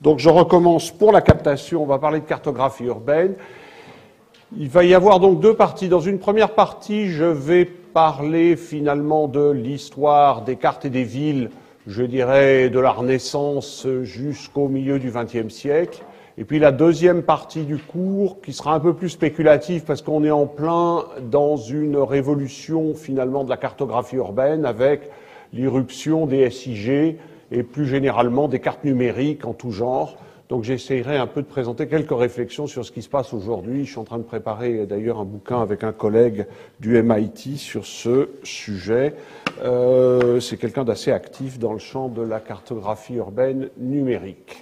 Donc je recommence pour la captation, on va parler de cartographie urbaine. Il va y avoir donc deux parties. Dans une première partie, je vais parler finalement de l'histoire des cartes et des villes, je dirais de la Renaissance jusqu'au milieu du XXe siècle. Et puis la deuxième partie du cours, qui sera un peu plus spéculative parce qu'on est en plein dans une révolution finalement de la cartographie urbaine avec l'irruption des SIG et plus généralement des cartes numériques en tout genre. Donc j'essaierai un peu de présenter quelques réflexions sur ce qui se passe aujourd'hui. Je suis en train de préparer d'ailleurs un bouquin avec un collègue du MIT sur ce sujet. C'est quelqu'un d'assez actif dans le champ de la cartographie urbaine numérique.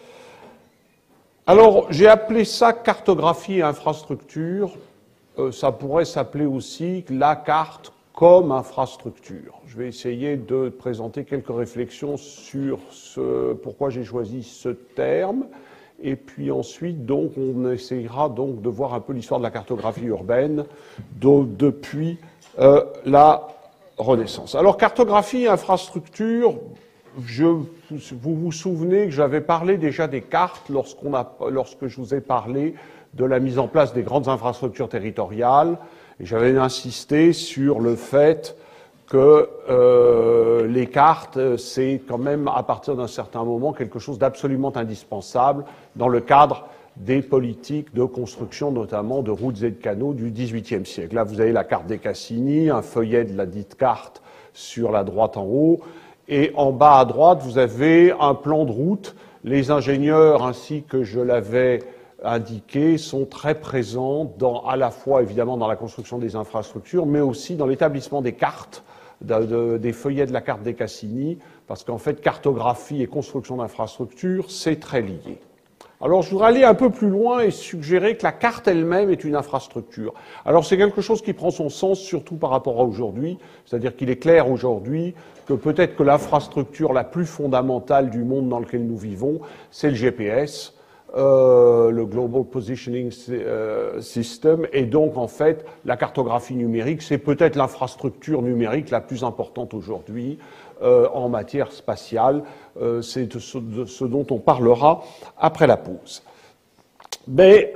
Alors j'ai appelé ça cartographie et infrastructure. Ça pourrait s'appeler aussi la carte comme infrastructure. Je vais essayer de présenter quelques réflexions sur pourquoi j'ai choisi ce terme. Et puis ensuite, donc, on essayera donc de voir un peu l'histoire de la cartographie urbaine depuis la Renaissance. Alors, cartographie et infrastructure, vous vous souvenez que j'avais parlé déjà des cartes lorsque je vous ai parlé de la mise en place des grandes infrastructures territoriales. Et j'avais insisté sur le fait que les cartes, c'est quand même, à partir d'un certain moment, quelque chose d'absolument indispensable dans le cadre des politiques de construction, notamment de routes et de canaux du XVIIIe siècle. Là, vous avez la carte des Cassini, un feuillet de la dite carte sur la droite en haut, et en bas à droite, vous avez un plan de route. Les ingénieurs, ainsi que je l'avais indiqués, sont très présents à la fois évidemment dans la construction des infrastructures, mais aussi dans l'établissement des cartes, des feuillets de la carte des Cassini, parce qu'en fait, cartographie et construction d'infrastructures, c'est très lié. Alors, je voudrais aller un peu plus loin et suggérer que la carte elle-même est une infrastructure. Alors, c'est quelque chose qui prend son sens surtout par rapport à aujourd'hui, c'est-à-dire qu'il est clair aujourd'hui que peut-être que l'infrastructure la plus fondamentale du monde dans lequel nous vivons, c'est le GPS, le Global Positioning System, et donc en fait la cartographie numérique, c'est peut-être l'infrastructure numérique la plus importante aujourd'hui en matière spatiale. C'est de ce dont on parlera après la pause. Mais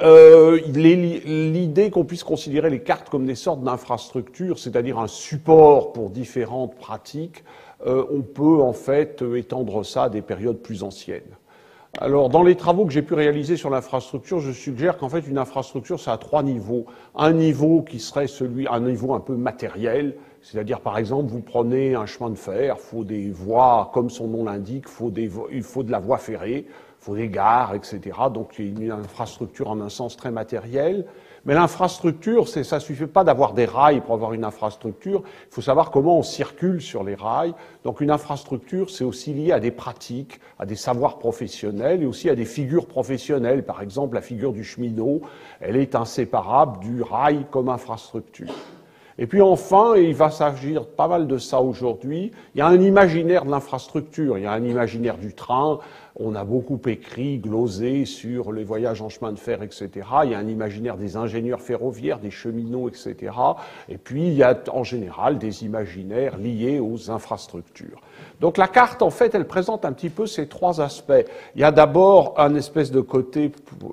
l'idée qu'on puisse considérer les cartes comme des sortes d'infrastructures, c'est-à-dire un support pour différentes pratiques, on peut en fait étendre ça à des périodes plus anciennes. Alors, dans les travaux que j'ai pu réaliser sur l'infrastructure, je suggère qu'en fait, une infrastructure, c'est à trois niveaux. Un niveau qui serait un niveau un peu matériel, c'est-à-dire, par exemple, vous prenez un chemin de fer, il faut des voies, comme son nom l'indique, il faut de la voie ferrée, il faut des gares, etc. Donc, il y a une infrastructure en un sens très matériel. Mais l'infrastructure, ça suffit pas d'avoir des rails pour avoir une infrastructure. Il faut savoir comment on circule sur les rails. Donc une infrastructure, c'est aussi lié à des pratiques, à des savoirs professionnels et aussi à des figures professionnelles. Par exemple, la figure du cheminot, elle est inséparable du rail comme infrastructure. Et puis enfin, et il va s'agir pas mal de ça aujourd'hui, il y a un imaginaire de l'infrastructure, il y a un imaginaire du train, on a beaucoup écrit, glosé sur les voyages en chemin de fer, etc. Il y a un imaginaire des ingénieurs ferroviaires, des cheminots, etc. Et puis il y a en général des imaginaires liés aux infrastructures. Donc la carte, en fait, elle présente un petit peu ces trois aspects. Il y a d'abord un espèce de côté,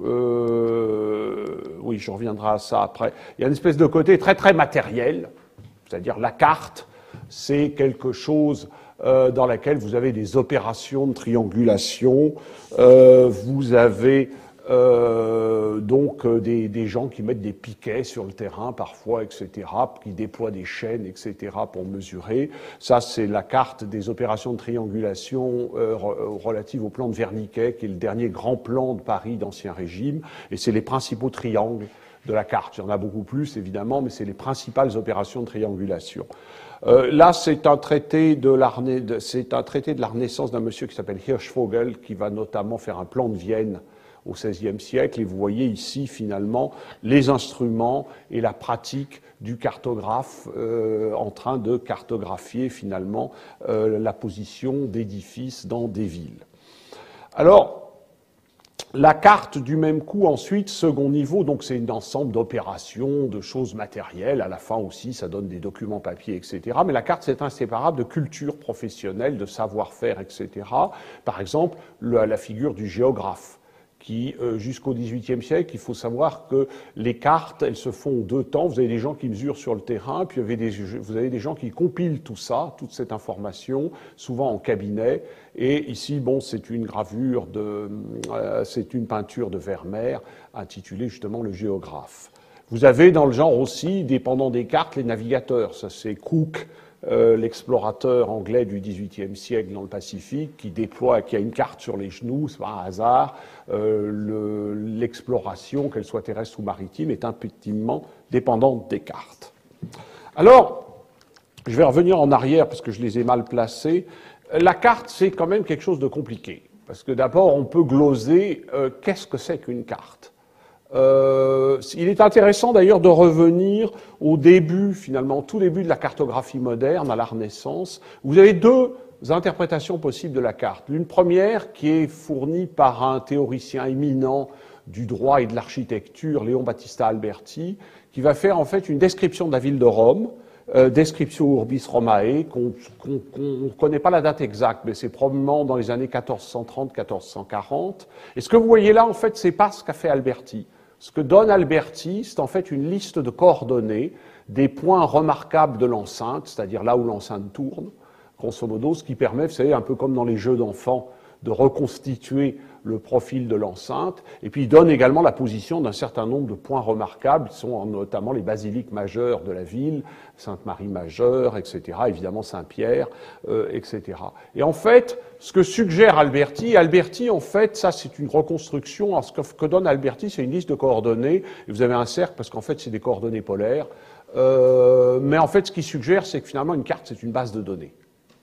oui, je reviendrai à ça après, il y a une espèce de côté très très matériel, c'est-à-dire la carte, c'est quelque chose dans laquelle vous avez des opérations de triangulation, vous avez donc des gens qui mettent des piquets sur le terrain parfois, etc., qui déploient des chaînes, etc., pour mesurer. Ça, c'est la carte des opérations de triangulation relative au plan de Wernicke, qui est le dernier grand plan de Paris d'Ancien Régime, et c'est les principaux triangles de la carte. Il y en a beaucoup plus, évidemment, mais c'est les principales opérations de triangulation. Là, c'est un traité de la Renaissance d'un monsieur qui s'appelle Hirschvogel, qui va notamment faire un plan de Vienne au XVIe siècle. Et vous voyez ici, finalement, les instruments et la pratique du cartographe en train de cartographier, finalement, la position d'édifices dans des villes. Alors, La carte, du même coup, ensuite, second niveau, donc c'est un ensemble d'opérations, de choses matérielles. À la fin aussi, ça donne des documents papier, etc. Mais la carte, c'est inséparable de culture professionnelle, de savoir-faire, etc. Par exemple, la figure du géographe, qui, jusqu'au XVIIIe siècle, il faut savoir que les cartes, elles se font en 2 temps. Vous avez des gens qui mesurent sur le terrain, puis vous avez des gens qui compilent tout ça, toute cette information, souvent en cabinet. Et ici, bon, c'est une gravure c'est une peinture de Vermeer, intitulée justement Le Géographe. Vous avez dans le genre aussi, dépendant des cartes, les navigateurs. Ça, c'est Cook, l'explorateur anglais du XVIIIe siècle dans le Pacifique, qui a une carte sur les genoux, c'est pas un hasard. L'exploration, qu'elle soit terrestre ou maritime, est intimement dépendante des cartes. Alors, je vais revenir en arrière parce que je les ai mal placées. La carte, c'est quand même quelque chose de compliqué. Parce que d'abord, on peut gloser qu'est-ce que c'est qu'une carte. Il est intéressant d'ailleurs de revenir au début, finalement, tout début de la cartographie moderne, à la Renaissance. Vous avez 2 interprétations possibles de la carte. L'une première qui est fournie par un théoricien éminent du droit et de l'architecture, Léon Battista Alberti, qui va faire en fait une description de la ville de Rome, Descriptio Urbis Romae, qu'on ne connaît pas la date exacte, mais c'est probablement dans les années 1430-1440. Et ce que vous voyez là, en fait, c'est pas ce qu'a fait Alberti. Ce que donne Alberti, c'est en fait une liste de coordonnées des points remarquables de l'enceinte, c'est-à-dire là où l'enceinte tourne, grosso modo, ce qui permet, vous savez, un peu comme dans les jeux d'enfants, de reconstituer le profil de l'enceinte, et puis il donne également la position d'un certain nombre de points remarquables, qui sont notamment les basiliques majeures de la ville, Sainte-Marie majeure, etc., évidemment Saint-Pierre, etc. Et en fait, ce que suggère Alberti, en fait, ça c'est une reconstruction, alors ce que donne Alberti, c'est une liste de coordonnées, et vous avez un cercle, parce qu'en fait c'est des coordonnées polaires, mais en fait ce qu'il suggère, c'est que finalement une carte, c'est une base de données.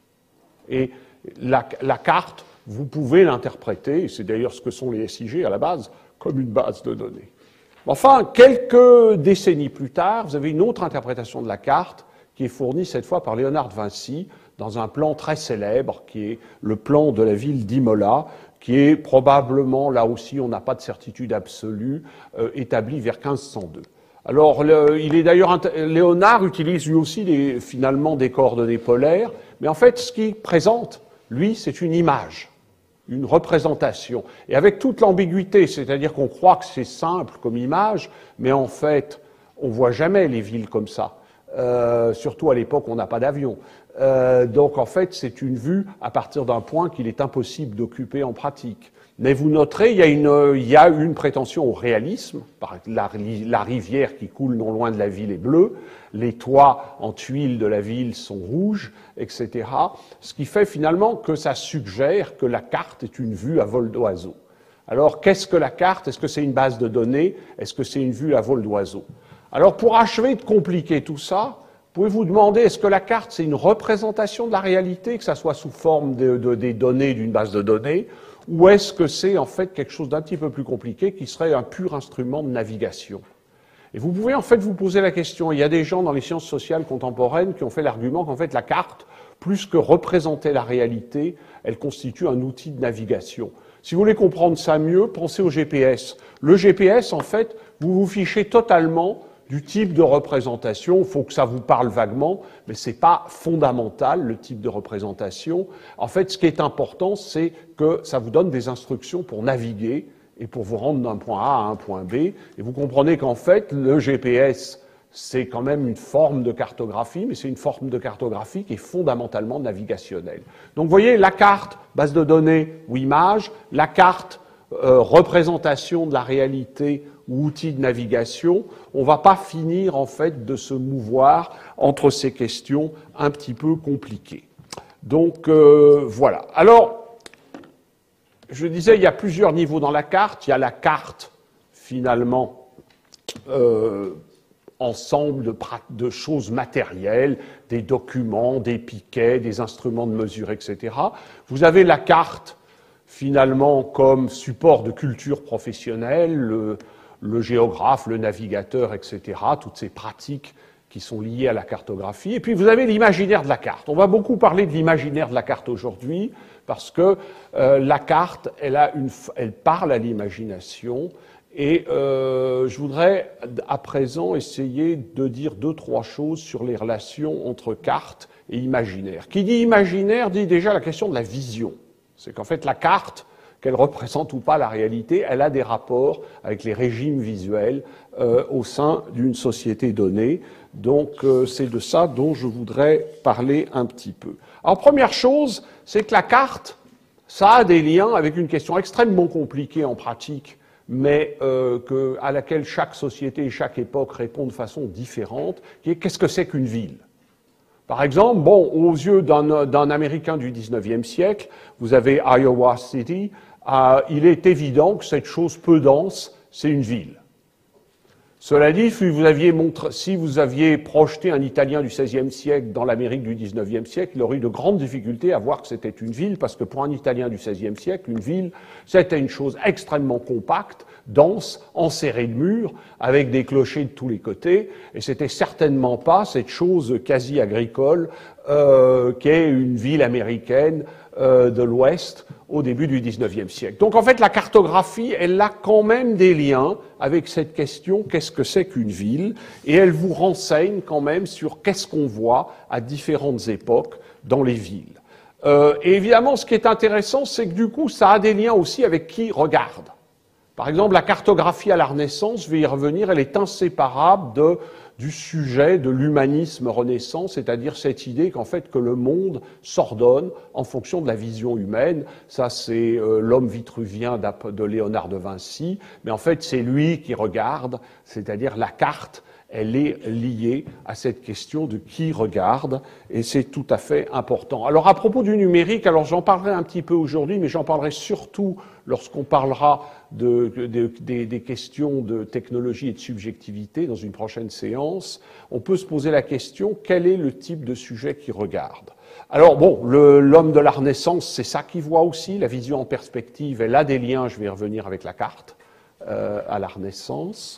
Et la carte, vous pouvez l'interpréter, et c'est d'ailleurs ce que sont les SIG à la base, comme une base de données. Enfin, quelques décennies plus tard, vous avez une autre interprétation de la carte qui est fournie cette fois par Léonard de Vinci dans un plan très célèbre qui est le plan de la ville d'Imola, qui est probablement, là aussi on n'a pas de certitude absolue, établi vers 1502. Alors, Léonard utilise lui aussi finalement des coordonnées polaires, mais en fait ce qu'il présente, lui, c'est une image, une représentation. Et avec toute l'ambiguïté, c'est-à-dire qu'on croit que c'est simple comme image, mais en fait, on ne voit jamais les villes comme ça. Surtout à l'époque, on n'a pas d'avion. Donc en fait, c'est une vue à partir d'un point qu'il est impossible d'occuper en pratique. Mais vous noterez, il y a une prétention au réalisme. La rivière qui coule non loin de la ville est bleue, les toits en tuiles de la ville sont rouges, etc. Ce qui fait finalement que ça suggère que la carte est une vue à vol d'oiseau. Alors, qu'est-ce que la carte? Est-ce que c'est une base de données? Est-ce que c'est une vue à vol d'oiseau? Alors, pour achever de compliquer tout ça, pouvez vous demander, est-ce que la carte, c'est une représentation de la réalité, que ça soit sous forme des données d'une base de données, ou est-ce que c'est en fait quelque chose d'un petit peu plus compliqué qui serait un pur instrument de navigation? Et vous pouvez en fait vous poser la question, il y a des gens dans les sciences sociales contemporaines qui ont fait l'argument qu'en fait la carte, plus que représenter la réalité, elle constitue un outil de navigation. Si vous voulez comprendre ça mieux, pensez au GPS. Le GPS, en fait, vous vous fichez totalement du type de représentation, il faut que ça vous parle vaguement, mais ce n'est pas fondamental, le type de représentation. En fait, ce qui est important, c'est que ça vous donne des instructions pour naviguer et pour vous rendre d'un point A à un point B. Et vous comprenez qu'en fait, le GPS, c'est quand même une forme de cartographie, mais c'est une forme de cartographie qui est fondamentalement navigationnelle. Donc vous voyez, la carte, base de données ou image, la carte, représentation de la réalité ou outil de navigation, on ne va pas finir en fait de se mouvoir entre ces questions un petit peu compliquées. Donc voilà. Alors, je disais, il y a plusieurs niveaux dans la carte. Il y a la carte, finalement, ensemble de choses matérielles, des documents, des piquets, des instruments de mesure, etc. Vous avez la carte, finalement, comme support de culture professionnelle, le géographe, le navigateur, etc., toutes ces pratiques qui sont liées à la cartographie. Et puis vous avez l'imaginaire de la carte. On va beaucoup parler de l'imaginaire de la carte aujourd'hui, parce que la carte, elle parle à l'imagination. Et je voudrais à présent essayer de dire 2-3 choses sur les relations entre carte et imaginaire. Qui dit imaginaire dit déjà la question de la vision. C'est qu'en fait la carte, qu'elle représente ou pas la réalité, elle a des rapports avec les régimes visuels au sein d'une société donnée. Donc c'est de ça dont je voudrais parler un petit peu. Alors première chose, c'est que la carte, ça a des liens avec une question extrêmement compliquée en pratique, mais à laquelle chaque société et chaque époque répond de façon différente, qui est qu'est-ce que c'est qu'une ville ? Par exemple, bon, aux yeux d'un Américain du XIXe siècle, vous avez Iowa City, il est évident que cette chose peu dense, c'est une ville. Cela dit, si vous aviez projeté un Italien du XVIe siècle dans l'Amérique du XIXe siècle, il aurait eu de grandes difficultés à voir que c'était une ville, parce que pour un Italien du XVIe siècle, une ville, c'était une chose extrêmement compacte, dense, enserrée de murs, avec des clochers de tous les côtés, et c'était certainement pas cette chose quasi agricole qu'est une ville américaine de l'Ouest au début du XIXe siècle. Donc en fait, la cartographie, elle a quand même des liens avec cette question, qu'est-ce que c'est qu'une ville, et elle vous renseigne quand même sur qu'est-ce qu'on voit à différentes époques dans les villes. Et évidemment, ce qui est intéressant, c'est que du coup, ça a des liens aussi avec qui regarde. Par exemple, la cartographie à la Renaissance, je vais y revenir, elle est inséparable du sujet de l'humanisme renaissance, c'est-à-dire cette idée qu'en fait que le monde s'ordonne en fonction de la vision humaine. Ça, c'est l'homme vitruvien de Léonard de Vinci, mais en fait c'est lui qui regarde, c'est-à-dire la carte, elle est liée à cette question de qui regarde, et c'est tout à fait important. Alors à propos du numérique, alors j'en parlerai un petit peu aujourd'hui, mais j'en parlerai surtout lorsqu'on parlera des questions de technologie et de subjectivité dans une prochaine séance. On peut se poser la question, quel est le type de sujet qui regarde ? Alors bon, l'homme de la Renaissance, c'est ça qu'il voit aussi, la vision en perspective, elle a des liens, je vais y revenir avec la carte, à la Renaissance.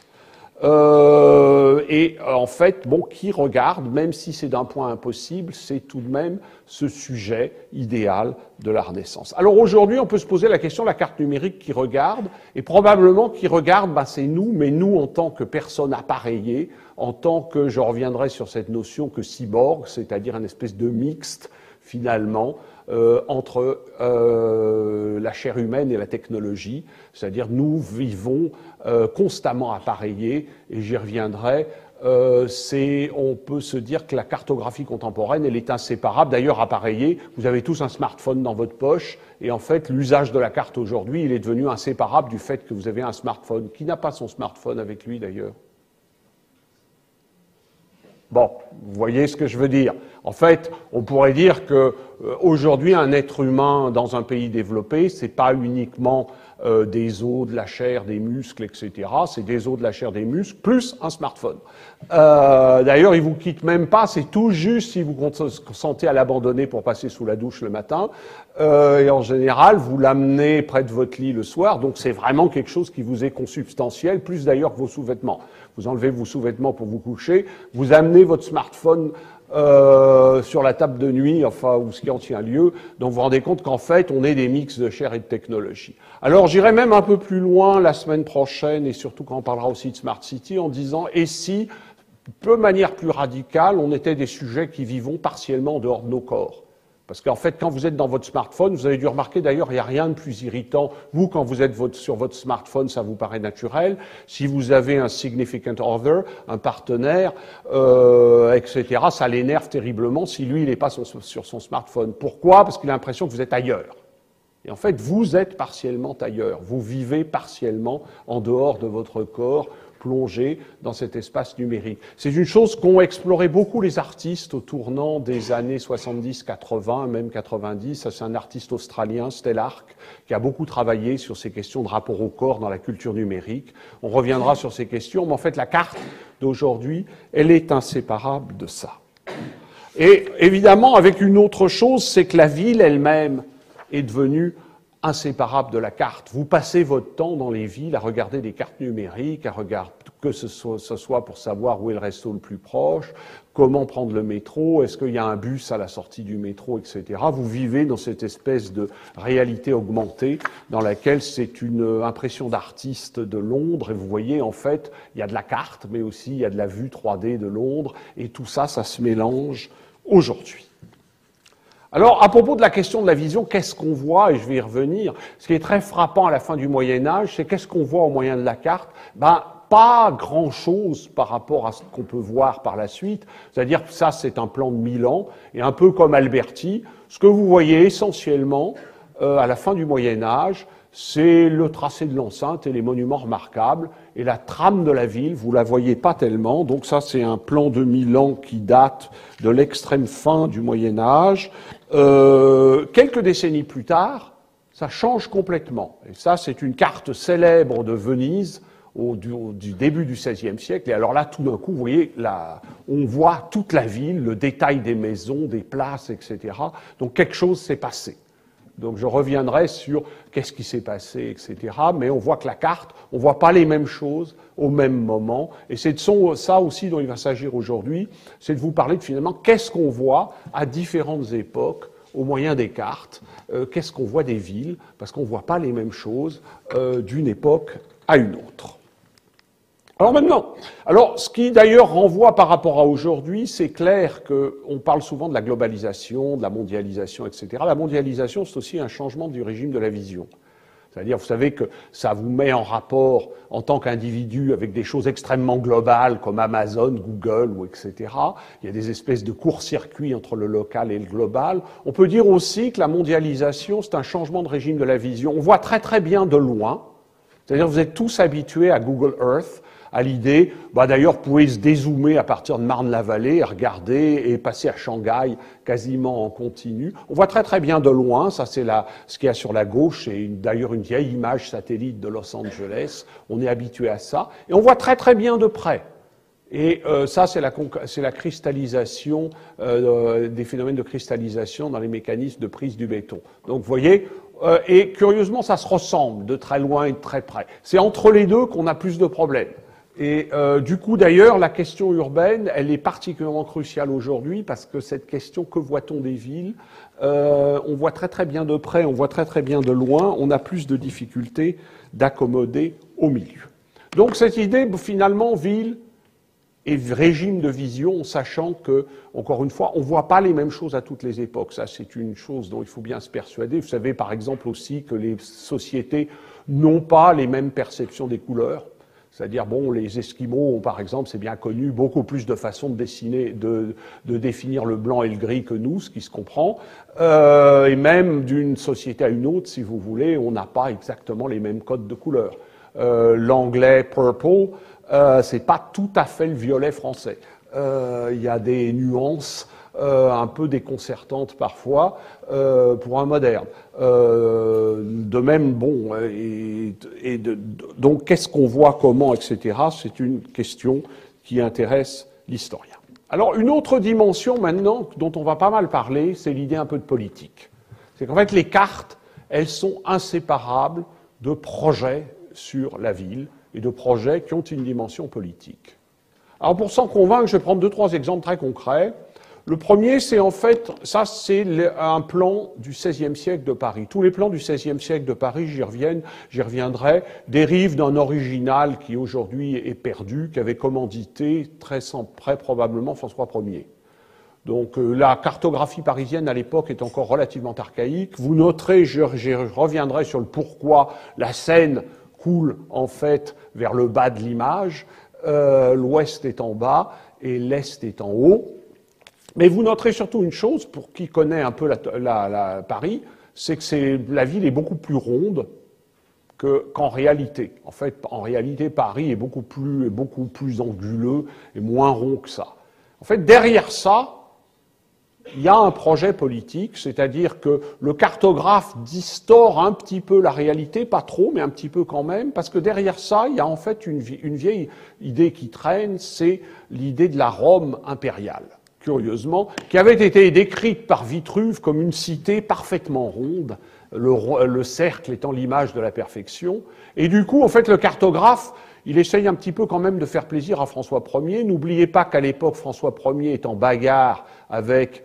Et en fait, bon, qui regarde, même si c'est d'un point impossible, c'est tout de même ce sujet idéal de la Renaissance. Alors aujourd'hui, on peut se poser la question de la carte numérique qui regarde, et probablement qui regarde, c'est nous, mais nous en tant que personnes appareillées, en tant que, je reviendrai sur cette notion que cyborg, c'est-à-dire une espèce de mixte, finalement, entre la chair humaine et la technologie, c'est-à-dire nous vivons constamment appareillés, et j'y reviendrai. On peut se dire que la cartographie contemporaine, elle est inséparable. D'ailleurs, appareillée, vous avez tous un smartphone dans votre poche, et en fait, l'usage de la carte aujourd'hui, il est devenu inséparable du fait que vous avez un smartphone. Qui n'a pas son smartphone avec lui, d'ailleurs ? Bon, vous voyez ce que je veux dire. En fait, on pourrait dire que aujourd'hui, un être humain dans un pays développé, c'est pas uniquement des os, de la chair, des muscles, etc. C'est des os, de la chair, des muscles, plus un smartphone. D'ailleurs, il vous quitte même pas, c'est tout juste si vous consentez à l'abandonner pour passer sous la douche le matin. Et en général, vous l'amenez près de votre lit le soir, donc c'est vraiment quelque chose qui vous est consubstantiel, plus d'ailleurs que vos sous-vêtements. Vous enlevez vos sous-vêtements pour vous coucher, vous amenez votre smartphone sur la table de nuit, enfin, ou ce qui en tient lieu. Donc vous vous rendez compte qu'en fait, on est des mix de chair et de technologie. Alors j'irai même un peu plus loin la semaine prochaine, et surtout quand on parlera aussi de Smart City, en disant, et si, de manière plus radicale, on était des sujets qui vivons partiellement en dehors de nos corps ? Parce qu'en fait, quand vous êtes dans votre smartphone, vous avez dû remarquer d'ailleurs, il n'y a rien de plus irritant. Vous, quand vous êtes sur votre smartphone, ça vous paraît naturel. Si vous avez un significant other, un partenaire, etc., ça l'énerve terriblement si lui, il n'est pas sur son smartphone. Pourquoi ? Parce qu'il a l'impression que vous êtes ailleurs. Et en fait, vous êtes partiellement ailleurs. Vous vivez partiellement en dehors de votre corps, plongé dans cet espace numérique. C'est une chose qu'ont exploré beaucoup les artistes au tournant des années 70, 80, même 90. Ça, c'est un artiste australien, Stellark, qui a beaucoup travaillé sur ces questions de rapport au corps dans la culture numérique. On reviendra sur ces questions, mais en fait, la carte d'aujourd'hui, elle est inséparable de ça. Et évidemment, avec une autre chose, c'est que la ville elle-même est devenue inséparable de la carte. Vous passez votre temps dans les villes à regarder des cartes numériques, à regarder que ce soit pour savoir où est le resto le plus proche, comment prendre le métro, est-ce qu'il y a un bus à la sortie du métro, etc. Vous vivez dans cette espèce de réalité augmentée dans laquelle c'est une impression d'artiste de Londres et vous voyez en fait, il y a de la carte, mais aussi il y a de la vue 3D de Londres et tout ça, ça se mélange aujourd'hui. Alors, à propos de la question de la vision, qu'est-ce qu'on voit, et je vais y revenir, ce qui est très frappant à la fin du Moyen-Âge, c'est qu'est-ce qu'on voit au moyen de la carte? Pas grand-chose par rapport à ce qu'on peut voir par la suite, c'est-à-dire que ça, c'est un plan de Milan, et un peu comme Alberti, ce que vous voyez essentiellement à la fin du Moyen-Âge, c'est le tracé de l'enceinte et les monuments remarquables, et la trame de la ville, vous la voyez pas tellement, donc ça c'est un plan de Milan qui date de l'extrême fin du Moyen-Âge. Quelques décennies plus tard, ça change complètement, et ça c'est une carte célèbre de Venise, du début du XVIe siècle, et alors là, tout d'un coup, vous voyez, on voit toute la ville, le détail des maisons, des places, etc. Donc quelque chose s'est passé. Donc je reviendrai sur qu'est-ce qui s'est passé, etc. Mais on voit que la carte, on ne voit pas les mêmes choses au même moment. Et c'est de ça aussi dont il va s'agir aujourd'hui, c'est de vous parler de finalement qu'est-ce qu'on voit à différentes époques au moyen des cartes, qu'est-ce qu'on voit des villes, parce qu'on ne voit pas les mêmes choses d'une époque à une autre. Alors maintenant, ce qui d'ailleurs renvoie par rapport à aujourd'hui, c'est clair qu'on parle souvent de la globalisation, de la mondialisation, etc. La mondialisation, c'est aussi un changement du régime de la vision. C'est-à-dire, vous savez que ça vous met en rapport en tant qu'individu avec des choses extrêmement globales comme Amazon, Google, ou etc. Il y a des espèces de court-circuit entre le local et le global. On peut dire aussi que la mondialisation, c'est un changement de régime de la vision. On voit très très bien de loin. C'est-à-dire, vous êtes tous habitués à Google Earth, à l'idée, d'ailleurs, vous pouvez se dézoomer à partir de Marne-la-Vallée, regarder et passer à Shanghai quasiment en continu. On voit très très bien de loin, ça c'est ce qu'il y a sur la gauche, c'est d'ailleurs une vieille image satellite de Los Angeles, on est habitué à ça, et on voit très très bien de près. Et ça, c'est la cristallisation, des phénomènes de cristallisation dans les mécanismes de prise du béton. Donc vous voyez, et curieusement, ça se ressemble de très loin et de très près. C'est entre les deux qu'on a plus de problèmes. Et du coup, d'ailleurs, la question urbaine, elle est particulièrement cruciale aujourd'hui parce que cette question, que voit-on des villes, on voit très très bien de près, on voit très très bien de loin, on a plus de difficultés d'accommoder au milieu. Donc cette idée, finalement, ville et régime de vision, sachant que, encore une fois, on ne voit pas les mêmes choses à toutes les époques. Ça, c'est une chose dont il faut bien se persuader. Vous savez, par exemple, aussi que les sociétés n'ont pas les mêmes perceptions des couleurs. C'est-à-dire, les Esquimaux ont, par exemple, c'est bien connu, beaucoup plus de façons de définir le blanc et le gris que nous, ce qui se comprend. Et même d'une société à une autre, si vous voulez, on n'a pas exactement les mêmes codes de couleurs. L'anglais purple, c'est pas tout à fait le violet français. Il y a des nuances un peu déconcertantes parfois pour un moderne. De même, donc qu'est-ce qu'on voit, comment, etc. C'est une question qui intéresse l'historien. Alors une autre dimension maintenant dont on va pas mal parler, c'est l'idée un peu de politique. C'est qu'en fait les cartes, elles sont inséparables de projets sur la ville et de projets qui ont une dimension politique. Alors pour s'en convaincre, je vais prendre 2-3 exemples très concrets. Le premier, c'est en fait, ça c'est un plan du XVIe siècle de Paris. Tous les plans du XVIe siècle de Paris, j'y reviendrai, dérivent d'un original qui aujourd'hui est perdu, qu'avait commandité très probablement François Ier. Donc la cartographie parisienne à l'époque est encore relativement archaïque. Vous noterez, je reviendrai sur le pourquoi la Seine coule en fait vers le bas de l'image. L'ouest est en bas et l'est est en haut. Mais vous noterez surtout une chose, pour qui connaît un peu Paris, c'est que la ville est beaucoup plus ronde qu'en réalité. En fait, en réalité, Paris est beaucoup plus anguleux et moins rond que ça. En fait, derrière ça, il y a un projet politique, c'est-à-dire que le cartographe distord un petit peu la réalité, pas trop, mais un petit peu quand même, parce que derrière ça, il y a en fait une vieille idée qui traîne, c'est l'idée de la Rome impériale, curieusement, qui avait été décrite par Vitruve comme une cité parfaitement ronde, le cercle étant l'image de la perfection. Et du coup, en fait, le cartographe, il essaye un petit peu quand même de faire plaisir à François Ier. N'oubliez pas qu'à l'époque, François Ier est en bagarre avec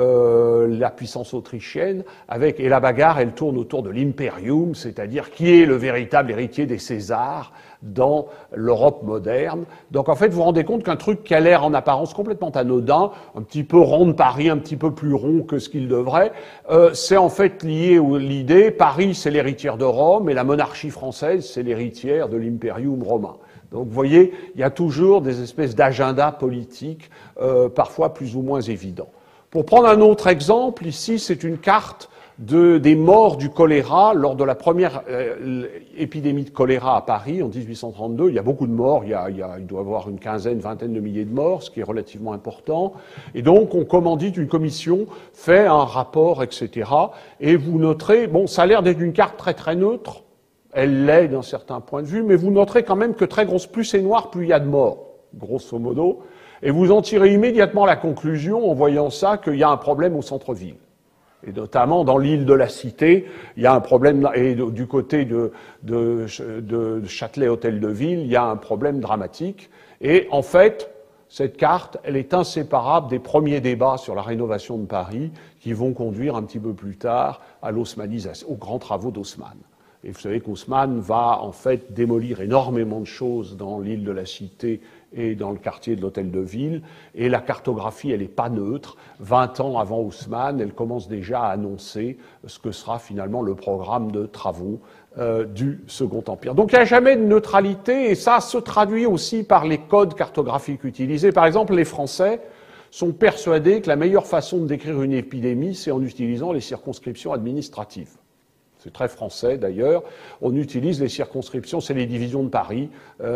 la puissance autrichienne, et la bagarre, elle tourne autour de l'imperium, c'est-à-dire qui est le véritable héritier des Césars dans l'Europe moderne. Donc en fait, vous vous rendez compte qu'un truc qui a l'air en apparence complètement anodin, un petit peu rond de Paris, un petit peu plus rond que ce qu'il devrait, c'est en fait lié à l'idée, Paris c'est l'héritière de Rome et la monarchie française c'est l'héritière de l'imperium romain. Donc vous voyez, il y a toujours des espèces d'agendas politiques, parfois plus ou moins évidents. Pour prendre un autre exemple, ici c'est une carte des morts du choléra lors de la première épidémie de choléra à Paris en 1832. Il y a beaucoup de morts, il doit y avoir une quinzaine, vingtaine de milliers de morts, ce qui est relativement important. Et donc on commandite une commission, fait un rapport, etc. Et vous noterez, bon, ça a l'air d'être une carte très très neutre, elle l'est d'un certain point de vue, mais vous noterez quand même que très grosse, plus c'est noir, plus il y a de morts, grosso modo. Et vous en tirez immédiatement la conclusion, en voyant ça, qu'il y a un problème au centre-ville. Et notamment dans l'île de la Cité, il y a un problème, et du côté de Châtelet Hôtel de Ville, il y a un problème dramatique. Et en fait, cette carte, elle est inséparable des premiers débats sur la rénovation de Paris qui vont conduire un petit peu plus tard à l'osmanisation, aux grands travaux d'Haussmann. Et vous savez qu'Haussmann va en fait démolir énormément de choses dans l'île de la Cité et dans le quartier de l'Hôtel de Ville. Et la cartographie, elle n'est pas neutre. 20 ans avant Haussmann, elle commence déjà à annoncer ce que sera finalement le programme de travaux du Second Empire. Donc il n'y a jamais de neutralité, et ça se traduit aussi par les codes cartographiques utilisés. Par exemple, les Français sont persuadés que la meilleure façon de décrire une épidémie, c'est en utilisant les circonscriptions administratives. C'est très français d'ailleurs. On utilise les circonscriptions, c'est les divisions de Paris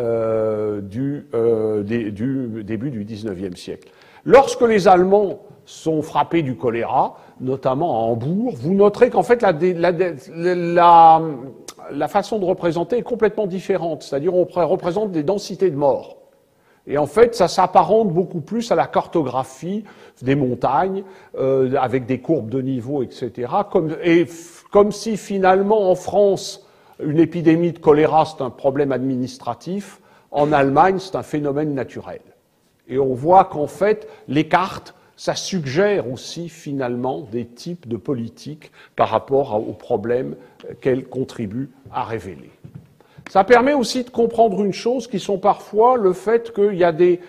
du début du XIXe siècle. Lorsque les Allemands sont frappés du choléra, notamment à Hambourg, vous noterez qu'en fait la façon de représenter est complètement différente. C'est-à-dire on représente des densités de morts. Et en fait, ça s'apparente beaucoup plus à la cartographie des montagnes, avec des courbes de niveau, etc. Comme si finalement en France, une épidémie de choléra, c'est un problème administratif, en Allemagne, c'est un phénomène naturel. Et on voit qu'en fait, les cartes, ça suggère aussi finalement des types de politiques par rapport aux problèmes qu'elles contribuent à révéler. Ça permet aussi de comprendre une chose qui sont parfois le fait qu'il y a des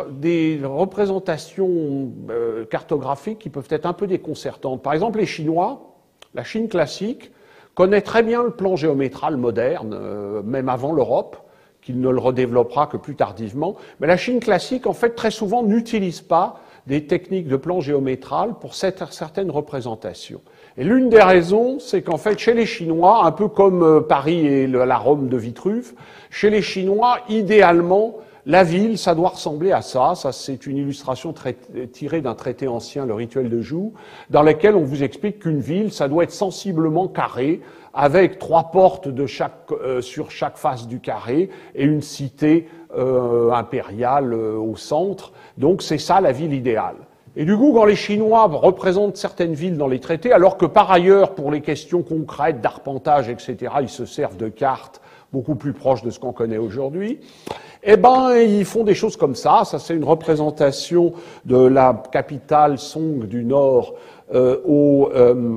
représentations cartographiques qui peuvent être un peu déconcertantes. Par exemple, les Chinois, la Chine classique, connaît très bien le plan géométral moderne, même avant l'Europe, qu'il ne le redéveloppera que plus tardivement. Mais la Chine classique, en fait, très souvent n'utilise pas des techniques de plan géométral pour certaines représentations. Et l'une des raisons, c'est qu'en fait, chez les Chinois, un peu comme Paris et la Rome de Vitruve, chez les Chinois, idéalement, la ville, ça doit ressembler à ça. Ça, c'est une illustration tirée d'un traité ancien, le rituel de Joux, dans lequel on vous explique qu'une ville, ça doit être sensiblement carré, avec 3 portes sur chaque face du carré et une cité impériale au centre. Donc c'est ça la ville idéale. Et du coup, quand les Chinois représentent certaines villes dans les traités, alors que par ailleurs, pour les questions concrètes d'arpentage, etc., ils se servent de cartes beaucoup plus proches de ce qu'on connaît aujourd'hui, eh ben, ils font des choses comme ça. Ça, c'est une représentation de la capitale Song du Nord au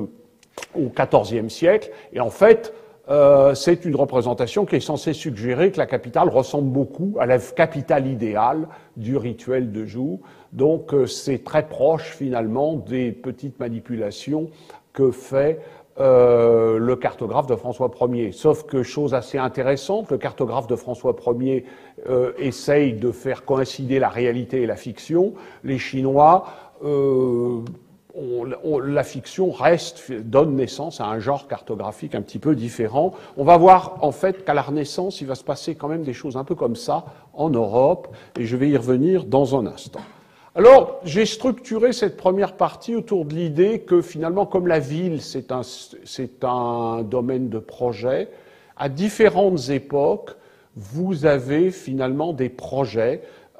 XIVe siècle. Et en fait, c'est une représentation qui est censée suggérer que la capitale ressemble beaucoup à la capitale idéale du rituel de Joux. Donc c'est très proche finalement des petites manipulations que fait le cartographe de François Ier. Sauf que, chose assez intéressante, le cartographe de François Ier essaye de faire coïncider la réalité et la fiction. Les Chinois, la fiction donne naissance à un genre cartographique un petit peu différent. On va voir en fait qu'à la Renaissance, il va se passer quand même des choses un peu comme ça en Europe, et je vais y revenir dans un instant. Alors, j'ai structuré cette première partie autour de l'idée que finalement, comme la ville, c'est un domaine de projet, à différentes époques, vous avez finalement des projets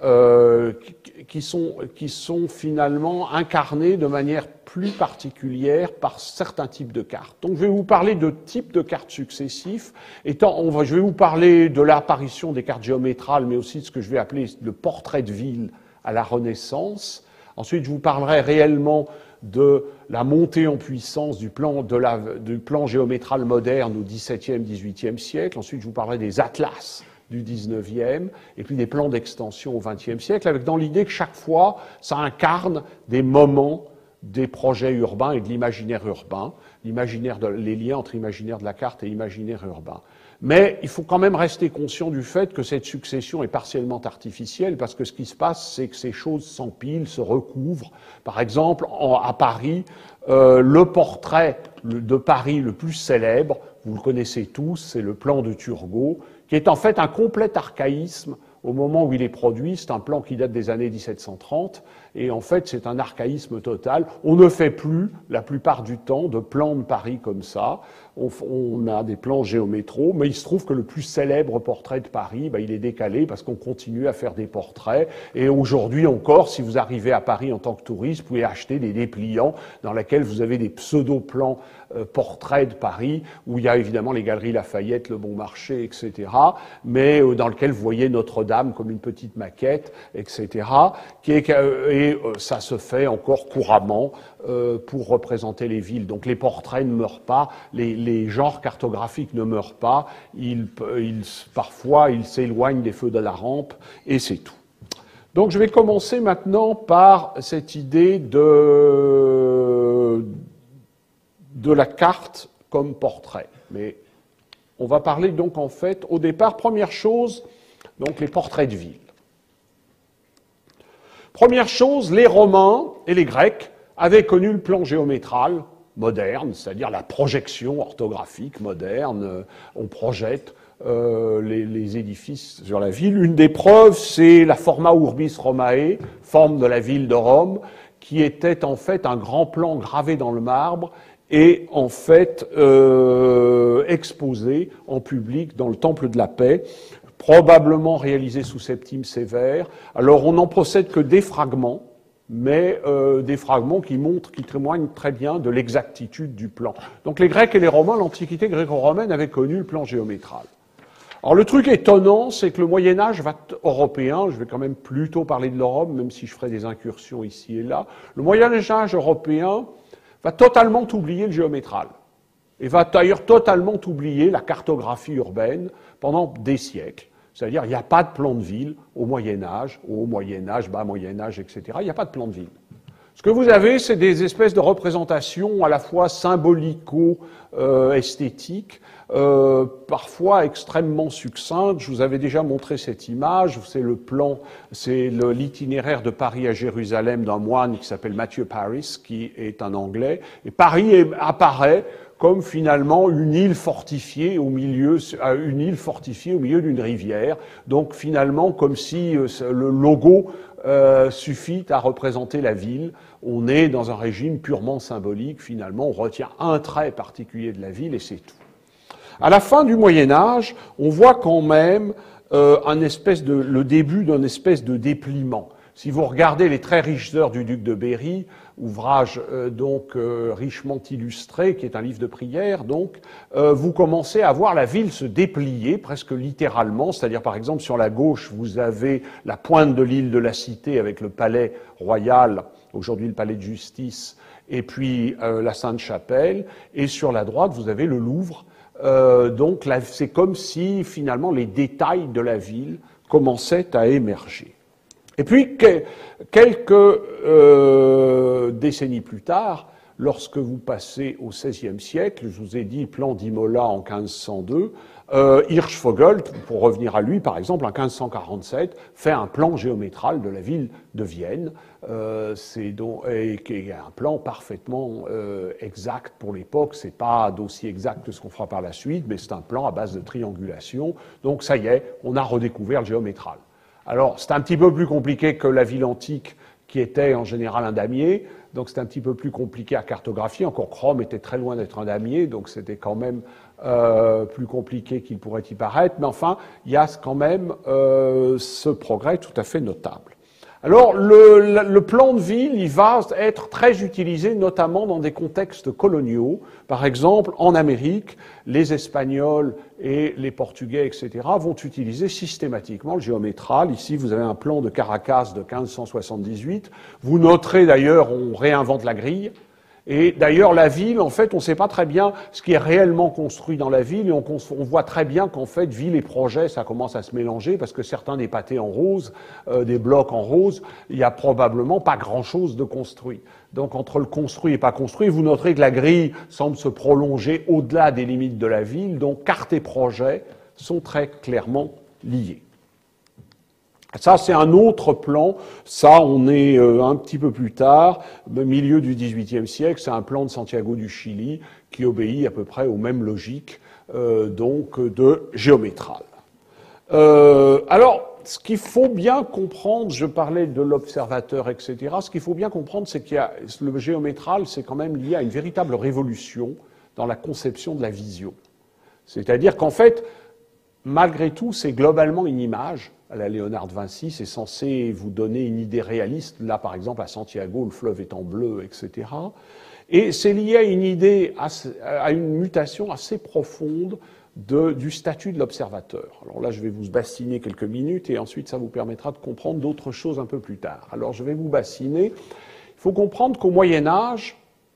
qui sont finalement incarnées de manière plus particulière par certains types de cartes. Donc je vais vous parler de types de cartes successifs. Je vais vous parler de l'apparition des cartes géométrales, mais aussi de ce que je vais appeler le portrait de ville à la Renaissance. Ensuite, je vous parlerai réellement de la montée en puissance du plan géométral moderne au XVIIe, XVIIIe siècle. Ensuite, je vous parlerai des atlas du XIXe, et puis des plans d'extension au XXe siècle, avec dans l'idée que chaque fois, ça incarne des moments des projets urbains et de l'imaginaire urbain, les liens entre imaginaire de la carte et imaginaire urbain. Mais il faut quand même rester conscient du fait que cette succession est partiellement artificielle, parce que ce qui se passe, c'est que ces choses s'empilent, se recouvrent. Par exemple, à Paris, le portrait de Paris le plus célèbre, vous le connaissez tous, c'est le plan de Turgot, qui est en fait un complet archaïsme au moment où il est produit. C'est un plan qui date des années 1730, et en fait c'est un archaïsme total. On ne fait plus, la plupart du temps, de plans de Paris comme ça. On a des plans géométraux, mais il se trouve que le plus célèbre portrait de Paris, il est décalé parce qu'on continue à faire des portraits. Et aujourd'hui encore, si vous arrivez à Paris en tant que touriste, vous pouvez acheter des dépliants dans lesquels vous avez des pseudo-plans portraits de Paris, où il y a évidemment les galeries Lafayette, le Bon Marché, etc., mais dans lequel vous voyez Notre-Dame comme une petite maquette, etc., et ça se fait encore couramment pour représenter les villes. Donc les portraits ne meurent pas, les genres cartographiques ne meurent pas, parfois ils s'éloignent des feux de la rampe, et c'est tout. Donc je vais commencer maintenant par cette idée de la carte comme portrait. Mais on va parler donc en fait, au départ, première chose, donc les portraits de ville. Première chose, les Romains et les Grecs avaient connu le plan géométral moderne, c'est-à-dire la projection orthographique moderne. On projette les édifices sur la ville. Une des preuves, c'est la Forma Urbis Romae, forme de la ville de Rome, qui était en fait un grand plan gravé dans le marbre et en fait exposé en public dans le Temple de la Paix, probablement réalisé sous Septime Sévère. Alors on n'en possède que des fragments, mais des fragments qui témoignent très bien de l'exactitude du plan. Donc les Grecs et les Romains, l'Antiquité gréco-romaine avait connu le plan géométral. Alors le truc étonnant, c'est que le Moyen-Âge européen, je vais quand même plutôt parler de l'Europe, même si je ferai des incursions ici et là, le Moyen-Âge européen va totalement oublier le géométral, et va d'ailleurs totalement oublier la cartographie urbaine pendant des siècles. C'est-à-dire, il n'y a pas de plan de ville au Moyen-Âge, bas Moyen-Âge, etc. Il n'y a pas de plan de ville. Ce que vous avez, c'est des espèces de représentations à la fois symbolico-esthétiques, parfois extrêmement succinctes. Je vous avais déjà montré cette image. C'est le plan, c'est l'itinéraire de Paris à Jérusalem d'un moine qui s'appelle Matthew Paris, qui est un Anglais. Et Paris apparaît comme finalement une île fortifiée au milieu d'une rivière. Donc finalement, comme si le logo suffit à représenter la ville. On est dans un régime purement symbolique. Finalement, on retient un trait particulier de la ville et c'est tout. À la fin du Moyen-Âge, on voit quand même le début d'un espèce de dépliement. Si vous regardez les très riches heures du duc de Berry, ouvrage richement illustré, qui est un livre de prière, vous commencez à voir la ville se déplier presque littéralement, c'est-à-dire par exemple sur la gauche, vous avez la pointe de l'île de la Cité avec le palais royal, aujourd'hui le palais de justice, et puis la Sainte-Chapelle, et sur la droite, vous avez le Louvre. Donc c'est comme si finalement les détails de la ville commençaient à émerger. Et puis, quelques décennies plus tard, lorsque vous passez au XVIe siècle, je vous ai dit plan d'Imola en 1502, Hirschvogel, pour revenir à lui, par exemple, en 1547, fait un plan géométral de la ville de Vienne, qui est un plan parfaitement exact pour l'époque. C'est pas d'aussi exact que ce qu'on fera par la suite, mais c'est un plan à base de triangulation. Donc ça y est, on a redécouvert le géométral. Alors, c'est un petit peu plus compliqué que la ville antique, qui était en général un damier, donc c'est un petit peu plus compliqué à cartographier. Encore Rome était très loin d'être un damier, donc c'était quand même plus compliqué qu'il pourrait y paraître, mais enfin, il y a quand même ce progrès tout à fait notable. Alors, le plan de ville, il va être très utilisé, notamment dans des contextes coloniaux. Par exemple, en Amérique, les Espagnols et les Portugais, etc., vont utiliser systématiquement le géométral. Ici, vous avez un plan de Caracas de 1578. Vous noterez d'ailleurs, on réinvente la grille. Et d'ailleurs, la ville, en fait, on ne sait pas très bien ce qui est réellement construit dans la ville, et on voit très bien qu'en fait, ville et projet, ça commence à se mélanger, parce que certains des pâtés en rose, des blocs en rose, il n'y a probablement pas grand-chose de construit. Donc, entre le construit et pas construit, vous noterez que la grille semble se prolonger au-delà des limites de la ville, donc carte et projet sont très clairement liés. Ça, c'est un autre plan. Ça, on est un petit peu plus tard, au milieu du XVIIIe siècle. C'est un plan de Santiago du Chili qui obéit à peu près aux mêmes logiques donc de géométral. Alors, ce qu'il faut bien comprendre, je parlais de l'observateur, etc. Ce qu'il faut bien comprendre, c'est qu'il y a le géométral, c'est quand même lié à une véritable révolution dans la conception de la vision. C'est-à-dire qu'en fait, malgré tout, c'est globalement une image. À la Léonard de Vinci, c'est censé vous donner une idée réaliste. Là, par exemple, à Santiago, le fleuve est en bleu, etc. Et c'est lié à une idée, à une mutation assez profonde du statut de l'observateur. Alors là, je vais vous bassiner quelques minutes et ensuite, ça vous permettra de comprendre d'autres choses un peu plus tard. Alors, je vais vous bassiner. Il faut comprendre qu'au Moyen-Âge,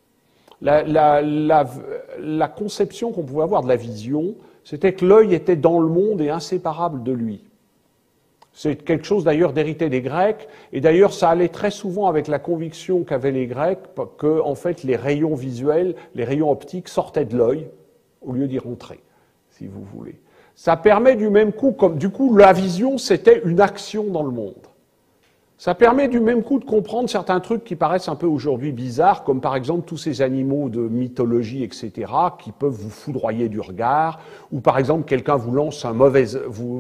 la conception qu'on pouvait avoir de la vision, c'était que l'œil était dans le monde et inséparable de lui. C'est quelque chose d'ailleurs d'hérité des Grecs, et d'ailleurs ça allait très souvent avec la conviction qu'avaient les Grecs que en fait les rayons visuels, les rayons optiques sortaient de l'œil au lieu d'y rentrer, si vous voulez. Ça permet du même coup, comme du coup la vision c'était une action dans le monde. Ça permet du même coup de comprendre certains trucs qui paraissent un peu aujourd'hui bizarres, comme par exemple tous ces animaux de mythologie, etc., qui peuvent vous foudroyer du regard, ou par exemple quelqu'un vous lance un mauvais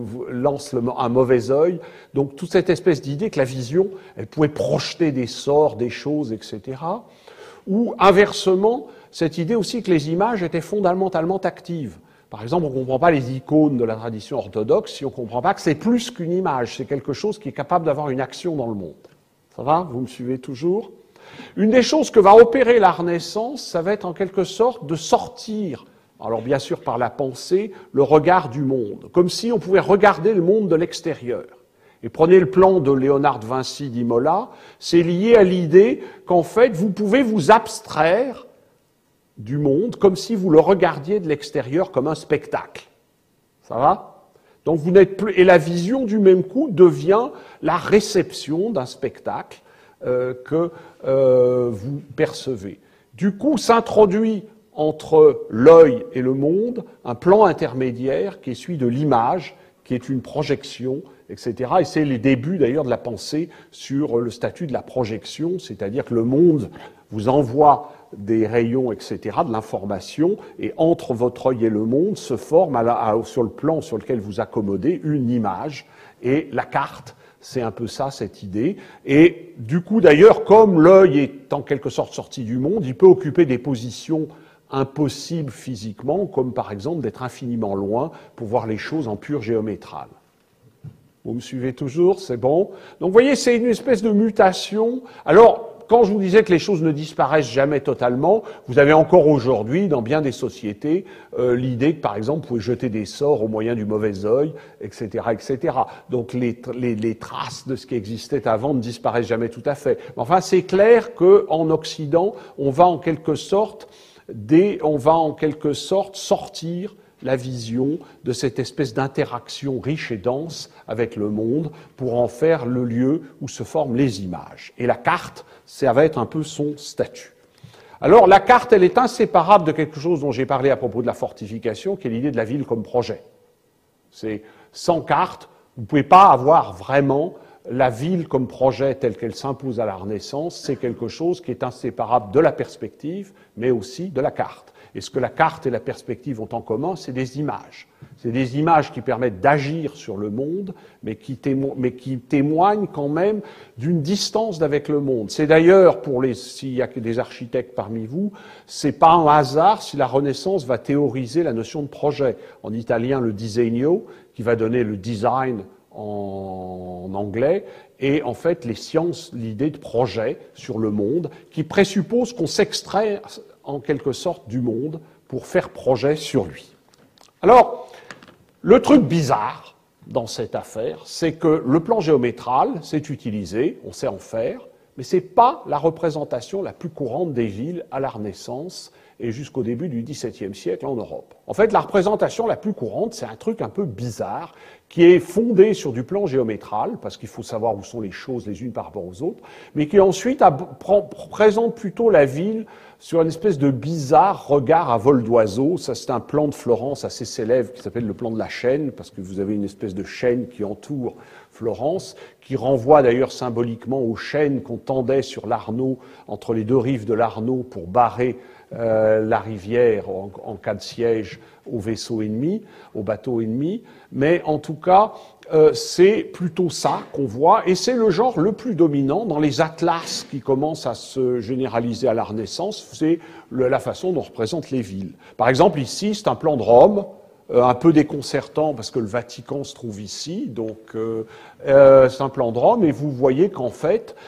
œil. Donc toute cette espèce d'idée que la vision, elle pouvait projeter des sorts, des choses, etc. Ou inversement, cette idée aussi que les images étaient fondamentalement actives. Par exemple, on ne comprend pas les icônes de la tradition orthodoxe si on ne comprend pas que c'est plus qu'une image, c'est quelque chose qui est capable d'avoir une action dans le monde. Ça va? Vous me suivez toujours? Une des choses que va opérer la Renaissance, ça va être en quelque sorte de sortir, alors bien sûr par la pensée, le regard du monde, comme si on pouvait regarder le monde de l'extérieur. Et prenez le plan de Léonard de Vinci d'Imola, c'est lié à l'idée qu'en fait, vous pouvez vous abstraire du monde, comme si vous le regardiez de l'extérieur comme un spectacle. Ça va? Donc vous n'êtes plus... Et la vision du même coup devient la réception d'un spectacle que vous percevez. Du coup, s'introduit entre l'œil et le monde un plan intermédiaire qui est celui de l'image, qui est une projection, etc. Et c'est les débuts d'ailleurs de la pensée sur le statut de la projection, c'est-à-dire que le monde vous envoie des rayons, etc., de l'information, et entre votre œil et le monde se forme, sur le plan sur lequel vous accommodez, une image, et la carte, c'est un peu ça, cette idée. Et du coup, d'ailleurs, comme l'œil est en quelque sorte sorti du monde, il peut occuper des positions impossibles physiquement, comme par exemple d'être infiniment loin pour voir les choses en pur géométral. Vous me suivez toujours? C'est bon? Donc, vous voyez, c'est une espèce de mutation. Alors, quand je vous disais que les choses ne disparaissent jamais totalement, vous avez encore aujourd'hui, dans bien des sociétés, l'idée que, par exemple, vous pouvez jeter des sorts au moyen du mauvais œil, etc., etc. Donc, les traces de ce qui existait avant ne disparaissent jamais tout à fait. Enfin, c'est clair qu'en Occident, on va en quelque sorte sortir la vision de cette espèce d'interaction riche et dense avec le monde pour en faire le lieu où se forment les images. Et la carte, ça va être un peu son statut. Alors, la carte, elle est inséparable de quelque chose dont j'ai parlé à propos de la fortification, qui est l'idée de la ville comme projet. C'est sans carte, vous ne pouvez pas avoir vraiment la ville comme projet telle qu'elle s'impose à la Renaissance. C'est quelque chose qui est inséparable de la perspective, mais aussi de la carte. Et ce que la carte et la perspective ont en commun, c'est des images. C'est des images qui permettent d'agir sur le monde, mais qui témoignent quand même d'une distance d'avec le monde. C'est d'ailleurs, s'il y a des architectes parmi vous, c'est pas un hasard si la Renaissance va théoriser la notion de projet. En italien, le disegno, qui va donner le design en anglais, et en fait les sciences, l'idée de projet sur le monde, qui présuppose qu'on s'extrait en quelque sorte du monde pour faire projet sur lui. Alors, le truc bizarre dans cette affaire, c'est que le plan géométral, c'est utilisé, on sait en faire, mais c'est pas la représentation la plus courante des villes à la Renaissance et jusqu'au début du XVIIe siècle en Europe. En fait, la représentation la plus courante, c'est un truc un peu bizarre qui est fondé sur du plan géométral, parce qu'il faut savoir où sont les choses les unes par rapport aux autres, mais qui ensuite présente plutôt la ville sur une espèce de bizarre regard à vol d'oiseau. Ça, c'est un plan de Florence assez célèbre qui s'appelle le plan de la chaîne, parce que vous avez une espèce de chaîne qui entoure Florence, qui renvoie d'ailleurs symboliquement aux chaînes qu'on tendait sur l'Arno, entre les deux rives de l'Arno, pour barrer la rivière en cas de siège aux vaisseaux ennemis, aux bateaux ennemis. Mais en tout cas, c'est plutôt ça qu'on voit, et c'est le genre le plus dominant dans les atlas qui commencent à se généraliser à la Renaissance, c'est la façon dont on représente les villes. Par exemple, ici, c'est un plan de Rome, un peu déconcertant parce que le Vatican se trouve ici, donc c'est un plan de Rome, et vous voyez qu'en fait,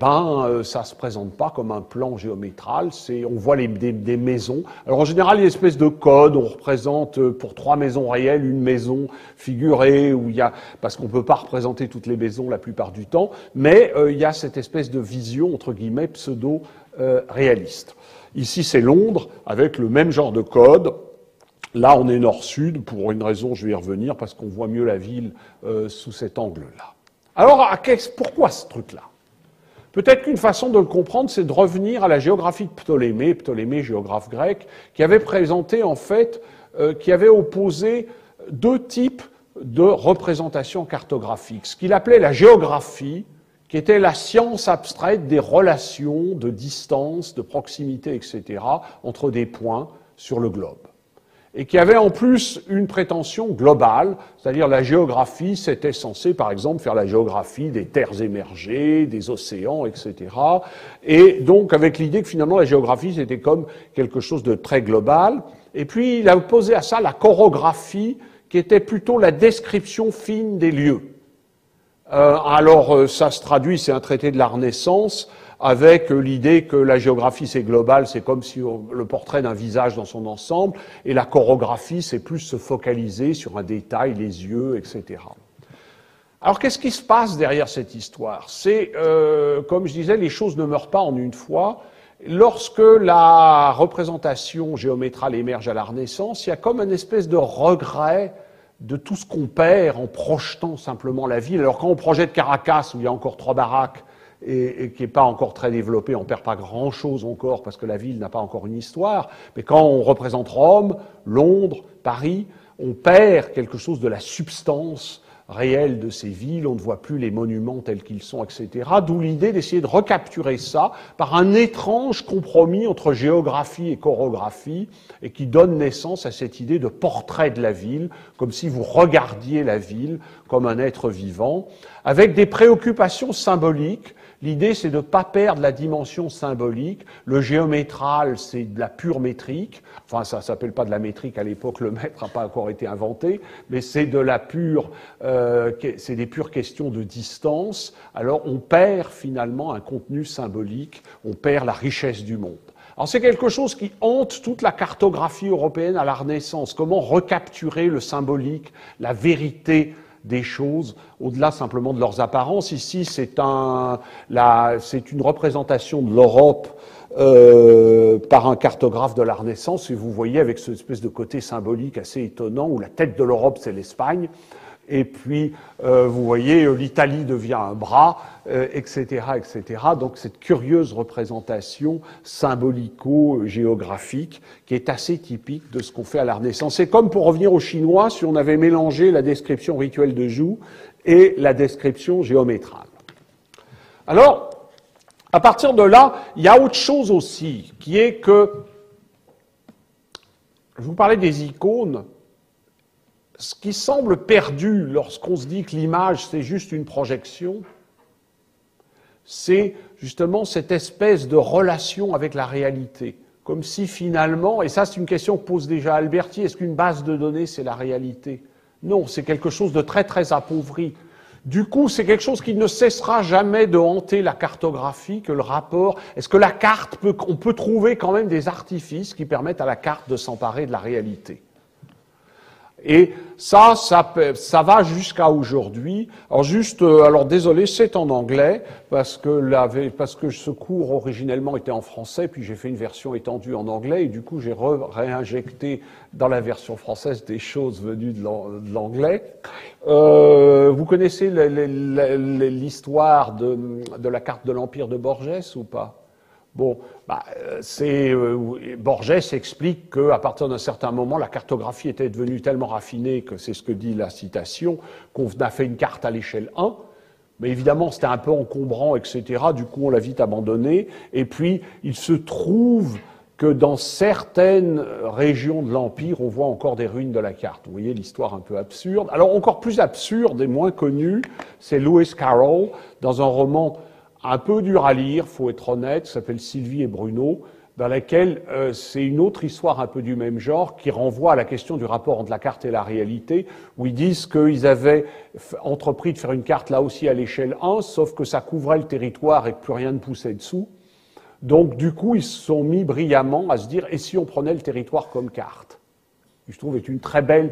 ça se présente pas comme un plan géométral, on voit des maisons. Alors en général, il y a une espèce de code, on représente pour 3 maisons réelles, une maison figurée, parce qu'on peut pas représenter toutes les maisons la plupart du temps, mais il y a cette espèce de vision, entre guillemets, pseudo-réaliste. Ici, c'est Londres, avec le même genre de code. Là, on est nord-sud, pour une raison, je vais y revenir, parce qu'on voit mieux la ville sous cet angle-là. Alors, pourquoi ce truc-là? Peut-être qu'une façon de le comprendre, c'est de revenir à la géographie de Ptolémée, géographe grec, qui avait présenté, en fait, qui avait opposé 2 types de représentations cartographiques. Ce qu'il appelait la géographie, qui était la science abstraite des relations de distance, de proximité, etc., entre des points sur le globe. Et qui avait en plus une prétention globale, c'est-à-dire la géographie, c'était censé, par exemple, faire la géographie des terres émergées, des océans, etc. Et donc, avec l'idée que finalement, la géographie, c'était comme quelque chose de très global. Et puis, il a opposé à ça la chorographie, qui était plutôt la description fine des lieux. Alors, ça se traduit, c'est un traité de la Renaissance, avec l'idée que la géographie, c'est global, c'est comme si le portrait d'un visage dans son ensemble, et la chorographie, c'est plus se focaliser sur un détail, les yeux, etc. Alors, qu'est-ce qui se passe derrière cette histoire? C'est, comme je disais, les choses ne meurent pas en une fois. Lorsque la représentation géométrale émerge à la Renaissance, il y a comme une espèce de regret de tout ce qu'on perd en projetant simplement la ville. Alors, quand on projette Caracas, où il y a encore 3 baraques, et qui n'est pas encore très développé, on ne perd pas grand-chose encore parce que la ville n'a pas encore une histoire, mais quand on représente Rome, Londres, Paris, on perd quelque chose de la substance réelle de ces villes, on ne voit plus les monuments tels qu'ils sont, etc. D'où l'idée d'essayer de recapturer ça par un étrange compromis entre géographie et chorographie, et qui donne naissance à cette idée de portrait de la ville, comme si vous regardiez la ville comme un être vivant, avec des préoccupations symboliques. L'idée, c'est de ne pas perdre la dimension symbolique. Le géométral, c'est de la pure métrique. Enfin, ça ne s'appelle pas de la métrique à l'époque, le mètre n'a pas encore été inventé, mais c'est de la pure, c'est des pures questions de distance. Alors, on perd finalement un contenu symbolique, on perd la richesse du monde. Alors, c'est quelque chose qui hante toute la cartographie européenne à la Renaissance. Comment recapturer le symbolique, la vérité des choses, au-delà simplement de leurs apparences. Ici, c'est une représentation de l'Europe par un cartographe de la Renaissance, et vous voyez avec cette espèce de côté symbolique assez étonnant, où la tête de l'Europe, c'est l'Espagne, et puis vous voyez, l'Italie devient un bras, etc., etc. Donc cette curieuse représentation symbolico-géographique qui est assez typique de ce qu'on fait à la Renaissance. C'est comme, pour revenir aux Chinois, si on avait mélangé la description rituelle de joug et la description géométrale. Alors, à partir de là, il y a autre chose aussi, qui est que je vous parlais des icônes. Ce qui semble perdu lorsqu'on se dit que l'image, c'est juste une projection, c'est justement cette espèce de relation avec la réalité. Comme si finalement, et ça c'est une question que pose déjà Alberti, est-ce qu'une base de données c'est la réalité? Non, c'est quelque chose de très très appauvri. Du coup, c'est quelque chose qui ne cessera jamais de hanter la cartographie, que le rapport... Est-ce que la carte on peut trouver quand même des artifices qui permettent à la carte de s'emparer de la réalité? Et ça va jusqu'à aujourd'hui. Alors juste, alors désolé, c'est en anglais, parce que ce cours originellement était en français, puis j'ai fait une version étendue en anglais, et du coup j'ai réinjecté dans la version française des choses venues de l'anglais. Vous connaissez l'histoire de la carte de l'Empire de Borges ou pas? Bon, Borges explique qu'à partir d'un certain moment, la cartographie était devenue tellement raffinée, que c'est ce que dit la citation, qu'on a fait une carte à l'échelle 1, mais évidemment c'était un peu encombrant, etc. Du coup, on l'a vite abandonné. Et puis, il se trouve que dans certaines régions de l'Empire, on voit encore des ruines de la carte. Vous voyez l'histoire un peu absurde. Alors, encore plus absurde et moins connu, c'est Lewis Carroll, dans un roman un peu dur à lire, faut être honnête, ça s'appelle Sylvie et Bruno, dans laquelle c'est une autre histoire un peu du même genre qui renvoie à la question du rapport entre la carte et la réalité, où ils disent qu'ils avaient entrepris de faire une carte là aussi à l'échelle 1, sauf que ça couvrait le territoire et que plus rien ne poussait dessous. Donc du coup, ils se sont mis brillamment à se dire « et si on prenait le territoire comme carte ?» Je trouve est une très belle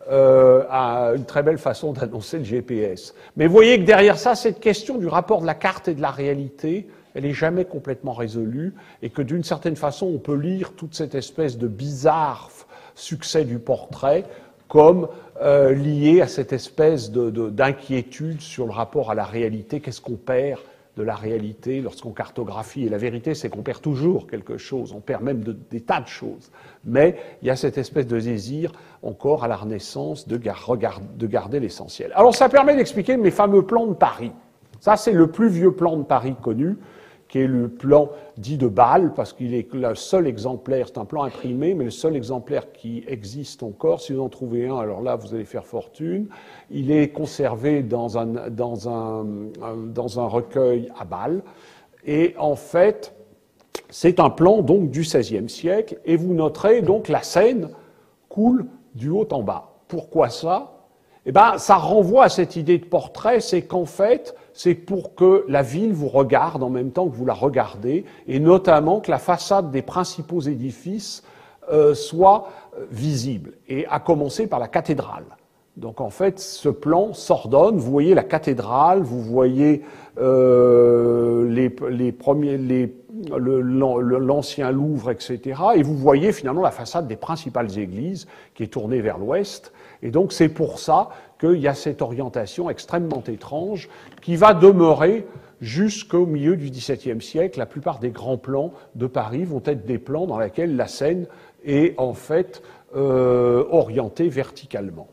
façon d'annoncer le GPS. Mais vous voyez que derrière ça, cette question du rapport de la carte et de la réalité, elle n'est jamais complètement résolue, et que d'une certaine façon, on peut lire toute cette espèce de bizarre succès du portrait comme lié à cette espèce d'inquiétude sur le rapport à la réalité. Qu'est-ce qu'on perd de la réalité lorsqu'on cartographie? Et la vérité, c'est qu'on perd toujours quelque chose, on perd même des tas de choses. Mais il y a cette espèce de désir, encore à la Renaissance, de garder l'essentiel. Alors ça permet d'expliquer mes fameux plans de Paris. Ça, c'est le plus vieux plan de Paris connu, qui est le plan dit de Bâle, parce qu'il est le seul exemplaire, c'est un plan imprimé, mais le seul exemplaire qui existe encore. Si vous en trouvez un, alors là, vous allez faire fortune. Il est conservé dans un recueil à Bâle. Et en fait, c'est un plan donc du XVIe siècle, et vous noterez donc la Seine coule du haut en bas. Pourquoi ça? Eh bien, ça renvoie à cette idée de portrait, c'est qu'en fait, c'est pour que la ville vous regarde en même temps que vous la regardez, et notamment que la façade des principaux édifices soit visible, et à commencer par la cathédrale. Donc en fait, ce plan s'ordonne, vous voyez la cathédrale, vous voyez l'ancien Louvre, etc. Et vous voyez finalement la façade des principales églises qui est tournée vers l'ouest. Et donc c'est pour ça qu'il y a cette orientation extrêmement étrange qui va demeurer jusqu'au milieu du XVIIe siècle. La plupart des grands plans de Paris vont être des plans dans lesquels la Seine est en fait orientée verticalement.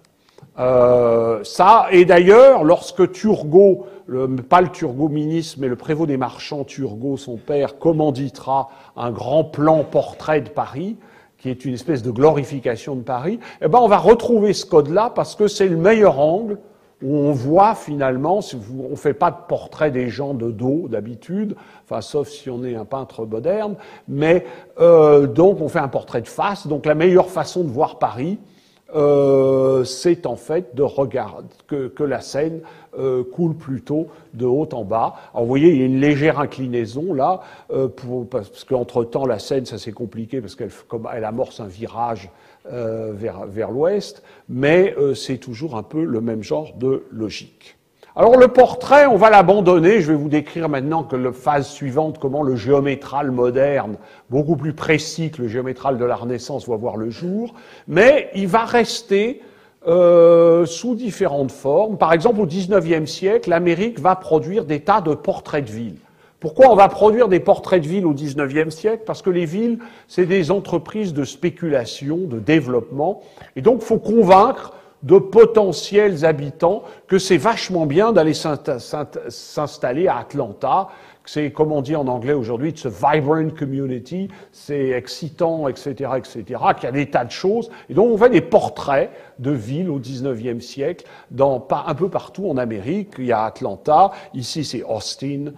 Et d'ailleurs, lorsque Turgot, pas le turgominisme, mais le prévôt des marchands Turgot, son père, commanditera un grand plan portrait de Paris, qui est une espèce de glorification de Paris, eh ben on va retrouver ce code-là parce que c'est le meilleur angle où on voit finalement, on ne fait pas de portrait des gens de dos d'habitude, enfin sauf si on est un peintre moderne, mais donc on fait un portrait de face. Donc la meilleure façon de voir Paris, c'est en fait de regarder que la Seine coule plutôt de haut en bas. Alors vous voyez, il y a une légère inclinaison là, parce qu'entre-temps la Seine, ça c'est compliqué parce qu'elle amorce un virage vers l'ouest, mais c'est toujours un peu le même genre de logique. Alors le portrait, on va l'abandonner. Je vais vous décrire maintenant que la phase suivante, comment le géométral moderne, beaucoup plus précis que le géométral de la Renaissance, va voir le jour. Mais il va rester sous différentes formes. Par exemple, au XIXe siècle, l'Amérique va produire des tas de portraits de villes. Pourquoi on va produire des portraits de villes au XIXe siècle? Parce que les villes, c'est des entreprises de spéculation, de développement. Et donc, il faut convaincre de potentiels habitants que c'est vachement bien d'aller s'installer à Atlanta, c'est, comme on dit en anglais aujourd'hui, it's a vibrant community, c'est excitant, etc., etc., qu'il y a des tas de choses. Et donc, on fait des portraits de villes au XIXe siècle, un peu partout en Amérique. Il y a Atlanta, ici c'est Austin,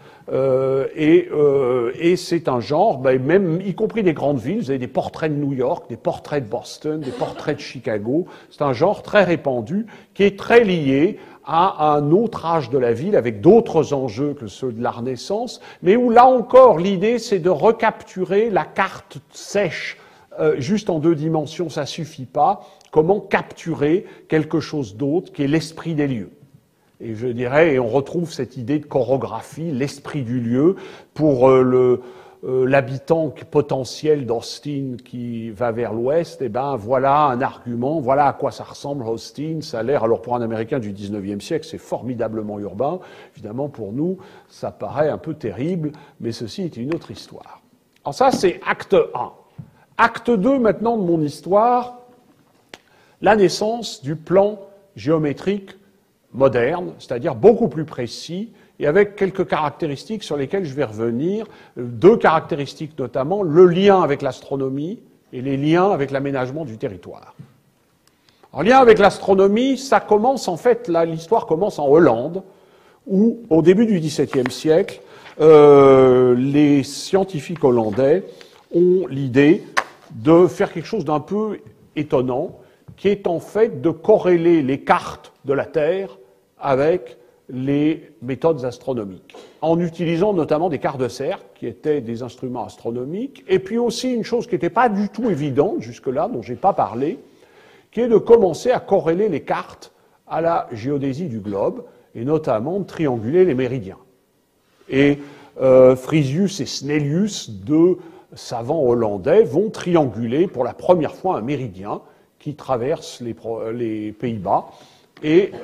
et c'est un genre, même y compris des grandes villes, vous avez des portraits de New York, des portraits de Boston, des portraits de Chicago. C'est un genre très répandu qui est très lié à un autre âge de la ville avec d'autres enjeux que ceux de la Renaissance, mais où là encore l'idée c'est de recapturer la carte sèche juste en 2 dimensions, ça suffit pas. Comment capturer quelque chose d'autre qui est l'esprit des lieux. Et je dirais, et on retrouve cette idée de chorographie, l'esprit du lieu, pour l'habitant potentiel d'Austin qui va vers l'ouest, voilà un argument, voilà à quoi ça ressemble Austin, ça a l'air, alors pour un Américain du 19e siècle, c'est formidablement urbain, évidemment pour nous, ça paraît un peu terrible, mais ceci est une autre histoire. Alors ça, c'est acte 1. Acte 2, maintenant, de mon histoire, la naissance du plan géométrique moderne, c'est-à-dire beaucoup plus précis, et avec quelques caractéristiques sur lesquelles je vais revenir, 2 caractéristiques notamment, le lien avec l'astronomie et les liens avec l'aménagement du territoire. En lien avec l'astronomie, ça commence en fait, là, l'histoire commence en Hollande, où au début du XVIIe siècle, les scientifiques hollandais ont l'idée de faire quelque chose d'un peu étonnant, qui est en fait de corréler les cartes de la Terre avec les méthodes astronomiques, en utilisant notamment des quarts de cercle, qui étaient des instruments astronomiques, et puis aussi une chose qui n'était pas du tout évidente jusque-là, dont je n'ai pas parlé, qui est de commencer à corréler les cartes à la géodésie du globe, et notamment de trianguler les méridiens. Et Frisius et Snellius, 2 savants hollandais, vont trianguler pour la première fois un méridien qui traverse les Pays-Bas. Et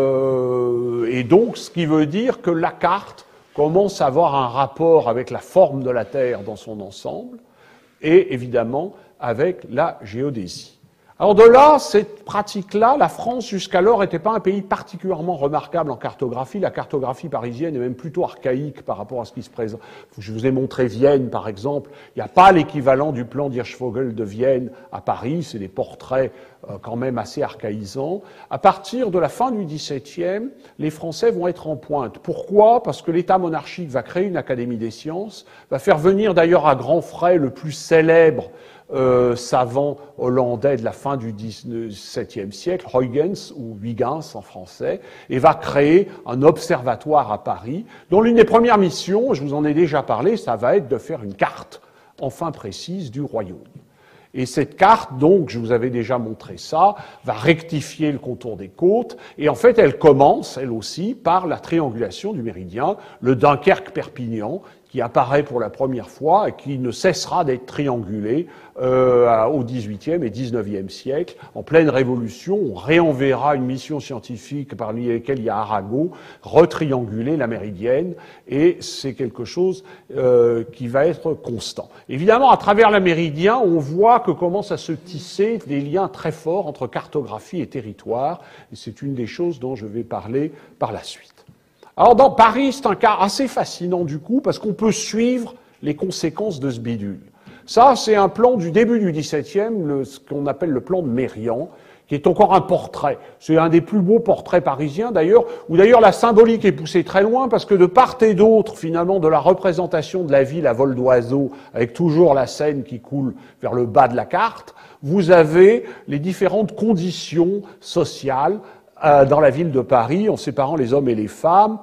donc, ce qui veut dire que la carte commence à avoir un rapport avec la forme de la Terre dans son ensemble, et évidemment avec la géodésie. Alors de là, cette pratique-là, la France jusqu'alors n'était pas un pays particulièrement remarquable en cartographie. La cartographie parisienne est même plutôt archaïque par rapport à ce qui se présente. Je vous ai montré Vienne, par exemple. Il n'y a pas l'équivalent du plan d'Hirschvogel de Vienne à Paris. C'est des portraits quand même assez archaïsants. À partir de la fin du XVIIe, les Français vont être en pointe. Pourquoi ? Parce que l'État monarchique va créer une académie des sciences, va faire venir d'ailleurs à grands frais le plus célèbre savant hollandais de la fin du XVIIe siècle, Huygens ou Huygens en français, et va créer un observatoire à Paris, dont l'une des premières missions, je vous en ai déjà parlé, ça va être de faire une carte enfin précise du royaume. Et cette carte, donc, je vous avais déjà montré ça, va rectifier le contour des côtes, et en fait, elle commence, elle aussi, par la triangulation du méridien, le Dunkerque-Perpignan, qui apparaît pour la première fois et qui ne cessera d'être triangulé au XVIIIe et XIXe siècle. En pleine Révolution, on réenverra une mission scientifique parmi lesquelles il y a Arago, retrianguler la méridienne, et c'est quelque chose qui va être constant. Évidemment, à travers la méridien, on voit que commencent à se tisser des liens très forts entre cartographie et territoire, et c'est une des choses dont je vais parler par la suite. Alors dans Paris, c'est un cas assez fascinant du coup, parce qu'on peut suivre les conséquences de ce bidule. Ça, c'est un plan du début du XVIIe, ce qu'on appelle le plan de Mérian, qui est encore un portrait. C'est un des plus beaux portraits parisiens d'ailleurs, où d'ailleurs la symbolique est poussée très loin, parce que de part et d'autre, finalement, de la représentation de la ville à vol d'oiseau, avec toujours la Seine qui coule vers le bas de la carte, vous avez les différentes conditions sociales dans la ville de Paris, en séparant les hommes et les femmes,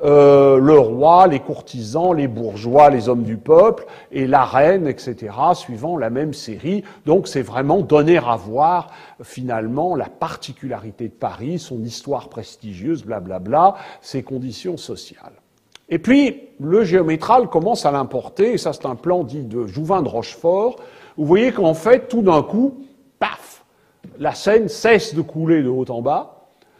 le roi, les courtisans, les bourgeois, les hommes du peuple, et la reine, etc., suivant la même série. Donc c'est vraiment donner à voir, finalement, la particularité de Paris, son histoire prestigieuse, blablabla, ses conditions sociales. Et puis, le géométral commence à l'importer, et ça c'est un plan dit de Jouvin de Rochefort. Vous voyez qu'en fait, tout d'un coup, paf, la Seine cesse de couler de haut en bas.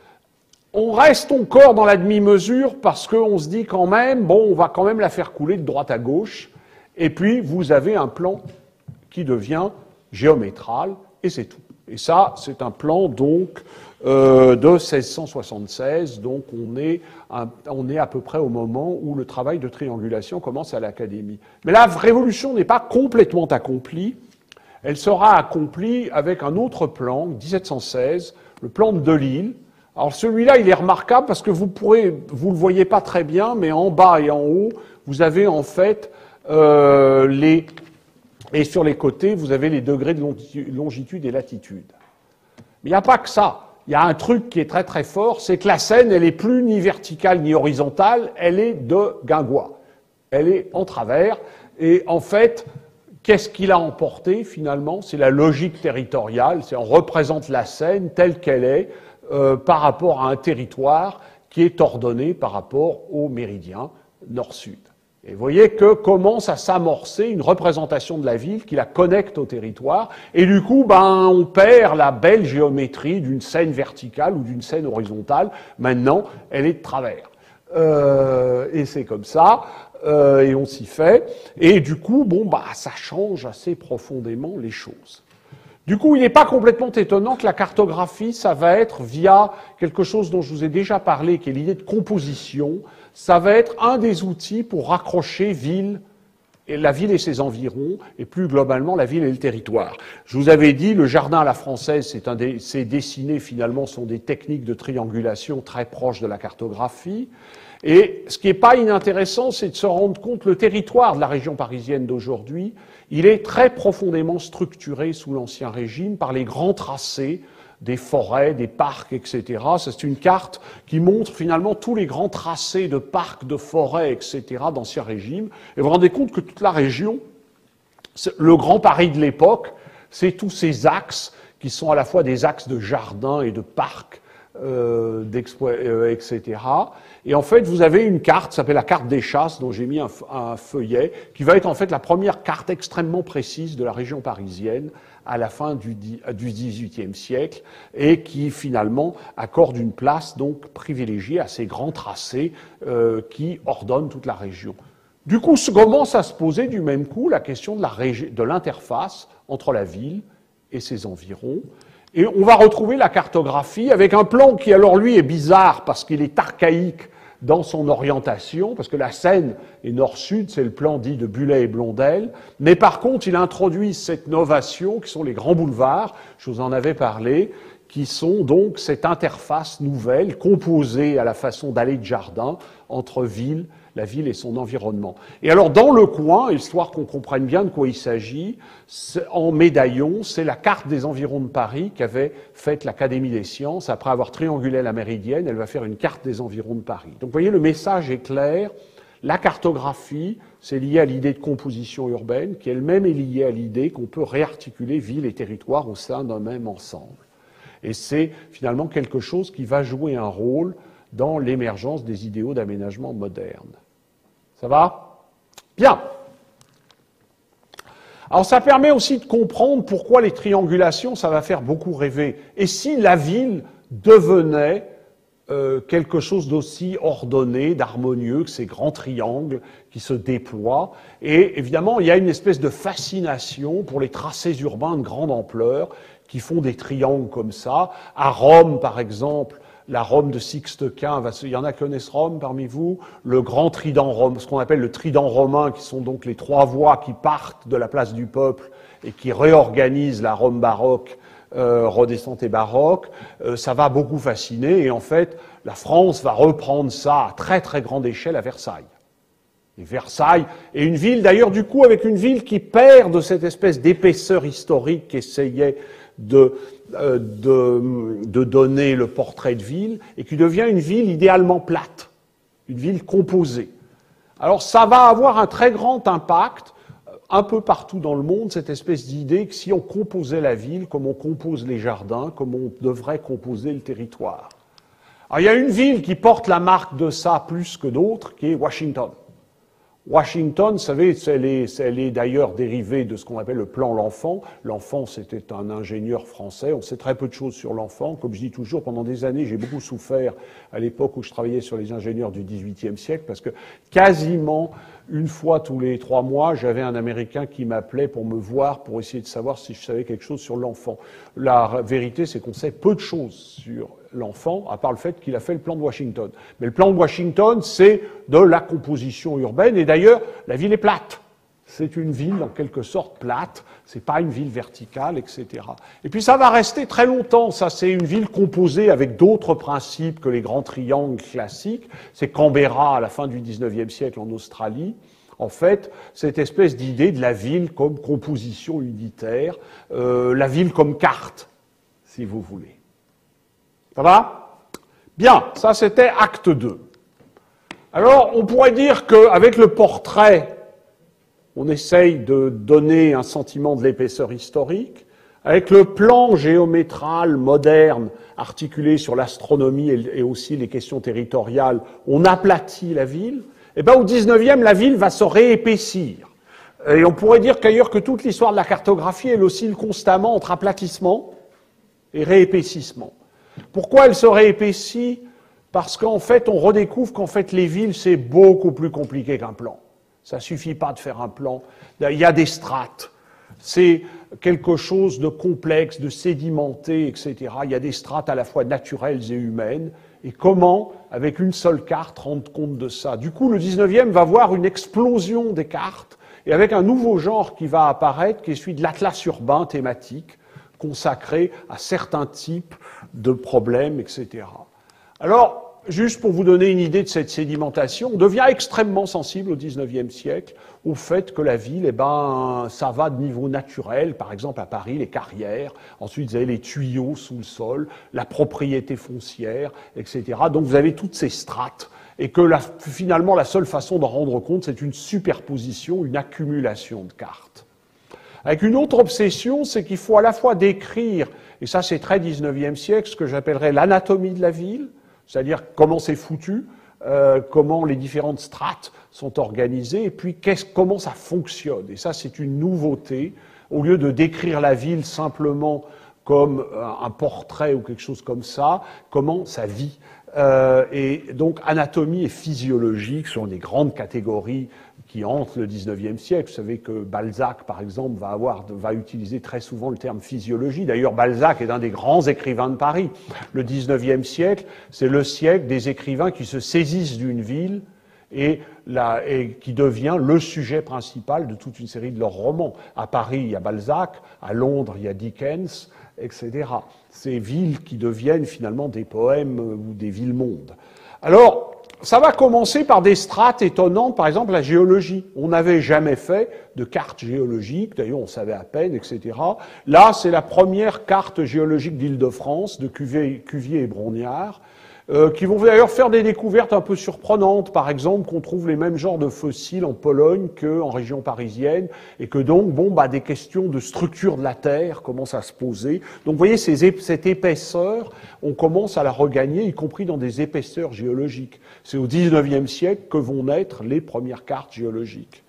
On reste encore dans la demi-mesure parce qu'on se dit quand même, bon, on va quand même la faire couler de droite à gauche. Et puis, vous avez un plan qui devient géométral, et c'est tout. Et ça, c'est un plan, donc, de 1676, donc on est à peu près au moment où le travail de triangulation commence à l'Académie. Mais la révolution n'est pas complètement accomplie, elle sera accomplie avec un autre plan, 1716, le plan de Delisle. Alors celui-là, il est remarquable parce que vous le voyez pas très bien, mais en bas et en haut, vous avez en fait et sur les côtés, vous avez les degrés de longitude et latitude. Mais il n'y a pas que ça. Il y a un truc qui est très très fort, c'est que la Seine, elle est plus ni verticale ni horizontale, elle est de guingois. Elle est en travers. Et en fait, qu'est-ce qu'il a emporté finalement? C'est la logique territoriale. On représente la Seine telle qu'elle est par rapport à un territoire qui est ordonné par rapport au méridien nord-sud. Et vous voyez que commence à s'amorcer une représentation de la ville qui la connecte au territoire. Et du coup, on perd la belle géométrie d'une Seine verticale ou d'une Seine horizontale. Maintenant, elle est de travers. Et c'est comme ça. Et on s'y fait. Et du coup, ça change assez profondément les choses. Du coup, il n'est pas complètement étonnant que la cartographie, ça va être via quelque chose dont je vous ai déjà parlé, qui est l'idée de composition. Ça va être un des outils pour raccrocher la ville et ses environs, et plus globalement la ville et le territoire. Je vous avais dit, le jardin à la française, c'est dessiné finalement, sont des techniques de triangulation très proches de la cartographie. Et ce qui n'est pas inintéressant, c'est de se rendre compte que le territoire de la région parisienne d'aujourd'hui, il est très profondément structuré sous l'Ancien Régime par les grands tracés des forêts, des parcs, etc. C'est une carte qui montre finalement tous les grands tracés de parcs, de forêts, etc. d'Ancien Régime. Et vous vous rendez compte que toute la région, le Grand Paris de l'époque, c'est tous ces axes qui sont à la fois des axes de jardins et de parcs, etc. Et en fait, vous avez une carte, qui s'appelle la carte des Chasses, dont j'ai mis un feuillet, qui va être en fait la première carte extrêmement précise de la région parisienne à la fin du XVIIIe siècle, et qui finalement accorde une place donc privilégiée à ces grands tracés qui ordonnent toute la région. Du coup, commence à se poser du même coup la question de l'interface entre la ville et ses environs. Et on va retrouver la cartographie avec un plan qui, alors lui, est bizarre parce qu'il est archaïque dans son orientation, parce que la Seine est nord-sud, c'est le plan dit de Bullet et Blondel, mais par contre, il introduit cette novation qui sont les grands boulevards, je vous en avais parlé, qui sont donc cette interface nouvelle, composée à la façon d'allées de jardin entre la ville et son environnement. Et alors, dans le coin, histoire qu'on comprenne bien de quoi il s'agit, en médaillon, c'est la carte des environs de Paris qu'avait faite l'Académie des sciences. Après avoir triangulé la méridienne, elle va faire une carte des environs de Paris. Donc, vous voyez, le message est clair. La cartographie, c'est lié à l'idée de composition urbaine, qui elle-même est liée à l'idée qu'on peut réarticuler ville et territoire au sein d'un même ensemble. Et c'est finalement quelque chose qui va jouer un rôle dans l'émergence des idéaux d'aménagement moderne. Ça va? Bien. Alors ça permet aussi de comprendre pourquoi les triangulations, ça va faire beaucoup rêver. Et si la ville devenait quelque chose d'aussi ordonné, d'harmonieux que ces grands triangles qui se déploient. Et évidemment, il y a une espèce de fascination pour les tracés urbains de grande ampleur qui font des triangles comme ça. À Rome, par exemple, la Rome de Sixte Quint, il y en a qui connaissent Rome parmi vous, le grand trident Rome, ce qu'on appelle le trident romain, qui sont donc les trois voies qui partent de la place du Peuple et qui réorganisent la Rome baroque, Renaissance et baroque, ça va beaucoup fasciner, et en fait, la France va reprendre ça à très très grande échelle à Versailles. Et Versailles est une ville, d'ailleurs, du coup, avec une ville qui perd de cette espèce d'épaisseur historique qu'essayait de donner le portrait de ville, et qui devient une ville idéalement plate, une ville composée. Alors ça va avoir un très grand impact un peu partout dans le monde, cette espèce d'idée que si on composait la ville comme on compose les jardins, comme on devrait composer le territoire. Alors il y a une ville qui porte la marque de ça plus que d'autres, qui est Washington. Washington, vous savez, elle est d'ailleurs dérivée de ce qu'on appelle le plan L'Enfant. L'Enfant, c'était un ingénieur français. On sait très peu de choses sur l'Enfant. Comme je dis toujours, pendant des années, j'ai beaucoup souffert à l'époque où je travaillais sur les ingénieurs du XVIIIe siècle, parce que quasiment une fois tous les 3 mois, j'avais un Américain qui m'appelait pour me voir, pour essayer de savoir si je savais quelque chose sur l'enfant. La vérité, c'est qu'on sait peu de choses sur l'enfant, à part le fait qu'il a fait le plan de Washington. Mais le plan de Washington, c'est de la composition urbaine, et d'ailleurs, la ville est plate. C'est une ville en quelque sorte plate, c'est pas une ville verticale, etc. Et puis ça va rester très longtemps, ça c'est une ville composée avec d'autres principes que les grands triangles classiques. C'est Canberra à la fin du XIXe siècle en Australie. En fait, cette espèce d'idée de la ville comme composition unitaire, la ville comme carte, si vous voulez. Ça va? Bien, ça c'était acte 2. Alors on pourrait dire qu'avec le portrait, on essaye de donner un sentiment de l'épaisseur historique. Avec le plan géométral moderne, articulé sur l'astronomie et aussi les questions territoriales, on aplatit la ville. Et bien au XIXe, la ville va se réépaissir. Et on pourrait dire qu'ailleurs que toute l'histoire de la cartographie, elle oscille constamment entre aplatissement et réépaississement. Pourquoi elle se réépaissit? Parce qu'en fait, on redécouvre qu'en fait, les villes, c'est beaucoup plus compliqué qu'un plan. Ça ne suffit pas de faire un plan. Il y a des strates. C'est quelque chose de complexe, de sédimenté, etc. Il y a des strates à la fois naturelles et humaines. Et comment, avec une seule carte, rendre compte de ça? Du coup, le 19e va voir une explosion des cartes, et avec un nouveau genre qui va apparaître, qui est celui de l'atlas urbain thématique, consacré à certains types de problèmes, etc. Alors, juste pour vous donner une idée de cette sédimentation, on devient extrêmement sensible au XIXe siècle au fait que la ville, eh ben, ça va de niveau naturel. Par exemple, à Paris, les carrières. Ensuite, vous avez les tuyaux sous le sol, la propriété foncière, etc. Donc, vous avez toutes ces strates. Et que finalement, la seule façon d'en rendre compte, c'est une superposition, une accumulation de cartes. Avec une autre obsession, c'est qu'il faut à la fois décrire, et ça c'est très 19e siècle, ce que j'appellerais l'anatomie de la ville, c'est-à-dire comment c'est foutu, comment les différentes strates sont organisées, et puis comment ça fonctionne. Et ça, c'est une nouveauté. Au lieu de décrire la ville simplement comme un portrait ou quelque chose comme ça, comment ça vit. Et donc, anatomie et physiologie sont des grandes catégories qui hantent le 19e siècle. Vous savez que Balzac, par exemple, va utiliser très souvent le terme physiologie. D'ailleurs, Balzac est un des grands écrivains de Paris. Le 19e siècle, c'est le siècle des écrivains qui se saisissent d'une ville et qui devient le sujet principal de toute une série de leurs romans. À Paris, il y a Balzac, à Londres, il y a Dickens, etc. Ces villes qui deviennent finalement des poèmes ou des villes-mondes. Alors, ça va commencer par des strates étonnantes, par exemple la géologie. On n'avait jamais fait de carte géologique, d'ailleurs on savait à peine, etc. Là, c'est la première carte géologique d'Île-de-France, de Cuvier et Brongniart, qui vont d'ailleurs faire des découvertes un peu surprenantes. Par exemple, qu'on trouve les mêmes genres de fossiles en Pologne qu'en région parisienne, et que donc, des questions de structure de la Terre commencent à se poser. Donc, vous voyez, cette épaisseur, on commence à la regagner, y compris dans des épaisseurs géologiques. C'est au XIXe siècle que vont naître les premières cartes géologiques.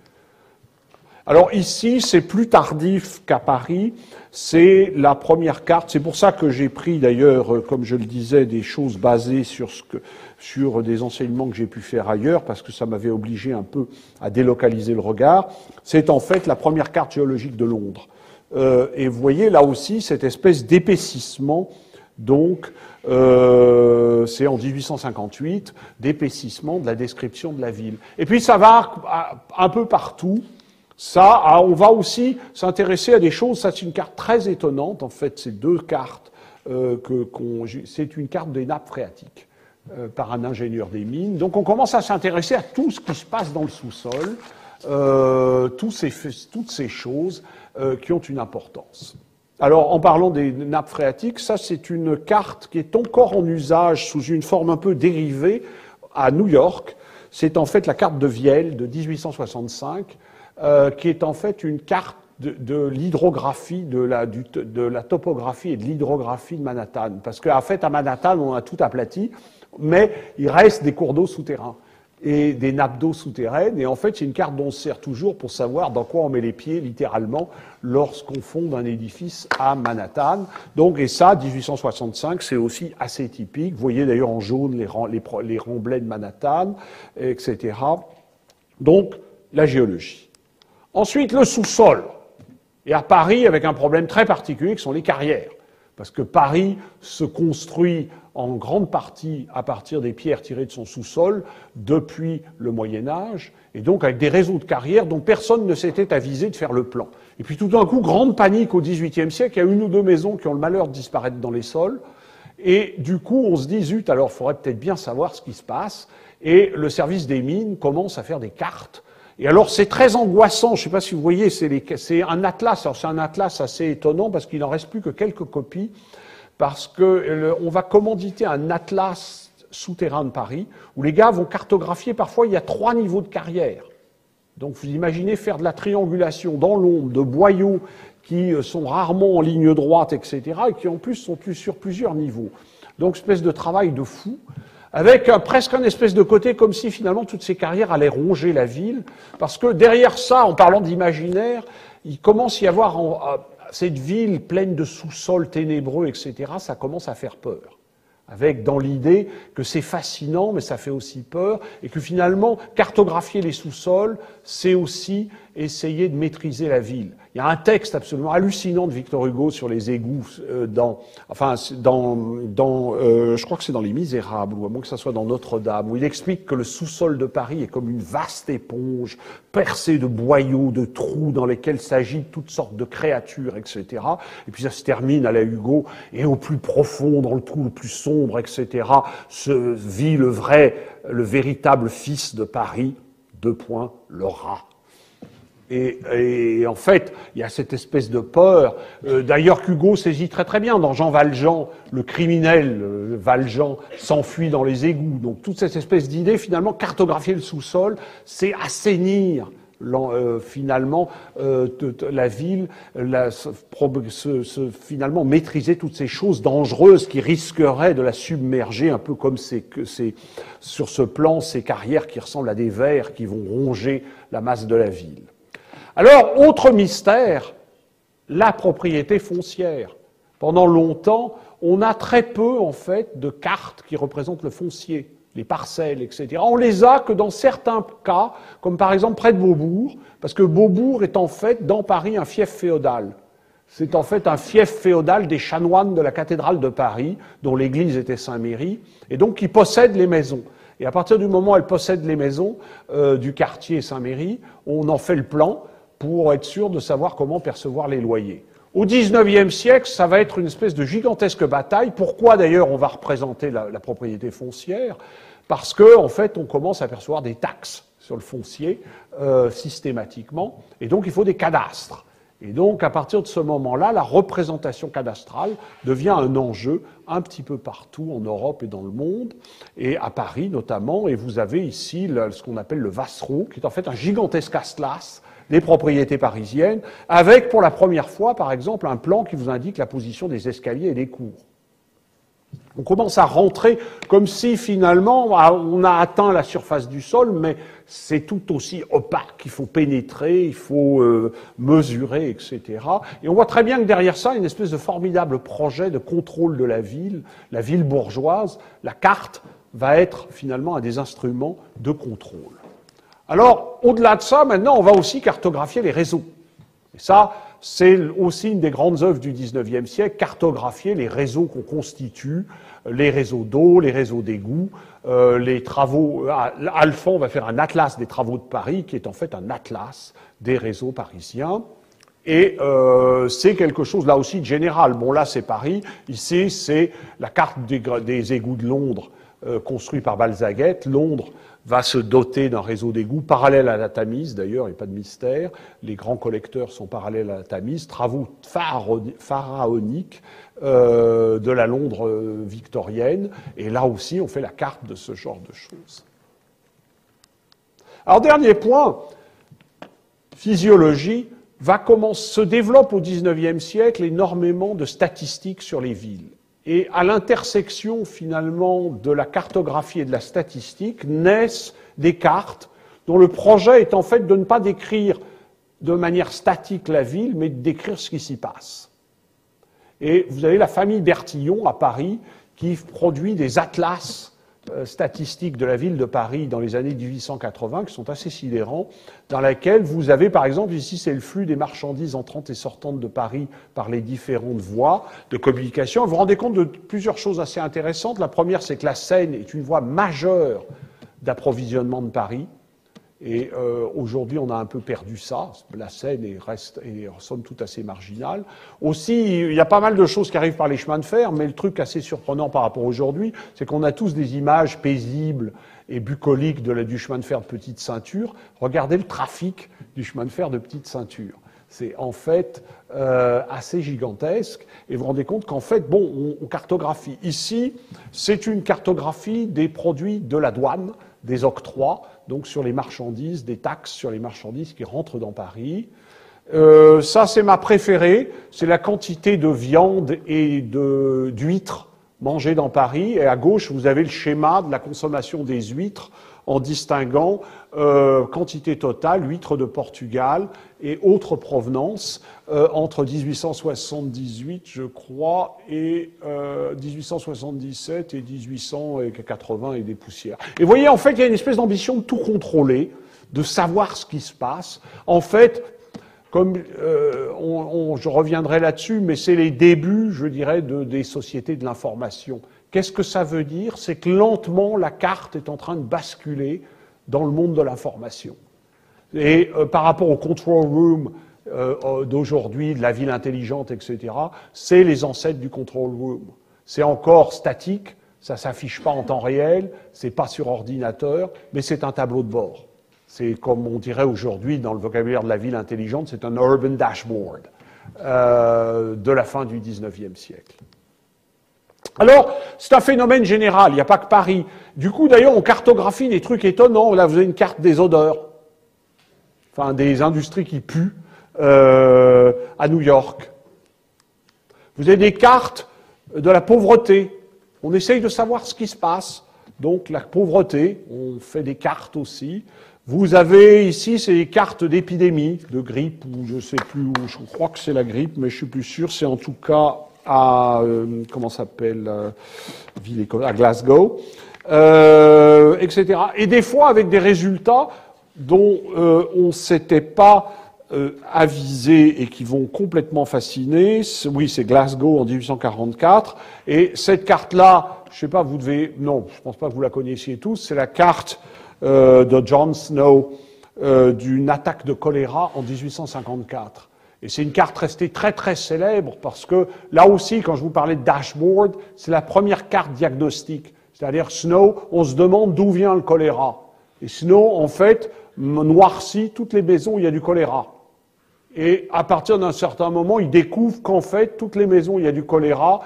Alors ici, c'est plus tardif qu'à Paris, c'est la première carte, c'est pour ça que j'ai pris d'ailleurs, comme je le disais, des choses basées sur des enseignements que j'ai pu faire ailleurs, parce que ça m'avait obligé un peu à délocaliser le regard. C'est en fait la première carte géologique de Londres. Et vous voyez là aussi cette espèce d'épaississement, donc c'est en 1858, d'épaississement de la description de la ville. Et puis ça va un peu partout. Ça, on va aussi s'intéresser à des choses, ça c'est une carte très étonnante, en fait, c'est deux cartes, c'est une carte des nappes phréatiques par un ingénieur des mines. Donc on commence à s'intéresser à tout ce qui se passe dans le sous-sol, toutes ces choses qui ont une importance. Alors, en parlant des nappes phréatiques, ça c'est une carte qui est encore en usage sous une forme un peu dérivée à New York. C'est en fait la carte de Viel de 1865, qui est en fait une carte de l'hydrographie, de la topographie et de l'hydrographie de Manhattan. Parce qu'en fait, à Manhattan, on a tout aplati, mais il reste des cours d'eau souterrains et des nappes d'eau souterraines. Et en fait, c'est une carte dont on se sert toujours pour savoir dans quoi on met les pieds, littéralement, lorsqu'on fonde un édifice à Manhattan. Donc, et ça, 1865, c'est aussi assez typique. Vous voyez d'ailleurs en jaune les remblais de Manhattan, etc. Donc, la géologie. Ensuite, le sous-sol. Et à Paris, avec un problème très particulier, qui sont les carrières. Parce que Paris se construit en grande partie à partir des pierres tirées de son sous-sol depuis le Moyen-Âge, et donc avec des réseaux de carrières dont personne ne s'était avisé de faire le plan. Et puis tout d'un coup, grande panique au XVIIIe siècle, il y a une ou deux maisons qui ont le malheur de disparaître dans les sols, et du coup, on se dit, zut, alors il faudrait peut-être bien savoir ce qui se passe, et le service des mines commence à faire des cartes. Et alors, c'est très angoissant, je ne sais pas si vous voyez, c'est un atlas, alors c'est un atlas assez étonnant parce qu'il n'en reste plus que quelques copies, parce que on va commanditer un atlas souterrain de Paris, où les gars vont cartographier, parfois il y a 3 niveaux de carrière. Donc vous imaginez faire de la triangulation dans l'ombre, de boyaux qui sont rarement en ligne droite, etc., et qui en plus sont sur plusieurs niveaux. Donc espèce de travail de fou, avec presque un espèce de côté comme si finalement toutes ces carrières allaient ronger la ville, parce que derrière ça, en parlant d'imaginaire, il commence à y avoir cette ville pleine de sous-sols ténébreux, etc., ça commence à faire peur. Avec dans l'idée que c'est fascinant, mais ça fait aussi peur, et que finalement, cartographier les sous-sols, c'est aussi essayer de maîtriser la ville. Il y a un texte absolument hallucinant de Victor Hugo sur les égouts, je crois que c'est dans Les Misérables, ou à moins que ça soit dans Notre-Dame, où il explique que le sous-sol de Paris est comme une vaste éponge, percée de boyaux, de trous dans lesquels s'agitent toutes sortes de créatures, etc. Et puis ça se termine à la Hugo, et au plus profond, dans le trou le plus sombre, etc., se vit le véritable fils de Paris, le rat. Et en fait, il y a cette espèce de peur. D'ailleurs, Hugo saisit très très bien. Dans Jean Valjean, le criminel Valjean s'enfuit dans les égouts. Donc toute cette espèce d'idée, finalement, cartographier le sous-sol, c'est assainir finalement la ville, finalement maîtriser toutes ces choses dangereuses qui risqueraient de la submerger, un peu comme sur ce plan, ces carrières qui ressemblent à des vers qui vont ronger la masse de la ville. Alors, autre mystère, la propriété foncière. Pendant longtemps, on a très peu, en fait, de cartes qui représentent le foncier, les parcelles, etc. On les a que dans certains cas, comme par exemple près de Beaubourg, parce que Beaubourg est en fait, dans Paris, un fief féodal. C'est en fait un fief féodal des chanoines de la cathédrale de Paris, dont l'église était Saint-Méry, et donc qui possède les maisons. Et à partir du moment où elle possède les maisons du quartier Saint-Méry, on en fait le plan pour être sûr de savoir comment percevoir les loyers. Au XIXe siècle, ça va être une espèce de gigantesque bataille. Pourquoi d'ailleurs on va représenter la propriété foncière? Parce que en fait, on commence à percevoir des taxes sur le foncier systématiquement, et donc il faut des cadastres. Et donc, à partir de ce moment-là, la représentation cadastrale devient un enjeu un petit peu partout en Europe et dans le monde, et à Paris notamment. Et vous avez ici ce qu'on appelle le Vassereau, qui est en fait un gigantesque atlas des propriétés parisiennes, avec pour la première fois, par exemple, un plan qui vous indique la position des escaliers et des cours. On commence à rentrer comme si, finalement, on a atteint la surface du sol, mais c'est tout aussi opaque. Il faut pénétrer, il faut mesurer, etc. Et on voit très bien que derrière ça, une espèce de formidable projet de contrôle de la ville bourgeoise. La carte va être, finalement, un des instruments de contrôle. Alors, au-delà de ça, maintenant, on va aussi cartographier les réseaux. Et ça, c'est aussi une des grandes œuvres du XIXe siècle, cartographier les réseaux qu'on constitue, les réseaux d'eau, les réseaux d'égouts, les travaux. Alphand va faire un atlas des travaux de Paris, qui est en fait un atlas des réseaux parisiens. Et c'est quelque chose, là aussi, de général. Bon, là, c'est Paris. Ici, c'est la carte des égouts de Londres, construit par Balzaguet. Londres va se doter d'un réseau d'égouts parallèle à la Tamise, d'ailleurs, il n'y a pas de mystère. Les grands collecteurs sont parallèles à la Tamise, travaux pharaoniques de la Londres victorienne. Et là aussi, on fait la carte de ce genre de choses. Alors, dernier point, physiologie, se développe au XIXe siècle énormément de statistiques sur les villes. Et à l'intersection, finalement, de la cartographie et de la statistique, naissent des cartes dont le projet est en fait de ne pas décrire de manière statique la ville, mais de décrire ce qui s'y passe. Et vous avez la famille Bertillon à Paris qui produit des atlas statistiques de la ville de Paris dans les années 1880 qui sont assez sidérants, dans laquelle vous avez, par exemple, ici, c'est le flux des marchandises entrantes et sortantes de Paris par les différentes voies de communication. Vous vous rendez compte de plusieurs choses assez intéressantes. La première, c'est que la Seine est une voie majeure d'approvisionnement de Paris. Et aujourd'hui, on a un peu perdu ça. La Seine est en somme toute assez marginale. Aussi, il y a pas mal de choses qui arrivent par les chemins de fer, mais le truc assez surprenant par rapport à aujourd'hui, c'est qu'on a tous des images paisibles et bucoliques du chemin de fer de petite ceinture. Regardez le trafic du chemin de fer de petite ceinture. C'est en fait assez gigantesque. Et vous vous rendez compte qu'en fait, bon, on cartographie. Ici, c'est une cartographie des produits de la douane, des octrois, donc sur les marchandises, des taxes sur les marchandises qui rentrent dans Paris. Ça, c'est ma préférée. C'est la quantité de viande et d'huîtres mangées dans Paris. Et à gauche, vous avez le schéma de la consommation des huîtres en distinguant quantité totale, huîtres de Portugal et autres provenances entre 1878, je crois, et 1877 et 1880 et des poussières. Et vous voyez, en fait, il y a une espèce d'ambition de tout contrôler, de savoir ce qui se passe. En fait, comme je reviendrai là-dessus, mais c'est les débuts, je dirais, des sociétés de l'information. Qu'est-ce que ça veut dire? C'est que lentement, la carte est en train de basculer dans le monde de l'information. Et par rapport au control room d'aujourd'hui, de la ville intelligente, etc., c'est les ancêtres du control room. C'est encore statique, ça s'affiche pas en temps réel, c'est pas sur ordinateur, mais c'est un tableau de bord. C'est comme on dirait aujourd'hui dans le vocabulaire de la ville intelligente, c'est un urban dashboard de la fin du XIXe siècle. Alors, c'est un phénomène général, il n'y a pas que Paris. Du coup, d'ailleurs, on cartographie des trucs étonnants. Là, vous avez une carte des odeurs, enfin des industries qui puent à New York. Vous avez des cartes de la pauvreté. On essaye de savoir ce qui se passe. Donc, la pauvreté, on fait des cartes aussi. Vous avez ici, c'est des cartes d'épidémie, de grippe, ou je ne sais plus où, je crois que c'est la grippe, mais je suis plus sûr, c'est en tout cas à, comment ça s'appelle, à Glasgow, etc. Et des fois avec des résultats dont on ne s'était pas avisé et qui vont complètement fasciner. Oui, c'est Glasgow en 1844. Et cette carte-là, je ne sais pas, vous devez... Non, je ne pense pas que vous la connaissiez tous. C'est la carte de John Snow d'une attaque de choléra en 1854. Et c'est une carte restée très très célèbre parce que là aussi, quand je vous parlais de dashboard, c'est la première carte diagnostique. C'est-à-dire Snow, on se demande d'où vient le choléra. Et Snow, en fait, noircit toutes les maisons où il y a du choléra. Et à partir d'un certain moment, il découvre qu'en fait, toutes les maisons où il y a du choléra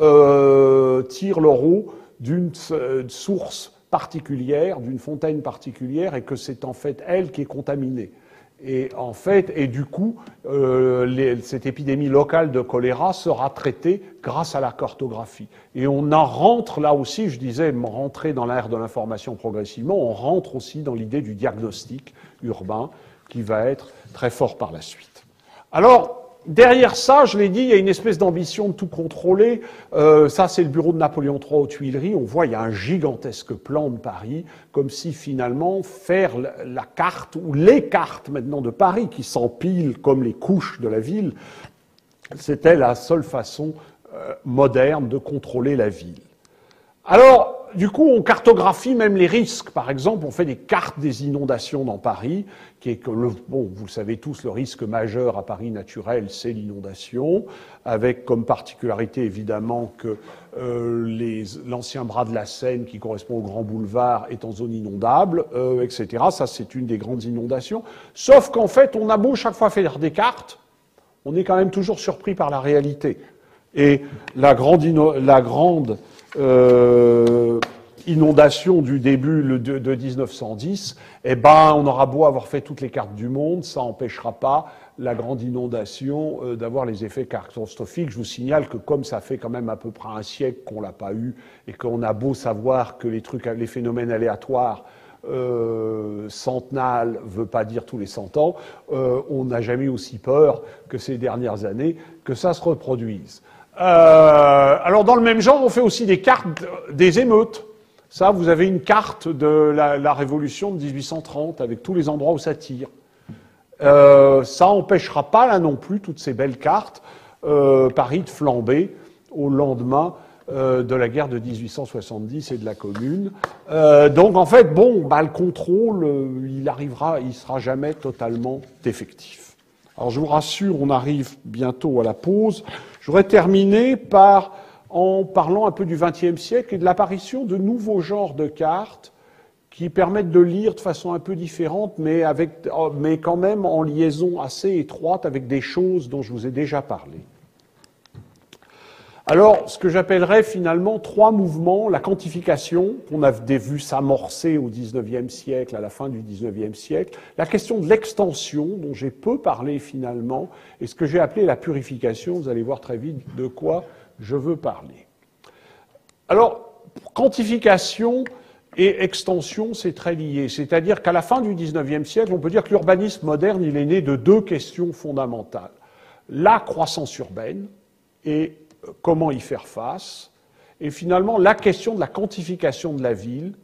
tirent leur eau d'une source particulière, d'une fontaine particulière, et que c'est en fait elle qui est contaminée. Et en fait, et du coup, cette épidémie locale de choléra sera traitée grâce à la cartographie. Et on en rentre là aussi, je disais, rentrer dans l'ère de l'information progressivement, on rentre aussi dans l'idée du diagnostic urbain qui va être très fort par la suite. Alors, derrière ça, je l'ai dit, il y a une espèce d'ambition de tout contrôler. Ça, c'est le bureau de Napoléon III aux Tuileries. On voit, il y a un gigantesque plan de Paris, comme si finalement faire la carte, ou les cartes maintenant de Paris, qui s'empilent comme les couches de la ville, c'était la seule façon moderne de contrôler la ville. Alors, du coup, on cartographie même les risques. Par exemple, on fait des cartes des inondations dans Paris, qui est que, bon, vous le savez tous, le risque majeur à Paris naturel, c'est l'inondation, avec comme particularité, évidemment, que l'ancien bras de la Seine, qui correspond au Grand Boulevard, est en zone inondable, etc. Ça, c'est une des grandes inondations. Sauf qu'en fait, on a beau chaque fois faire des cartes, on est quand même toujours surpris par la réalité. Et la grande inondation du début de 1910, eh ben, on aura beau avoir fait toutes les cartes du monde, ça n'empêchera pas la grande inondation d'avoir les effets catastrophiques. Je vous signale que comme ça fait quand même à peu près un siècle qu'on l'a pas eu, et qu'on a beau savoir que les phénomènes aléatoires centennal veut pas dire tous les 100 ans, on n'a jamais eu aussi peur que ces dernières années que ça se reproduise. Alors dans le même genre, on fait aussi des cartes des émeutes. Ça, vous avez une carte de la Révolution de 1830 avec tous les endroits où ça tire. Ça n'empêchera pas, là non plus, toutes ces belles cartes, Paris de flamber au lendemain de la guerre de 1870 et de la Commune. Donc, en fait, bon, le contrôle, il sera jamais totalement effectif. Alors, je vous rassure, on arrive bientôt à la pause. Je voudrais terminer en parlant un peu du XXe siècle et de l'apparition de nouveaux genres de cartes qui permettent de lire de façon un peu différente, mais quand même en liaison assez étroite avec des choses dont je vous ai déjà parlé. Alors, ce que j'appellerais finalement trois mouvements, la quantification, qu'on a vu s'amorcer au XIXe siècle, à la fin du XIXe siècle, la question de l'extension, dont j'ai peu parlé finalement, et ce que j'ai appelé la purification, vous allez voir très vite de quoi je veux parler. Alors, quantification et extension, c'est très lié. C'est-à-dire qu'à la fin du XIXe siècle, on peut dire que l'urbanisme moderne, il est né de deux questions fondamentales. La croissance urbaine et comment y faire face, et finalement la question de la quantification de la ville,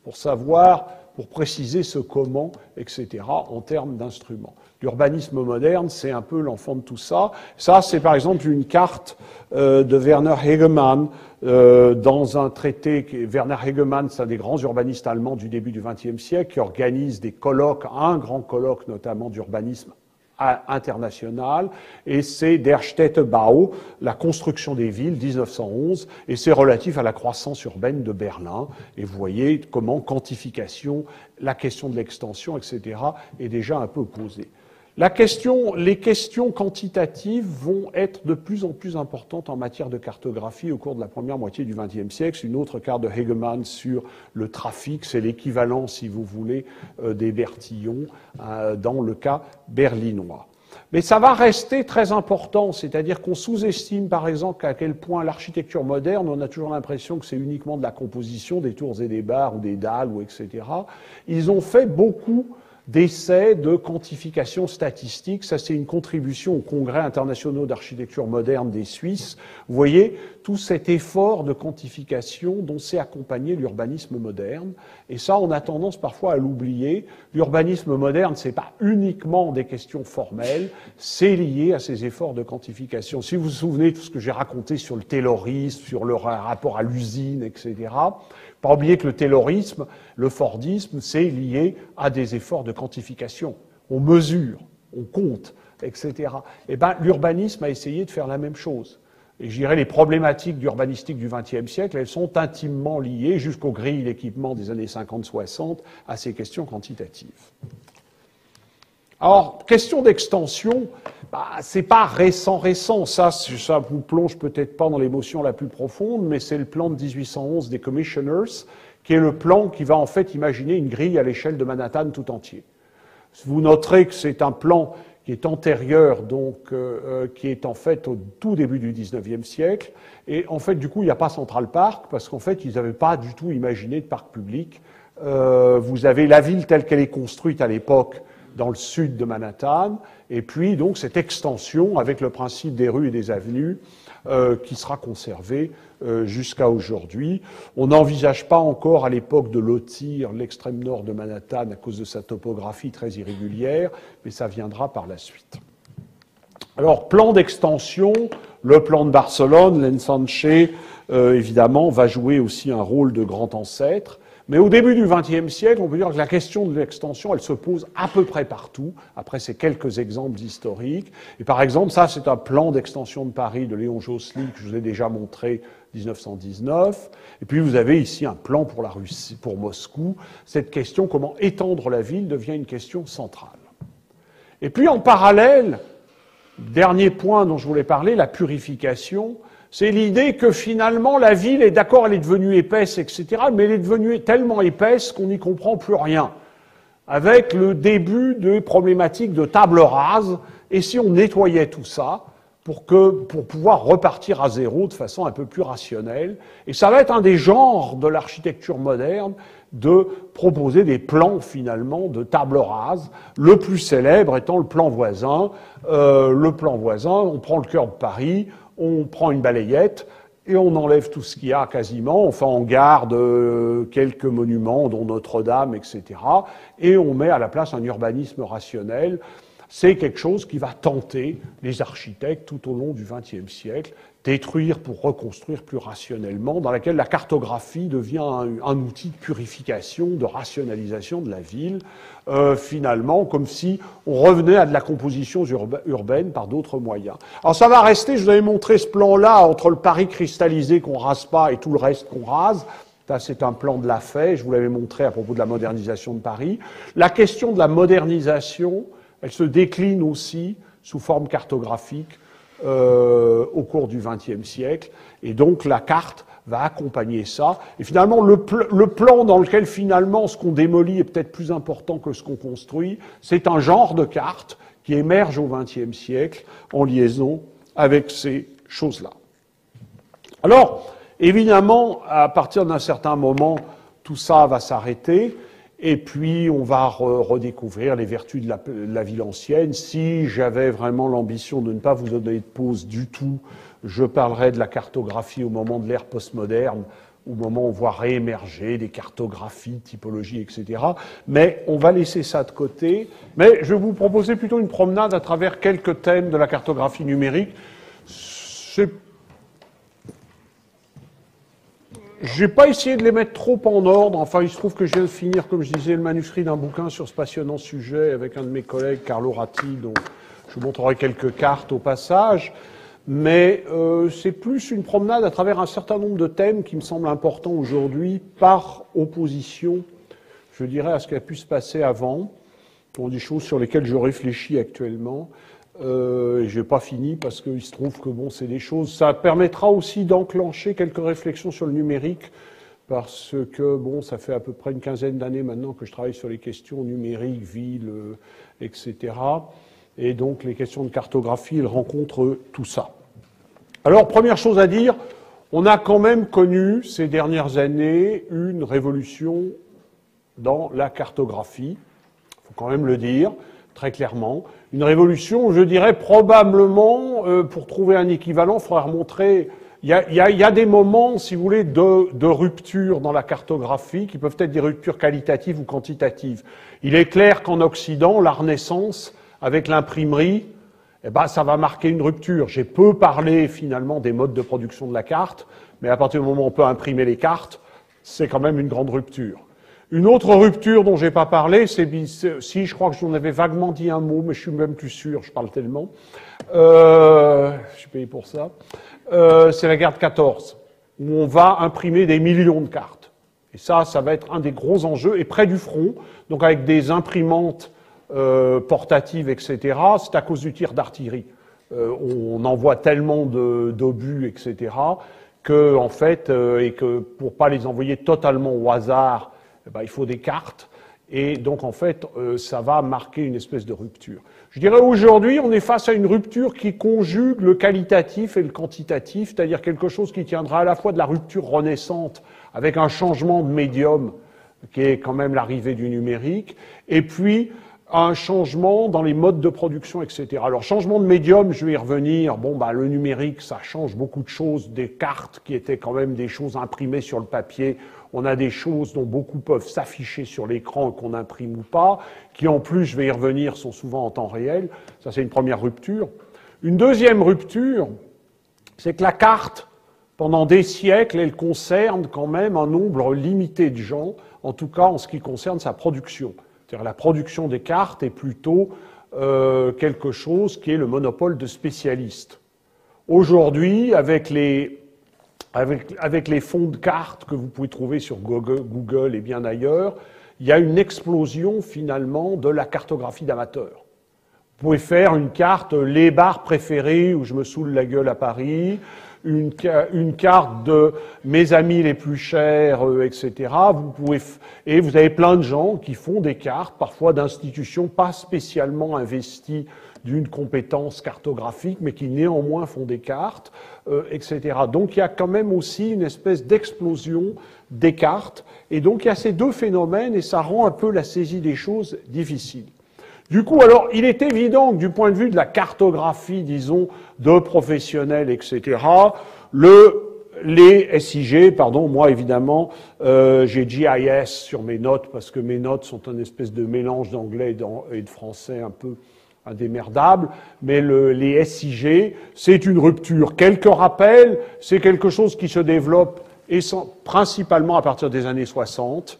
pour préciser ce comment, etc., en termes d'instruments. L'urbanisme moderne, c'est un peu l'enfant de tout ça. Ça, c'est par exemple une carte de Werner Hegemann dans un traité. Werner Hegemann, c'est un des grands urbanistes allemands du début du XXe siècle, qui organise des colloques, un grand colloque notamment d'urbanisme international, et c'est Der Städtebau, la construction des villes, 1911, et c'est relatif à la croissance urbaine de Berlin. Et vous voyez comment quantification, la question de l'extension, etc., est déjà un peu posée. Les questions quantitatives vont être de plus en plus importantes en matière de cartographie au cours de la première moitié du XXe siècle. C'est une autre carte de Hegemann sur le trafic, c'est l'équivalent, si vous voulez, des Bertillons dans le cas berlinois. Mais ça va rester très important, c'est-à-dire qu'on sous-estime par exemple à quel point l'architecture moderne, on a toujours l'impression que c'est uniquement de la composition, des tours et des barres ou des dalles, ou etc. Ils ont fait beaucoup d'essais de quantification statistique. Ça, c'est une contribution au Congrès international d'architecture moderne des Suisses. Vous voyez tout cet effort de quantification dont s'est accompagné l'urbanisme moderne. Et ça, on a tendance parfois à l'oublier. L'urbanisme moderne, c'est pas uniquement des questions formelles, c'est lié à ces efforts de quantification. Si vous vous souvenez de tout ce que j'ai raconté sur le taylorisme, sur le rapport à l'usine, etc., pas oublier que le taylorisme, le fordisme, c'est lié à des efforts de quantification. On mesure, on compte, etc. Eh bien, l'urbanisme a essayé de faire la même chose. Et je dirais les problématiques urbanistiques du XXe siècle, elles sont intimement liées, jusqu'aux grilles d'équipement des années 50-60, à ces questions quantitatives. Alors, question d'extension, c'est pas récent, ça vous plonge peut-être pas dans l'émotion la plus profonde, mais c'est le plan de 1811 des Commissioners, qui est le plan qui va en fait imaginer une grille à l'échelle de Manhattan tout entier. Vous noterez que c'est un plan qui est antérieur, donc qui est en fait au tout début du XIXe siècle, et en fait du coup il n'y a pas Central Park, parce qu'en fait ils n'avaient pas du tout imaginé de parc public. Vous avez la ville telle qu'elle est construite à l'époque, dans le sud de Manhattan, et puis donc cette extension avec le principe des rues et des avenues qui sera conservé jusqu'à aujourd'hui. On n'envisage pas encore à l'époque de lotir l'extrême nord de Manhattan à cause de sa topographie très irrégulière, mais ça viendra par la suite. Alors, plan d'extension, le plan de Barcelone, l'Ensanche, évidemment, va jouer aussi un rôle de grand ancêtre. Mais au début du XXe siècle, on peut dire que la question de l'extension, elle se pose à peu près partout. Après, c'est quelques exemples historiques. Et par exemple, ça, c'est un plan d'extension de Paris de Léon Josely que je vous ai déjà montré en 1919. Et puis, vous avez ici un plan pour la Russie, pour Moscou. Cette question, comment étendre la ville, devient une question centrale. Et puis, en parallèle, dernier point dont je voulais parler, la purification. C'est l'idée que finalement la ville est d'accord, elle est devenue épaisse, etc., mais elle est devenue tellement épaisse qu'on n'y comprend plus rien. Avec le début de problématiques de table rase, et si on nettoyait tout ça pour pouvoir repartir à zéro de façon un peu plus rationnelle. Et ça va être un des genres de l'architecture moderne de proposer des plans finalement de table rase, le plus célèbre étant le plan voisin. Le plan voisin, on prend le cœur de Paris, on prend une balayette et on enlève tout ce qu'il y a quasiment, enfin on garde quelques monuments, dont Notre-Dame, etc., et on met à la place un urbanisme rationnel. C'est quelque chose qui va tenter les architectes tout au long du XXe siècle, détruire pour reconstruire plus rationnellement, dans laquelle la cartographie devient un outil de purification, de rationalisation de la ville, finalement, comme si on revenait à de la composition urbaine par d'autres moyens. Alors ça va rester, je vous avais montré ce plan-là, entre le Paris cristallisé qu'on rase pas et tout le reste qu'on rase. Ça, c'est un plan de Lafay, je vous l'avais montré à propos de la modernisation de Paris. La question de la modernisation, elle se décline aussi sous forme cartographique au cours du XXe siècle. Et donc la carte va accompagner ça. Et finalement, le plan dans lequel finalement ce qu'on démolit est peut-être plus important que ce qu'on construit, c'est un genre de carte qui émerge au XXe siècle en liaison avec ces choses-là. Alors, évidemment, à partir d'un certain moment, tout ça va s'arrêter. Et puis, on va redécouvrir les vertus de la ville ancienne. Si j'avais vraiment l'ambition de ne pas vous donner de pause du tout, je parlerais de la cartographie au moment de l'ère postmoderne, au moment où on voit réémerger des cartographies, typologies, etc. Mais on va laisser ça de côté. Mais je vais vous proposer plutôt une promenade à travers quelques thèmes de la cartographie numérique. J'ai pas essayé de les mettre trop en ordre. Enfin, il se trouve que je viens de finir, comme je disais, le manuscrit d'un bouquin sur ce passionnant sujet avec un de mes collègues, Carlo Ratti, dont je vous montrerai quelques cartes au passage. Mais c'est plus une promenade à travers un certain nombre de thèmes qui me semblent importants aujourd'hui, par opposition, je dirais, à ce qui a pu se passer avant, pour des choses sur lesquelles je réfléchis actuellement. Je n'ai pas fini parce qu'il se trouve que bon, c'est des choses. Ça permettra aussi d'enclencher quelques réflexions sur le numérique parce que bon, ça fait à peu près une quinzaine d'années maintenant que je travaille sur les questions numériques, villes, etc. Et donc les questions de cartographie, elles rencontrent tout ça. Alors première chose à dire, on a quand même connu ces dernières années une révolution dans la cartographie. Il faut quand même le dire. Très clairement. Une révolution, je dirais probablement, pour trouver un équivalent, il faudra remontrer. Il y a des moments, si vous voulez, de rupture dans la cartographie qui peuvent être des ruptures qualitatives ou quantitatives. Il est clair qu'en Occident, la Renaissance, avec l'imprimerie, eh ben, ça va marquer une rupture. J'ai peu parlé finalement des modes de production de la carte, mais à partir du moment où on peut imprimer les cartes, c'est quand même une grande rupture. Une autre rupture dont je n'ai pas parlé, c'est si je crois que j'en avais vaguement dit un mot, mais je suis même plus sûr, je parle tellement. Je suis payé pour ça. C'est la guerre de 14, où on va imprimer des millions de cartes. Et ça va être un des gros enjeux, et près du front, donc avec des imprimantes portatives, etc. C'est à cause du tir d'artillerie. On envoie tellement d'obus, etc., que en fait, et que pour pas les envoyer totalement au hasard, il faut des cartes, et donc en fait, ça va marquer une espèce de rupture. Je dirais aujourd'hui, on est face à une rupture qui conjugue le qualitatif et le quantitatif, c'est-à-dire quelque chose qui tiendra à la fois de la rupture renaissante, avec un changement de médium, qui est quand même l'arrivée du numérique, et puis un changement dans les modes de production, etc. Alors, changement de médium, je vais y revenir. Bon, le numérique, ça change beaucoup de choses. Des cartes qui étaient quand même des choses imprimées sur le papier. On a des choses dont beaucoup peuvent s'afficher sur l'écran qu'on imprime ou pas, qui en plus, je vais y revenir, sont souvent en temps réel. Ça, c'est une première rupture. Une deuxième rupture, c'est que la carte, pendant des siècles, elle concerne quand même un nombre limité de gens, en tout cas en ce qui concerne sa production. C'est-à-dire la production des cartes est plutôt quelque chose qui est le monopole de spécialistes. Aujourd'hui, avec les fonds de cartes que vous pouvez trouver sur Google et bien ailleurs, il y a une explosion finalement de la cartographie d'amateurs. Vous pouvez faire une carte, les bars préférés où je me saoule la gueule à Paris, une carte de mes amis les plus chers, etc. Et vous avez plein de gens qui font des cartes, parfois d'institutions pas spécialement investies d'une compétence cartographique, mais qui néanmoins font des cartes, etc. Donc il y a quand même aussi une espèce d'explosion des cartes. Et donc il y a ces deux phénomènes et ça rend un peu la saisie des choses difficile. Du coup, alors, il est évident que du point de vue de la cartographie, disons, de professionnels, etc., les SIG, pardon, moi évidemment, j'ai GIS sur mes notes parce que mes notes sont un espèce de mélange d'anglais et de français un peu indémerdable, mais les SIG, c'est une rupture. Quelques rappels, c'est quelque chose qui se développe principalement à partir des années 60.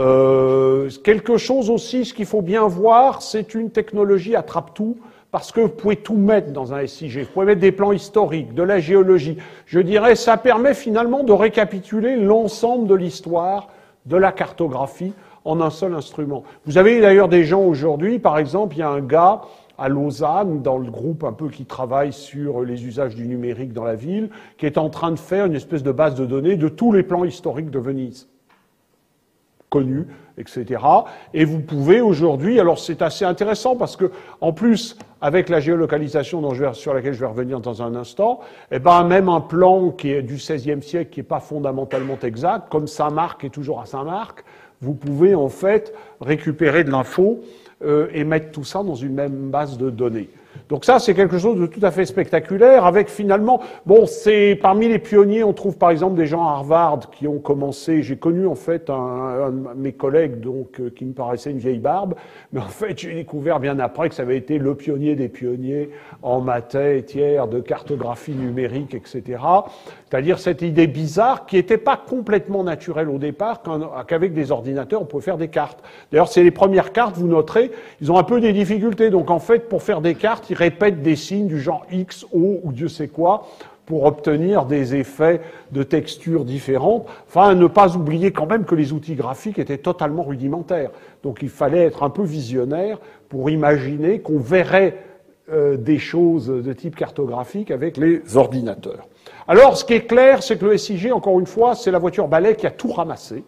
Quelque chose aussi, ce qu'il faut bien voir, c'est une technologie attrape-tout, parce que vous pouvez tout mettre dans un SIG. Vous pouvez mettre des plans historiques, de la géologie. Je dirais, ça permet finalement de récapituler l'ensemble de l'histoire de la cartographie en un seul instrument. Vous avez d'ailleurs des gens aujourd'hui, par exemple, il y a un gars à Lausanne, dans le groupe un peu qui travaille sur les usages du numérique dans la ville, qui est en train de faire une espèce de base de données de tous les plans historiques de Venise, connus, etc. Et vous pouvez aujourd'hui, alors c'est assez intéressant parce que, en plus, avec la géolocalisation sur laquelle je vais revenir dans un instant, eh ben, même un plan qui est du XVIe siècle, qui n'est pas fondamentalement exact, comme Saint-Marc est toujours à Saint-Marc, vous pouvez en fait récupérer de l'info et mettre tout ça dans une même base de données. Donc ça, c'est quelque chose de tout à fait spectaculaire, avec finalement, bon, c'est parmi les pionniers, on trouve par exemple des gens à Harvard qui ont commencé, j'ai connu en fait un de mes collègues, donc, qui me paraissait une vieille barbe, mais en fait, j'ai découvert bien après que ça avait été le pionnier des pionniers en matière de cartographie numérique, etc. C'est-à-dire cette idée bizarre qui n'était pas complètement naturelle au départ, qu'avec des ordinateurs, on pouvait faire des cartes. D'ailleurs, c'est les premières cartes, vous noterez, ils ont un peu des difficultés. Donc en fait, pour faire des cartes, ils répètent des signes du genre X, O ou Dieu sait quoi pour obtenir des effets de texture différentes. Enfin, ne pas oublier quand même que les outils graphiques étaient totalement rudimentaires. Donc il fallait être un peu visionnaire pour imaginer qu'on verrait des choses de type cartographique avec les ordinateurs. Alors, ce qui est clair, c'est que le SIG, encore une fois, c'est la voiture balai qui a tout ramassé,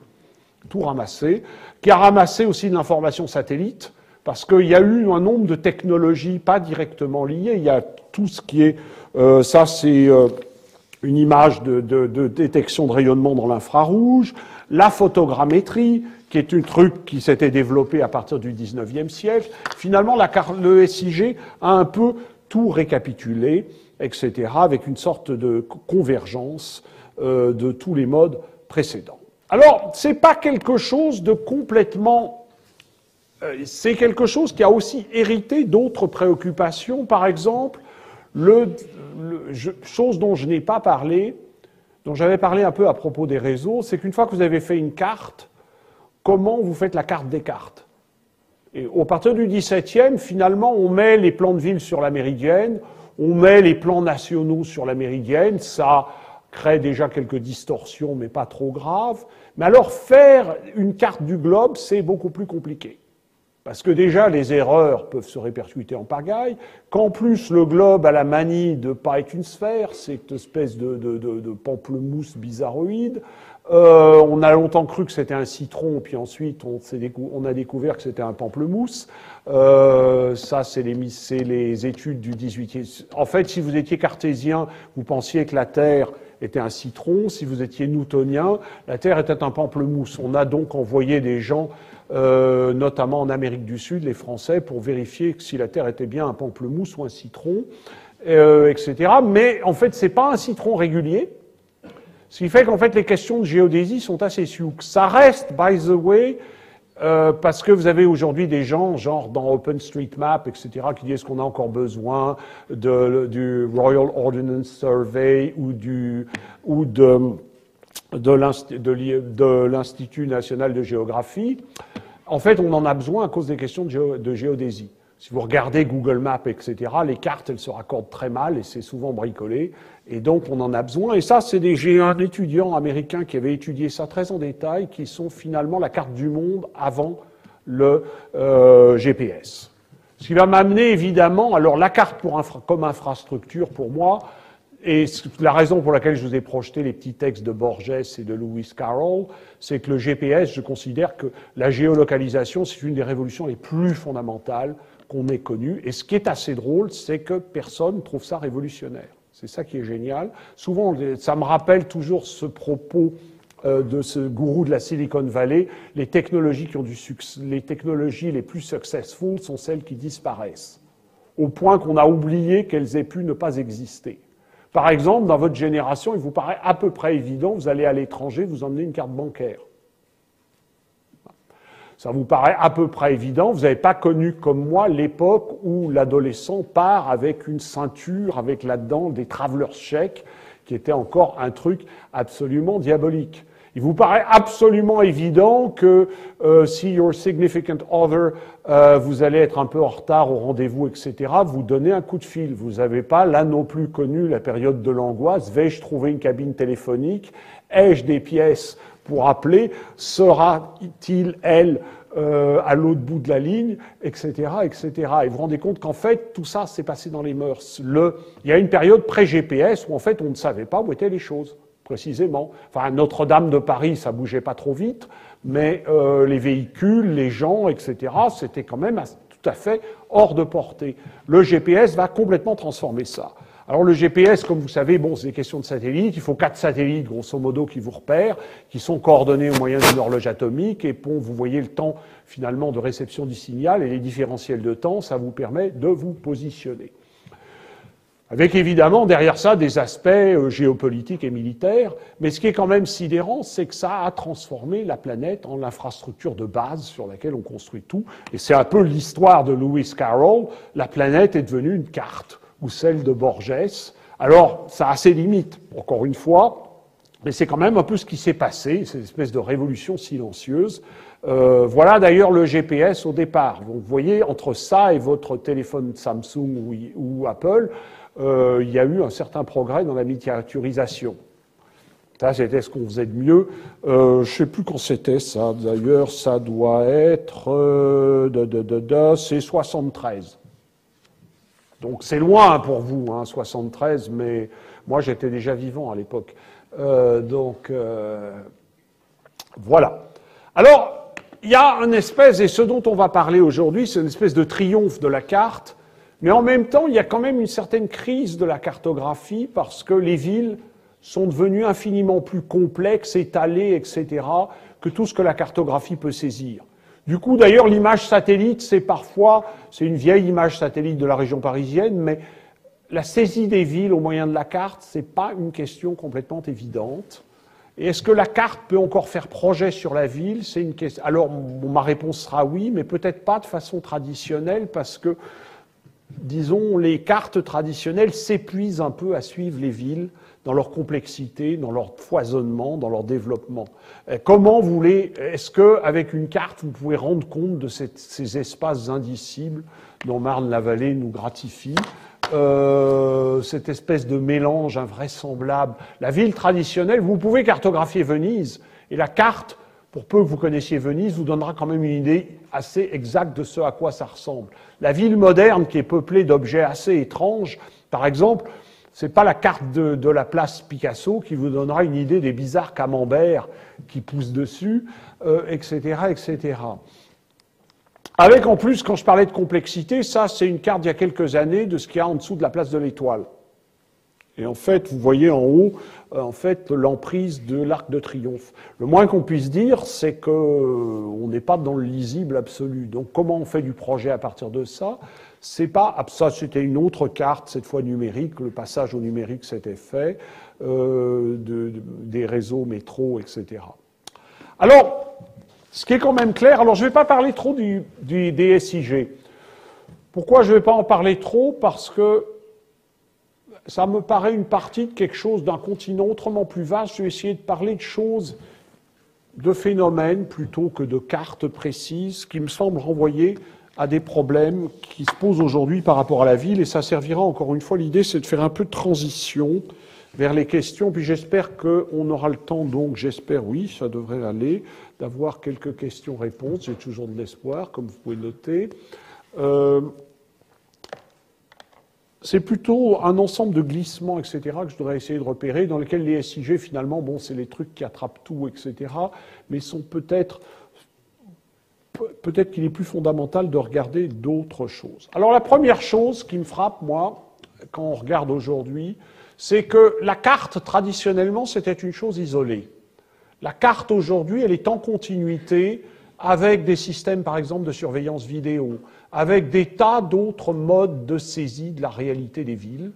qui a ramassé aussi de l'information satellite, parce qu'il y a eu un nombre de technologies pas directement liées. Il y a tout ce qui est... ça, c'est une image de détection de rayonnement dans l'infrarouge, la photogrammétrie, qui est un truc qui s'était développé à partir du 19e siècle. Finalement, le SIG a un peu tout récapitulé, etc., avec une sorte de convergence de tous les modes précédents. Alors, c'est pas quelque chose de complètement... c'est quelque chose qui a aussi hérité d'autres préoccupations. Par exemple, chose dont je n'ai pas parlé, dont j'avais parlé un peu à propos des réseaux, c'est qu'une fois que vous avez fait une carte, comment vous faites la carte des cartes? Et au partir du XVIIe, finalement, on met les plans de ville sur la méridienne, on met les plans nationaux sur la méridienne, ça crée déjà quelques distorsions, mais pas trop graves. Mais alors, faire une carte du globe, c'est beaucoup plus compliqué. Parce que déjà, les erreurs peuvent se répercuter en pagaille, qu'en plus, le globe a la manie de ne pas être une sphère, c'est une espèce de pamplemousse bizarroïde. On a longtemps cru que c'était un citron, puis ensuite on a découvert que c'était un pamplemousse. Ça, c'est les études du 18e. En fait, si vous étiez cartésien, vous pensiez que la Terre était un citron. Si vous étiez newtonien, la Terre était un pamplemousse. On a donc envoyé des gens, notamment en Amérique du Sud, les Français, pour vérifier si la Terre était bien un pamplemousse ou un citron, etc. Mais en fait, c'est pas un citron régulier. Ce qui fait qu'en fait, les questions de géodésie sont assez sioux. Ça reste, by the way, parce que vous avez aujourd'hui des gens, genre dans OpenStreetMap, etc., qui disent qu'on a encore besoin du Royal Ordnance Survey ou de l'Institut national de géographie. En fait, on en a besoin à cause des questions de géodésie. Si vous regardez Google Maps, etc., les cartes, elles se raccordent très mal et c'est souvent bricolé. Et donc, on en a besoin. Et ça, j'ai un étudiant américain qui avait étudié ça très en détail, qui sont finalement la carte du monde avant le GPS. Ce qui va m'amener, évidemment, alors la carte comme infrastructure, pour moi, et la raison pour laquelle je vous ai projeté les petits textes de Borges et de Lewis Carroll, c'est que le GPS, je considère que la géolocalisation, c'est une des révolutions les plus fondamentales qu'on ait connues. Et ce qui est assez drôle, c'est que personne ne trouve ça révolutionnaire. C'est ça qui est génial. Souvent, ça me rappelle toujours ce propos de ce gourou de la Silicon Valley. Les technologies qui ont du succès, les technologies les plus successful sont celles qui disparaissent, au point qu'on a oublié qu'elles aient pu ne pas exister. Par exemple, dans votre génération, il vous paraît à peu près évident, vous allez à l'étranger, vous emmenez une carte bancaire. Ça vous paraît à peu près évident, vous n'avez pas connu comme moi l'époque où l'adolescent part avec une ceinture, avec là-dedans des travelers chèques, qui était encore un truc absolument diabolique. Il vous paraît absolument évident que si your significant other, vous allez être un peu en retard au rendez-vous, etc., vous donnez un coup de fil. Vous n'avez pas, là non plus, connu la période de l'angoisse. Vais-je trouver une cabine téléphonique? Ai-je des pièces pour appeler? Sera-t-il, elle, à l'autre bout de la ligne, etc., etc. Et vous vous rendez compte qu'en fait, tout ça s'est passé dans les mœurs. Il y a une période pré-GPS où, en fait, on ne savait pas où étaient les choses. Précisément. Enfin, Notre-Dame de Paris, ça bougeait pas trop vite, mais les véhicules, les gens, etc., c'était quand même tout à fait hors de portée. Le GPS va complètement transformer ça. Alors le GPS, comme vous savez, bon, c'est des questions de satellites. Il faut 4 satellites, grosso modo, qui vous repèrent, qui sont coordonnés au moyen d'une horloge atomique. Et bon, vous voyez le temps, finalement, de réception du signal et les différentiels de temps, ça vous permet de vous positionner. Avec évidemment derrière ça des aspects géopolitiques et militaires, mais ce qui est quand même sidérant, c'est que ça a transformé la planète en l'infrastructure de base sur laquelle on construit tout. Et c'est un peu l'histoire de Lewis Carroll. La planète est devenue une carte, ou celle de Borges. Alors, ça a ses limites, encore une fois, mais c'est quand même un peu ce qui s'est passé, cette espèce de révolution silencieuse. Voilà d'ailleurs le GPS au départ. Donc, vous voyez, entre ça et votre téléphone Samsung ou Apple, il y a eu un certain progrès dans la miniaturisation. Ça, c'était ce qu'on faisait de mieux. Je ne sais plus quand c'était, ça. D'ailleurs, ça doit être... c'est 73. Donc, c'est loin pour vous, hein, 73, mais moi, j'étais déjà vivant à l'époque. Voilà. Alors, il y a une espèce, et ce dont on va parler aujourd'hui, c'est une espèce de triomphe de la carte. Mais en même temps, il y a quand même une certaine crise de la cartographie parce que les villes sont devenues infiniment plus complexes, étalées, etc., que tout ce que la cartographie peut saisir. Du coup, d'ailleurs, l'image satellite, c'est une vieille image satellite de la région parisienne, mais la saisie des villes au moyen de la carte, c'est pas une question complètement évidente. Et est-ce que la carte peut encore faire projet sur la ville? C'est une question. Alors, ma réponse sera oui, mais peut-être pas de façon traditionnelle parce que disons, les cartes traditionnelles s'épuisent un peu à suivre les villes dans leur complexité, dans leur foisonnement, dans leur développement. Comment est-ce qu'avec une carte, vous pouvez rendre compte de ces espaces indicibles dont Marne-la-Vallée nous gratifie, cette espèce de mélange invraisemblable. La ville traditionnelle, vous pouvez cartographier Venise, et la carte, pour peu que vous connaissiez Venise, vous donnera quand même une idée assez exacte de ce à quoi ça ressemble. La ville moderne, qui est peuplée d'objets assez étranges, par exemple, c'est pas la carte de la place Picasso qui vous donnera une idée des bizarres camemberts qui poussent dessus, etc., etc. Avec en plus, quand je parlais de complexité, ça c'est une carte d'il y a quelques années de ce qu'il y a en dessous de la place de l'Étoile. Et en fait, vous voyez en haut, en fait, l'emprise de l'Arc de Triomphe. Le moins qu'on puisse dire, c'est qu'on n'est pas dans le lisible absolu. Donc, comment on fait du projet à partir de ça? C'est pas, ça c'était une autre carte, cette fois numérique. Le passage au numérique s'était fait, des réseaux métro, etc. Alors, ce qui est quand même clair, alors je ne vais pas parler trop des SIG. Pourquoi je ne vais pas en parler trop? Parce que ça me paraît une partie de quelque chose, d'un continent autrement plus vaste. Je vais essayer de parler de choses, de phénomènes, plutôt que de cartes précises, qui me semblent renvoyer à des problèmes qui se posent aujourd'hui par rapport à la ville. Et ça servira, encore une fois, l'idée, c'est de faire un peu de transition vers les questions. Puis j'espère qu'on aura le temps, donc j'espère, oui, ça devrait aller, d'avoir quelques questions-réponses. J'ai toujours de l'espoir, comme vous pouvez noter. C'est plutôt un ensemble de glissements, etc., que je devrais essayer de repérer, dans lesquels les SIG, finalement, bon, c'est les trucs qui attrapent tout, etc., mais sont peut-être qu'il est plus fondamental de regarder d'autres choses. Alors, la première chose qui me frappe, moi, quand on regarde aujourd'hui, c'est que la carte, traditionnellement, c'était une chose isolée. La carte, aujourd'hui, elle est en continuité avec des systèmes, par exemple, de surveillance vidéo, avec des tas d'autres modes de saisie de la réalité des villes.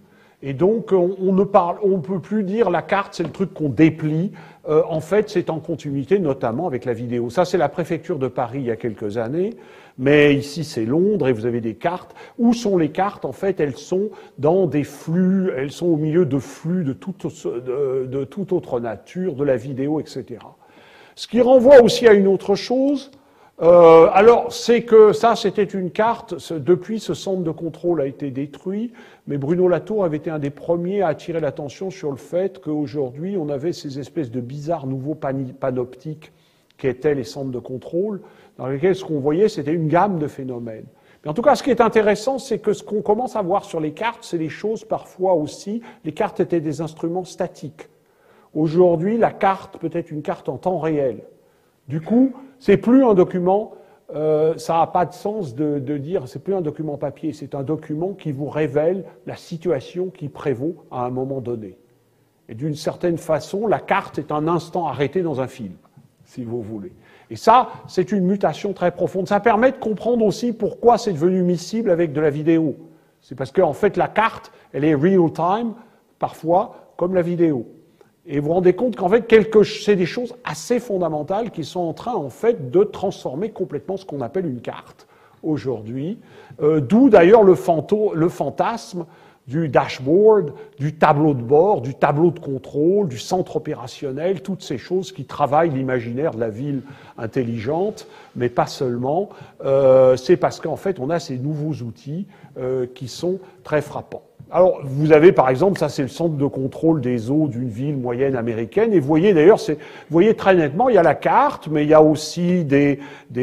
Et donc, on ne peut plus dire la carte, c'est le truc qu'on déplie. En fait, c'est en continuité, notamment avec la vidéo. Ça, c'est la préfecture de Paris il y a quelques années. Mais ici, c'est Londres et vous avez des cartes. Où sont les cartes? En fait, elles sont dans des flux, elles sont au milieu de flux de toute autre nature, de la vidéo, etc. Ce qui renvoie aussi à une autre chose. Alors, c'est que ça, c'était une carte. Depuis, ce centre de contrôle a été détruit, mais Bruno Latour avait été un des premiers à attirer l'attention sur le fait qu'aujourd'hui, on avait ces espèces de bizarres nouveaux panoptiques qui étaient les centres de contrôle, dans lesquels ce qu'on voyait, c'était une gamme de phénomènes. Mais en tout cas, ce qui est intéressant, c'est que ce qu'on commence à voir sur les cartes, c'est les choses parfois aussi. Les cartes étaient des instruments statiques. Aujourd'hui, la carte peut être une carte en temps réel. Du coup, c'est plus un document, ça n'a pas de sens de dire, c'est plus un document papier, c'est un document qui vous révèle la situation qui prévaut à un moment donné. Et d'une certaine façon, la carte est un instant arrêté dans un film, si vous voulez. Et ça, c'est une mutation très profonde. Ça permet de comprendre aussi pourquoi c'est devenu miscible avec de la vidéo. C'est parce qu'en fait, la carte, elle est real-time, parfois, comme la vidéo. Et vous vous rendez compte qu'en fait, c'est des choses assez fondamentales qui sont en train, en fait, de transformer complètement ce qu'on appelle une carte aujourd'hui. D'où d'ailleurs le fantasme du dashboard, du tableau de bord, du tableau de contrôle, du centre opérationnel, toutes ces choses qui travaillent l'imaginaire de la ville intelligente, mais pas seulement. C'est parce qu'en fait, on a ces nouveaux outils qui sont très frappants. Alors, vous avez par exemple, ça c'est le centre de contrôle des eaux d'une ville moyenne américaine, et vous voyez d'ailleurs, vous voyez très nettement, il y a la carte, mais il y a aussi des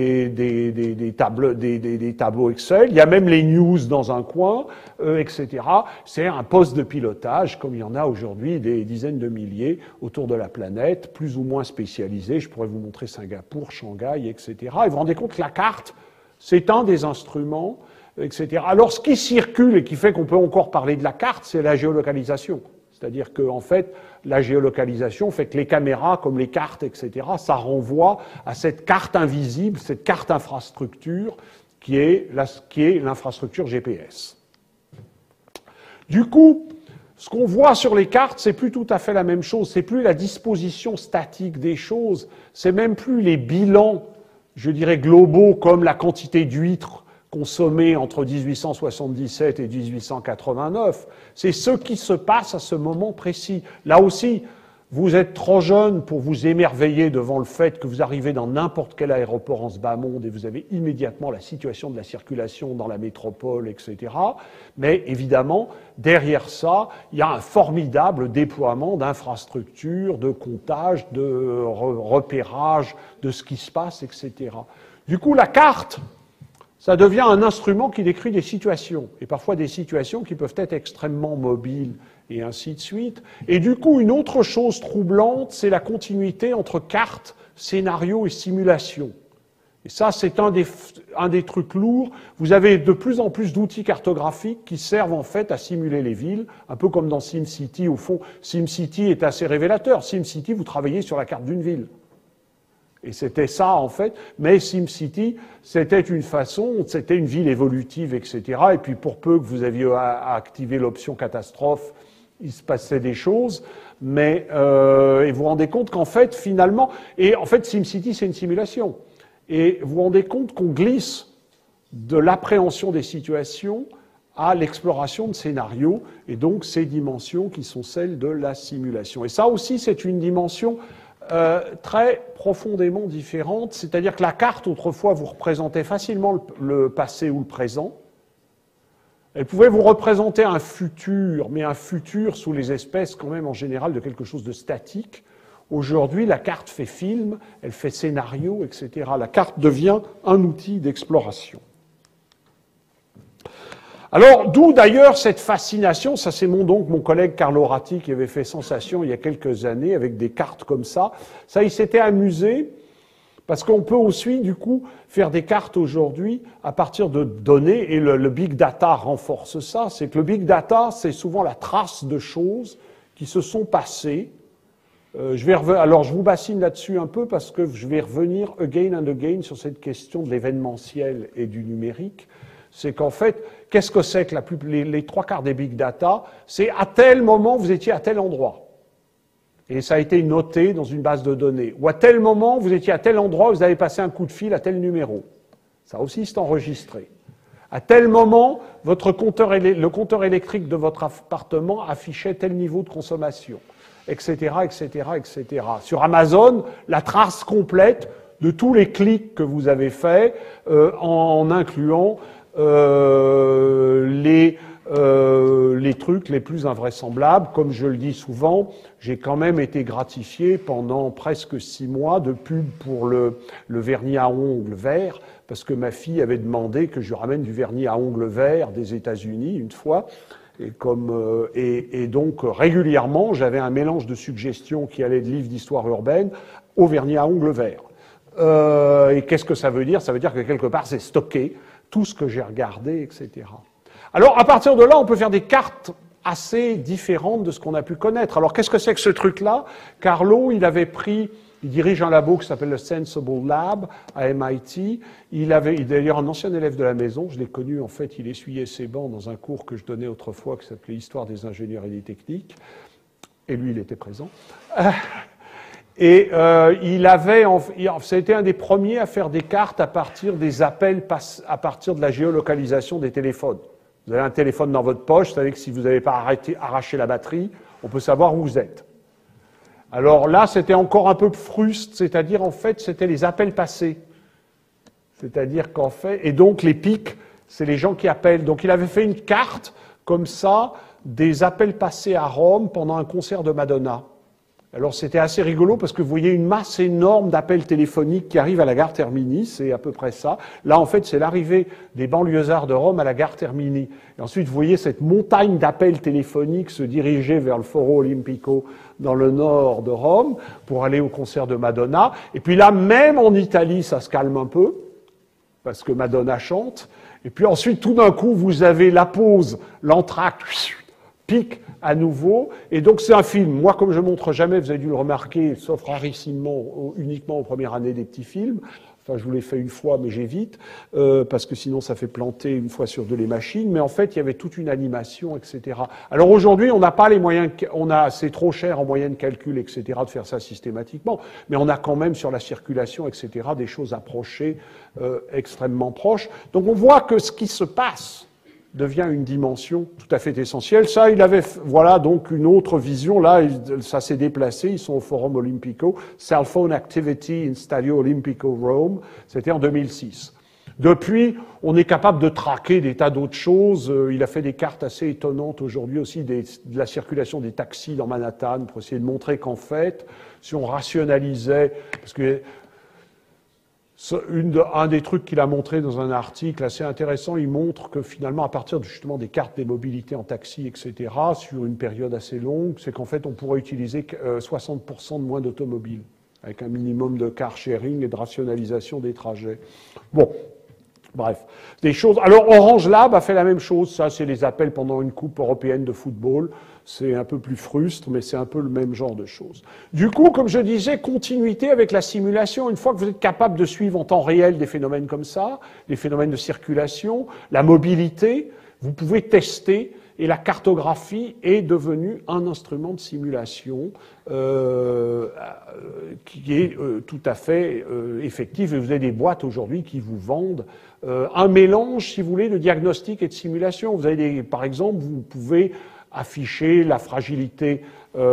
tableaux Excel, il y a même les news dans un coin, etc. C'est un poste de pilotage, comme il y en a aujourd'hui des dizaines de milliers autour de la planète, plus ou moins spécialisés. Je pourrais vous montrer Singapour, Shanghai, etc. Et vous vous rendez compte que la carte, c'est un des instruments, etc. Alors, ce qui circule et qui fait qu'on peut encore parler de la carte, c'est la géolocalisation. C'est-à-dire qu'en fait, la géolocalisation fait que les caméras, comme les cartes, etc., ça renvoie à cette carte invisible, cette carte infrastructure qui est l'infrastructure GPS. Du coup, ce qu'on voit sur les cartes, c'est plus tout à fait la même chose. C'est plus la disposition statique des choses. C'est même plus les bilans, je dirais, globaux, comme la quantité d'huîtres consommé entre 1877 et 1889, c'est ce qui se passe à ce moment précis. Là aussi, vous êtes trop jeune pour vous émerveiller devant le fait que vous arrivez dans n'importe quel aéroport en ce bas monde et vous avez immédiatement la situation de la circulation dans la métropole, etc. Mais évidemment, derrière ça, il y a un formidable déploiement d'infrastructures, de comptage, de repérage de ce qui se passe, etc. Du coup, la carte, ça devient un instrument qui décrit des situations, et parfois des situations qui peuvent être extrêmement mobiles, et ainsi de suite. Et du coup, une autre chose troublante, c'est la continuité entre carte, scénario et simulation. Et ça, c'est un des trucs lourds. Vous avez de plus en plus d'outils cartographiques qui servent en fait à simuler les villes, un peu comme dans SimCity. Au fond, SimCity est assez révélateur. SimCity, vous travaillez sur la carte d'une ville. Et c'était ça, en fait. Mais SimCity, c'était une façon, c'était une ville évolutive, etc. Et puis, pour peu que vous aviez à activer l'option catastrophe, il se passait des choses. Mais, et vous vous rendez compte qu'en fait, finalement, et en fait, SimCity, c'est une simulation. Et vous vous rendez compte qu'on glisse de l'appréhension des situations à l'exploration de scénarios, et donc ces dimensions qui sont celles de la simulation. Et ça aussi, c'est une dimension très profondément différente, c'est-à-dire que la carte, autrefois, vous représentait facilement le passé ou le présent. Elle pouvait vous représenter un futur, mais un futur sous les espèces, quand même, en général, de quelque chose de statique. Aujourd'hui, la carte fait film, elle fait scénario, etc. La carte devient un outil d'exploration. Alors, d'où d'ailleurs cette fascination, ça c'est mon collègue Carlo Ratti qui avait fait sensation il y a quelques années avec des cartes comme ça. Ça, il s'était amusé, parce qu'on peut aussi, du coup, faire des cartes aujourd'hui à partir de données, et le big data renforce ça. C'est que le big data, c'est souvent la trace de choses qui se sont passées. Alors, je vous bassine là-dessus un peu, parce que je vais revenir again and again sur cette question de l'événementiel et du numérique. c'est qu'en fait, qu'est-ce que c'est que les trois quarts des big data? C'est à tel moment, vous étiez à tel endroit. Et ça a été noté dans une base de données. Ou à tel moment, vous étiez à tel endroit, vous avez passé un coup de fil à tel numéro. Ça aussi, c'est enregistré. À tel moment, le compteur électrique de votre appartement affichait tel niveau de consommation, etc., etc., etc. Sur Amazon, la trace complète de tous les clics que vous avez faits, en incluant les trucs les plus invraisemblables. Comme je le dis souvent, j'ai quand même été gratifié pendant presque 6 mois de pub pour le vernis à ongles vert, parce que ma fille avait demandé que je lui ramène du vernis à ongles vert des États-Unis une fois. Et donc régulièrement, j'avais un mélange de suggestions qui allaient de livres d'histoire urbaine au vernis à ongles vert. Et qu'est-ce que ça veut dire? Ça veut dire que quelque part, c'est stocké, tout ce que j'ai regardé, etc. Alors, à partir de là, on peut faire des cartes assez différentes de ce qu'on a pu connaître. Alors, qu'est-ce que c'est que ce truc-là? Carlo, il dirige un labo qui s'appelle le Sensible Lab à MIT. Il est d'ailleurs un ancien élève de la maison. Je l'ai connu, en fait, il essuyait ses bancs dans un cours que je donnais autrefois qui s'appelait Histoire des ingénieurs et des techniques. Et lui, il était présent. Et ça a été un des premiers à faire des cartes à partir des appels, à partir de la géolocalisation des téléphones. Vous avez un téléphone dans votre poche, vous savez que si vous n'avez pas arraché la batterie, on peut savoir où vous êtes. Alors là, c'était encore un peu fruste, c'est-à-dire en fait, c'était les appels passés. C'est-à-dire qu'en fait, et donc les pics, c'est les gens qui appellent. Donc il avait fait une carte comme ça des appels passés à Rome pendant un concert de Madonna. Alors c'était assez rigolo parce que vous voyez une masse énorme d'appels téléphoniques qui arrivent à la gare Termini, c'est à peu près ça. Là en fait c'est l'arrivée des banlieusards de Rome à la gare Termini. Et ensuite vous voyez cette montagne d'appels téléphoniques se diriger vers le Foro Olimpico dans le nord de Rome pour aller au concert de Madonna. Et puis là même en Italie ça se calme un peu parce que Madonna chante. Et puis ensuite tout d'un coup vous avez la pause, l'entracte pique à nouveau, et donc c'est un film. Moi, comme je montre jamais, vous avez dû le remarquer, sauf rarissimement, uniquement aux premières années des petits films. Enfin, je vous l'ai fait une fois, mais j'évite, parce que sinon ça fait planter une fois sur deux les machines. Mais en fait, il y avait toute une animation, etc. Alors aujourd'hui, on n'a pas les moyens, c'est trop cher en moyens de calcul, etc., de faire ça systématiquement. Mais on a quand même sur la circulation, etc., des choses approchées, extrêmement proches. Donc on voit que ce qui se passe devient une dimension tout à fait essentielle. Ça, il avait, voilà, donc une autre vision. Là, ça s'est déplacé. Ils sont au Forum Olimpico. Cell Phone Activity in Stadio Olimpico Rome. C'était en 2006. Depuis, on est capable de traquer des tas d'autres choses. Il a fait des cartes assez étonnantes aujourd'hui aussi de la circulation des taxis dans Manhattan pour essayer de montrer qu'en fait, si on rationalisait, parce que un des trucs qu'il a montré dans un article assez intéressant, il montre que finalement, à partir justement des cartes des mobilités en taxi, etc., sur une période assez longue, c'est qu'en fait, on pourrait utiliser 60% de moins d'automobiles, avec un minimum de car sharing et de rationalisation des trajets. Bon, bref, des choses. Alors, Orange Lab a fait la même chose. Ça, c'est les appels pendant une coupe européenne de football. C'est un peu plus frustre, mais c'est un peu le même genre de choses. Du coup, comme je disais, continuité avec la simulation. Une fois que vous êtes capable de suivre en temps réel des phénomènes comme ça, les phénomènes de circulation, la mobilité, vous pouvez tester. Et la cartographie est devenue un instrument de simulation qui est tout à fait effectif. Et vous avez des boîtes aujourd'hui qui vous vendent un mélange, si vous voulez, de diagnostic et de simulation. Vous avez par exemple, vous pouvez afficher la fragilité,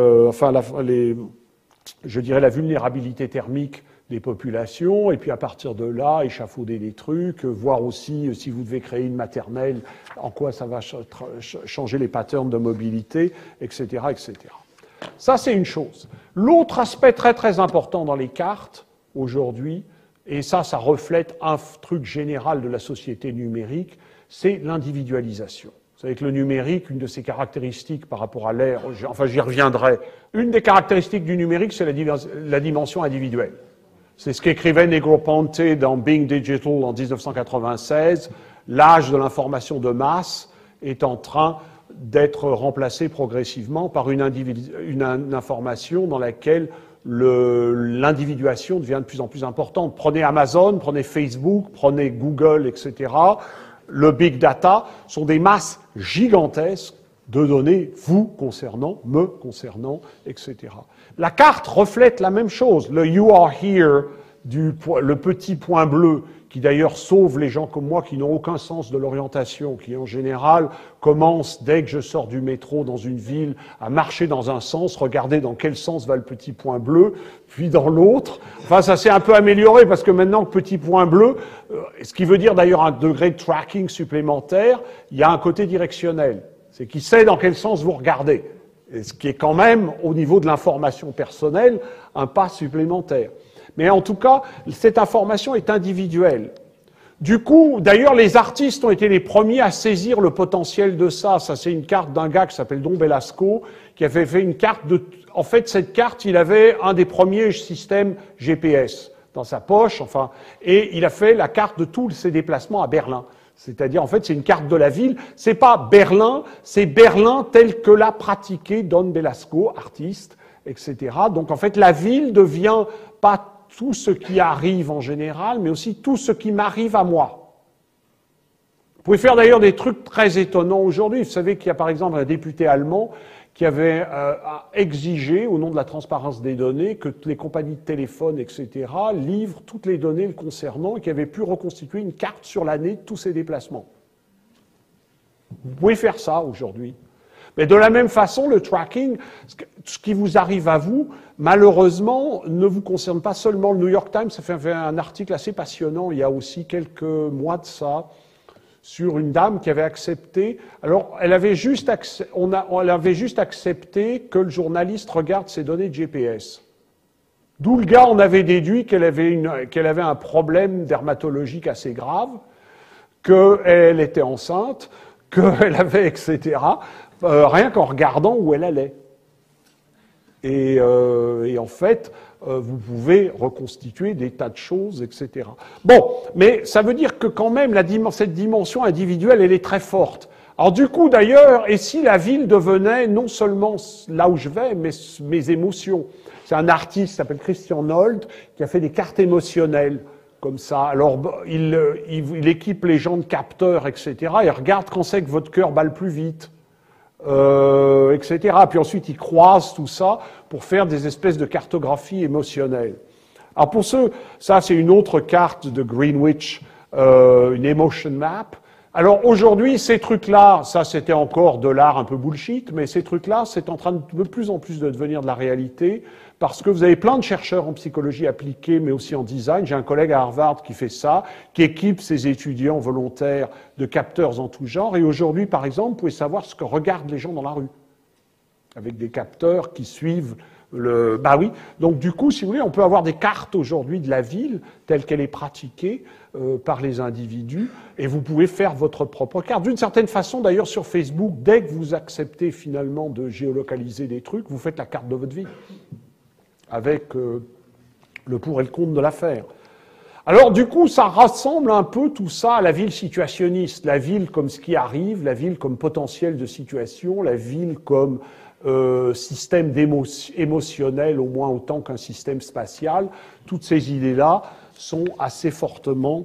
je dirais la vulnérabilité thermique des populations, et puis à partir de là, échafauder des trucs, voir aussi si vous devez créer une maternelle, en quoi ça va changer les patterns de mobilité, etc., etc. Ça, c'est une chose. L'autre aspect très très important dans les cartes, aujourd'hui, et ça reflète un truc général de la société numérique, c'est l'individualisation. Vous savez que le numérique, une de ses caractéristiques par rapport à l'ère, enfin j'y reviendrai, une des caractéristiques du numérique, c'est la dimension individuelle. C'est ce qu'écrivait Negroponte dans Being Digital en 1996. L'âge de l'information de masse est en train d'être remplacé progressivement par une information dans laquelle l'individuation devient de plus en plus importante. Prenez Amazon, prenez Facebook, prenez Google, etc. le big data, sont des masses gigantesques de données vous concernant, me concernant, etc. La carte reflète la même chose. Le You are here, le petit point bleu, qui d'ailleurs sauve les gens comme moi qui n'ont aucun sens de l'orientation, qui en général commencent, dès que je sors du métro dans une ville, à marcher dans un sens, regarder dans quel sens va le petit point bleu, puis dans l'autre. Enfin, ça s'est un peu amélioré parce que maintenant, le petit point bleu, ce qui veut dire d'ailleurs un degré de tracking supplémentaire, il y a un côté directionnel. C'est qu'il sait dans quel sens vous regardez. Et ce qui est quand même, au niveau de l'information personnelle, un pas supplémentaire. Mais en tout cas, cette information est individuelle. Du coup, d'ailleurs, les artistes ont été les premiers à saisir le potentiel de ça. Ça, c'est une carte d'un gars qui s'appelle Don Belasco, qui avait fait une carte de... En fait, cette carte, il avait un des premiers systèmes GPS dans sa poche, enfin, et il a fait la carte de tous ses déplacements à Berlin. C'est-à-dire, en fait, c'est une carte de la ville. C'est pas Berlin, c'est Berlin tel que l'a pratiqué Don Belasco, artiste, etc. Donc, en fait, la ville devient pas tout ce qui arrive en général, mais aussi tout ce qui m'arrive à moi. Vous pouvez faire d'ailleurs des trucs très étonnants aujourd'hui. Vous savez qu'il y a par exemple un député allemand qui avait exigé, au nom de la transparence des données, que les compagnies de téléphone, etc., livrent toutes les données le concernant et qui avait pu reconstituer une carte sur l'année de tous ses déplacements. Vous pouvez faire ça aujourd'hui. Mais de la même façon, le tracking, ce qui vous arrive à vous, malheureusement, ne vous concerne pas seulement. Le New York Times a fait un article assez passionnant il y a aussi quelques mois de ça, sur une dame qui avait accepté. Alors, elle avait juste accepté que le journaliste regarde ses données de GPS. D'où le gars en avait déduit qu'elle avait un problème dermatologique assez grave, qu'elle était enceinte, qu'elle avait, etc., rien qu'en regardant où elle allait. Et en fait, vous pouvez reconstituer des tas de choses, etc. Bon, mais ça veut dire que quand même, cette dimension individuelle, elle est très forte. Alors du coup, d'ailleurs, et si la ville devenait non seulement là où je vais, mais mes émotions. C'est un artiste qui s'appelle Christian Nold, qui a fait des cartes émotionnelles, comme ça. Alors, il équipe les gens de capteurs, etc. Il regarde quand c'est que votre cœur bat le plus vite. Etc. Puis ensuite, ils croisent tout ça pour faire des espèces de cartographie émotionnelle. Alors pour ça c'est une autre carte de Greenwich, une emotion map. Alors aujourd'hui, ces trucs-là, ça c'était encore de l'art un peu bullshit, mais ces trucs-là, c'est en train de plus en plus de devenir de la réalité, parce que vous avez plein de chercheurs en psychologie appliquée, mais aussi en design. J'ai un collègue à Harvard qui fait ça, qui équipe ses étudiants volontaires de capteurs en tout genre. Et aujourd'hui, par exemple, vous pouvez savoir ce que regardent les gens dans la rue, avec des capteurs qui suivent Bah oui. Donc du coup, si vous voulez, on peut avoir des cartes aujourd'hui de la ville telle qu'elle est pratiquée par les individus, et vous pouvez faire votre propre carte. D'une certaine façon, d'ailleurs, sur Facebook, dès que vous acceptez finalement de géolocaliser des trucs, vous faites la carte de votre vie, avec le pour et le contre de l'affaire. Alors du coup, ça rassemble un peu tout ça à la ville situationniste, la ville comme ce qui arrive, la ville comme potentiel de situation, la ville comme système émotionnel au moins autant qu'un système spatial. Toutes ces idées-là sont assez fortement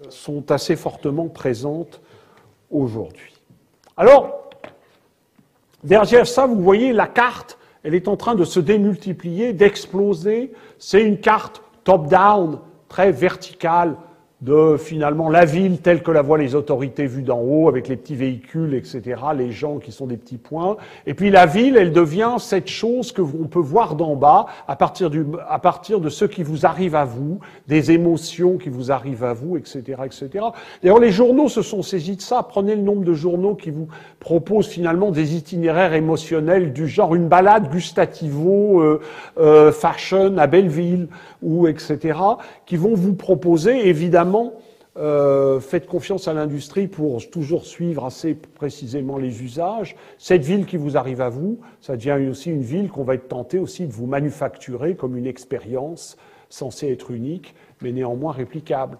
présentes aujourd'hui. Alors, derrière ça, vous voyez la carte, elle est en train de se démultiplier, d'exploser. C'est une carte top-down, très verticale, de finalement la ville telle que la voient les autorités vues d'en haut, avec les petits véhicules, etc., les gens qui sont des petits points. Et puis la ville, elle devient cette chose que on peut voir d'en bas, à partir de ce qui vous arrive à vous, des émotions qui vous arrivent à vous, etc., etc. D'ailleurs, les journaux se sont saisis de ça. Prenez le nombre de journaux qui vous proposent finalement des itinéraires émotionnels du genre une balade gustativo fashion à Belleville, ou etc., qui vont vous proposer, évidemment, faites confiance à l'industrie pour toujours suivre assez précisément les usages. Cette ville qui vous arrive à vous, ça devient aussi une ville qu'on va être tenté aussi de vous manufacturer comme une expérience censée être unique, mais néanmoins réplicable,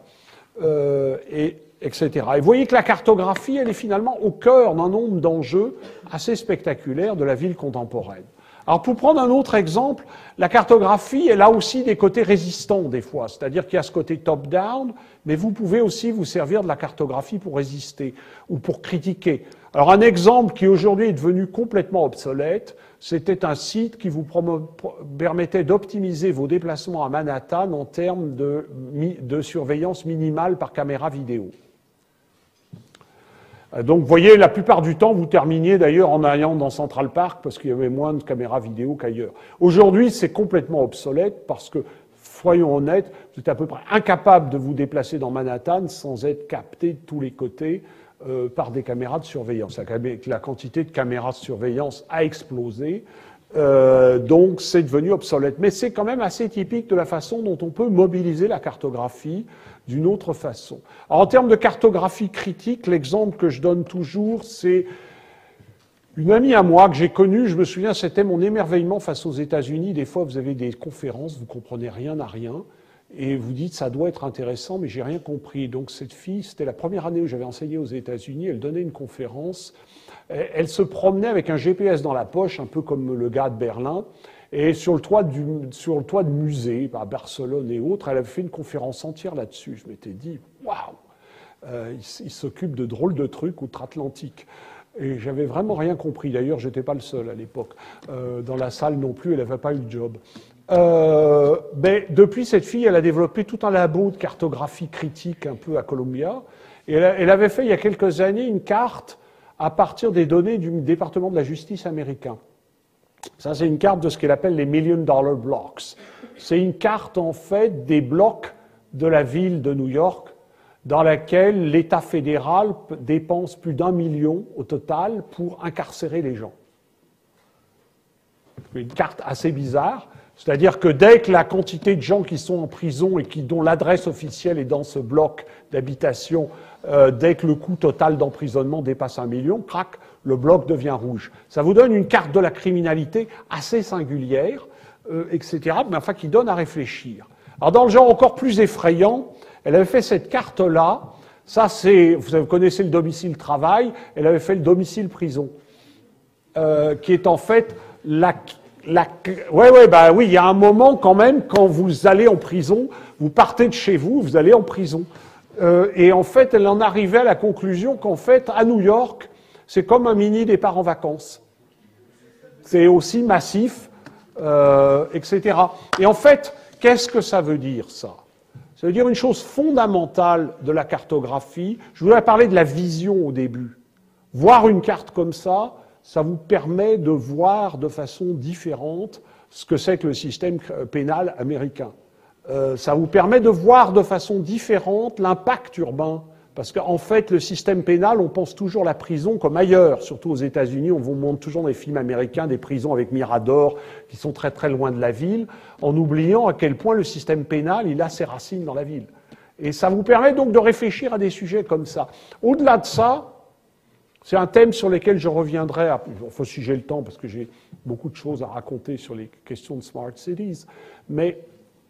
etc. Et vous voyez que la cartographie, elle est finalement au cœur d'un nombre d'enjeux assez spectaculaires de la ville contemporaine. Alors pour prendre un autre exemple, la cartographie, elle a aussi des côtés résistants des fois, c'est-à-dire qu'il y a ce côté top-down, mais vous pouvez aussi vous servir de la cartographie pour résister ou pour critiquer. Alors un exemple qui aujourd'hui est devenu complètement obsolète, c'était un site qui vous permettait d'optimiser vos déplacements à Manhattan en termes de surveillance minimale par caméra vidéo. Donc, vous voyez, la plupart du temps, vous terminiez d'ailleurs en allant dans Central Park parce qu'il y avait moins de caméras vidéo qu'ailleurs. Aujourd'hui, c'est complètement obsolète parce que, soyons honnêtes, vous êtes à peu près incapable de vous déplacer dans Manhattan sans être capté de tous les côtés par des caméras de surveillance. La quantité de caméras de surveillance a explosé, donc c'est devenu obsolète. Mais c'est quand même assez typique de la façon dont on peut mobiliser la cartographie d'une autre façon. Alors, en termes de cartographie critique, l'exemple que je donne toujours, c'est une amie à moi que j'ai connue, je me souviens, c'était mon émerveillement face aux États-Unis. Des fois, vous avez des conférences, vous comprenez rien à rien, et vous dites, ça doit être intéressant, mais j'ai rien compris. Donc, cette fille, c'était la première année où j'avais enseigné aux États-Unis, elle donnait une conférence, elle se promenait avec un GPS dans la poche, un peu comme le gars de Berlin, et sur le toit de musées, à Barcelone et autres, elle avait fait une conférence entière là-dessus. Je m'étais dit, waouh, il s'occupe de drôles de trucs outre-Atlantique. Et j'avais vraiment rien compris. D'ailleurs, j'étais pas le seul à l'époque. Dans la salle non plus, elle n'avait pas eu le job. Mais depuis, cette fille, elle a développé tout un labo de cartographie critique un peu à Columbia. Et elle avait fait, il y a quelques années, une carte à partir des données du département de la justice américain. Ça, c'est une carte de ce qu'elle appelle les $1 million blocks. C'est une carte, en fait, des blocs de la ville de New York dans laquelle l'État fédéral dépense plus d'1 million au total pour incarcérer les gens. Une carte assez bizarre, c'est-à-dire que dès que la quantité de gens qui sont en prison et dont l'adresse officielle est dans ce bloc d'habitation, dès que le coût total d'emprisonnement dépasse 1 million, crac, le bloc devient rouge. Ça vous donne une carte de la criminalité assez singulière, etc., mais enfin qui donne à réfléchir. Alors dans le genre encore plus effrayant, elle avait fait cette carte-là, ça c'est, vous connaissez le domicile-travail, elle avait fait le domicile-prison, qui est en fait oui, il y a un moment quand même, quand vous allez en prison, vous partez de chez vous, vous allez en prison. Et en fait, elle en arrivait à la conclusion qu'en fait, à New York, c'est comme un mini départ en vacances. C'est aussi massif, etc. Et en fait, qu'est-ce que ça veut dire, ça? Ça veut dire une chose fondamentale de la cartographie. Je voulais parler de la vision au début. Voir une carte comme ça vous permet de voir de façon différente ce que c'est que le système pénal américain. Ça vous permet de voir de façon différente l'impact urbain. Parce qu'en fait, le système pénal, on pense toujours la prison comme ailleurs. Surtout aux États-Unis, on vous montre toujours dans les films américains des prisons avec miradors qui sont très très loin de la ville, en oubliant à quel point le système pénal, il a ses racines dans la ville. Et ça vous permet donc de réfléchir à des sujets comme ça. Au-delà de ça, c'est un thème sur lequel je reviendrai, enfin si j'ai le temps, parce que j'ai beaucoup de choses à raconter sur les questions de Smart Cities, mais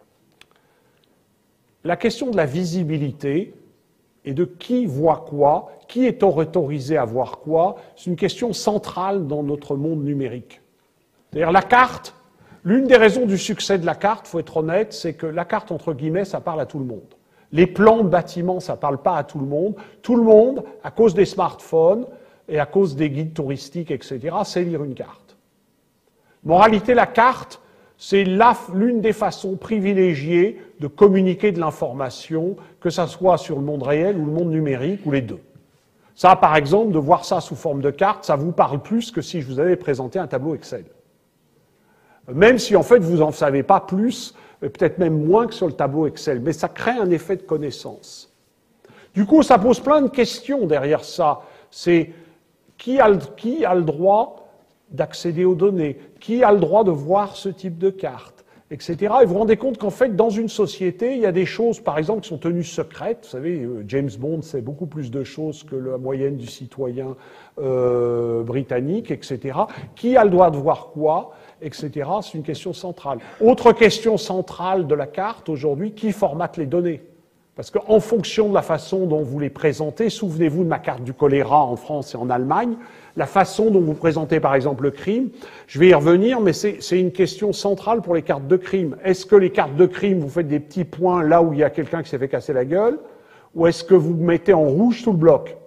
la question de la visibilité et de qui voit quoi, qui est autorisé à voir quoi, c'est une question centrale dans notre monde numérique. C'est-à-dire la carte, l'une des raisons du succès de la carte, il faut être honnête, c'est que la carte, entre guillemets, ça parle à tout le monde. Les plans de bâtiments, ça ne parle pas à tout le monde. Tout le monde, à cause des smartphones et à cause des guides touristiques, etc., sait lire une carte. Moralité, la carte, c'est l'une des façons privilégiées de communiquer de l'information, que ça soit sur le monde réel ou le monde numérique, ou les deux. Ça, par exemple, de voir ça sous forme de carte, ça vous parle plus que si je vous avais présenté un tableau Excel. Même si, en fait, vous n'en savez pas plus, peut-être même moins que sur le tableau Excel, mais ça crée un effet de connaissance. Du coup, ça pose plein de questions derrière ça. C'est qui a le droit d'accéder aux données, qui a le droit de voir ce type de carte, etc. Et vous vous rendez compte qu'en fait, dans une société, il y a des choses, par exemple, qui sont tenues secrètes. Vous savez, James Bond sait beaucoup plus de choses que la moyenne du citoyen britannique, etc. Qui a le droit de voir quoi, etc. C'est une question centrale. Autre question centrale de la carte aujourd'hui, qui formate les données? Parce qu'en fonction de la façon dont vous les présentez, souvenez-vous de ma carte du choléra en France et en Allemagne, la façon dont vous présentez par exemple le crime, je vais y revenir, mais c'est une question centrale pour les cartes de crime. Est-ce que les cartes de crime, vous faites des petits points là où il y a quelqu'un qui s'est fait casser la gueule, ou est-ce que vous mettez en rouge tout le bloc?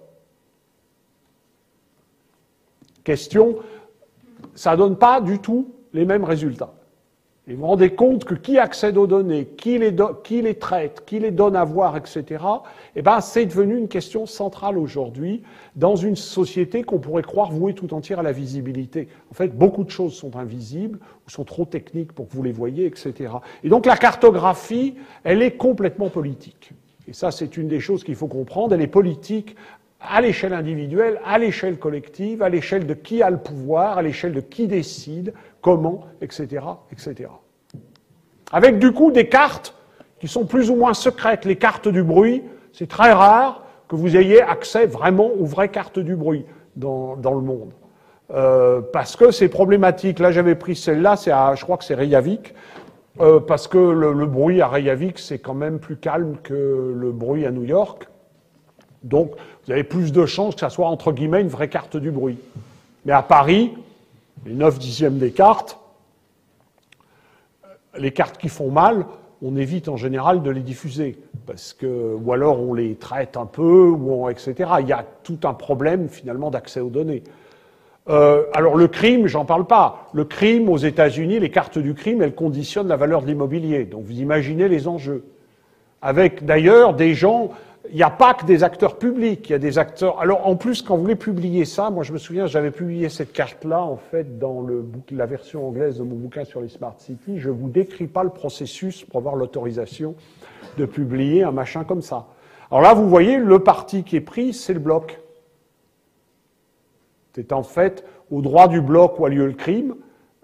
Question, ça ne donne pas du tout les mêmes résultats. Et vous vous rendez compte que qui accède aux données, qui les traite, qui les donne à voir, etc., eh ben, c'est devenu une question centrale aujourd'hui dans une société qu'on pourrait croire vouée tout entière à la visibilité. En fait, beaucoup de choses sont invisibles ou sont trop techniques pour que vous les voyez, etc. Et donc la cartographie, elle est complètement politique. Et ça, c'est une des choses qu'il faut comprendre. Elle est politique à l'échelle individuelle, à l'échelle collective, à l'échelle de qui a le pouvoir, à l'échelle de qui décide, comment, etc., etc. Avec du coup des cartes qui sont plus ou moins secrètes. Les cartes du bruit, c'est très rare que vous ayez accès vraiment aux vraies cartes du bruit dans le monde. Parce que c'est problématique. Là, j'avais pris celle-là, je crois que c'est Reykjavik, parce que le bruit à Reykjavik, c'est quand même plus calme que le bruit à New York. Donc, vous avez plus de chances que ça soit, entre guillemets, une vraie carte du bruit. Mais à Paris, les 9/10 des cartes, les cartes qui font mal, on évite en général de les diffuser. Parce que, ou alors on les traite un peu, etc. Il y a tout un problème, finalement, d'accès aux données. Alors le crime, j'en parle pas. Le crime, aux États-Unis, les cartes du crime, elles conditionnent la valeur de l'immobilier. Donc vous imaginez les enjeux. Avec, d'ailleurs, des gens... Il n'y a pas que des acteurs publics, il y a des acteurs... Alors, en plus, quand vous voulez publier ça, moi, je me souviens, j'avais publié cette carte-là, en fait, dans la version anglaise de mon bouquin sur les Smart Cities. Je ne vous décris pas le processus pour avoir l'autorisation de publier un machin comme ça. Alors là, vous voyez, le parti qui est pris, c'est le bloc. C'est en fait au droit du bloc où a lieu le crime,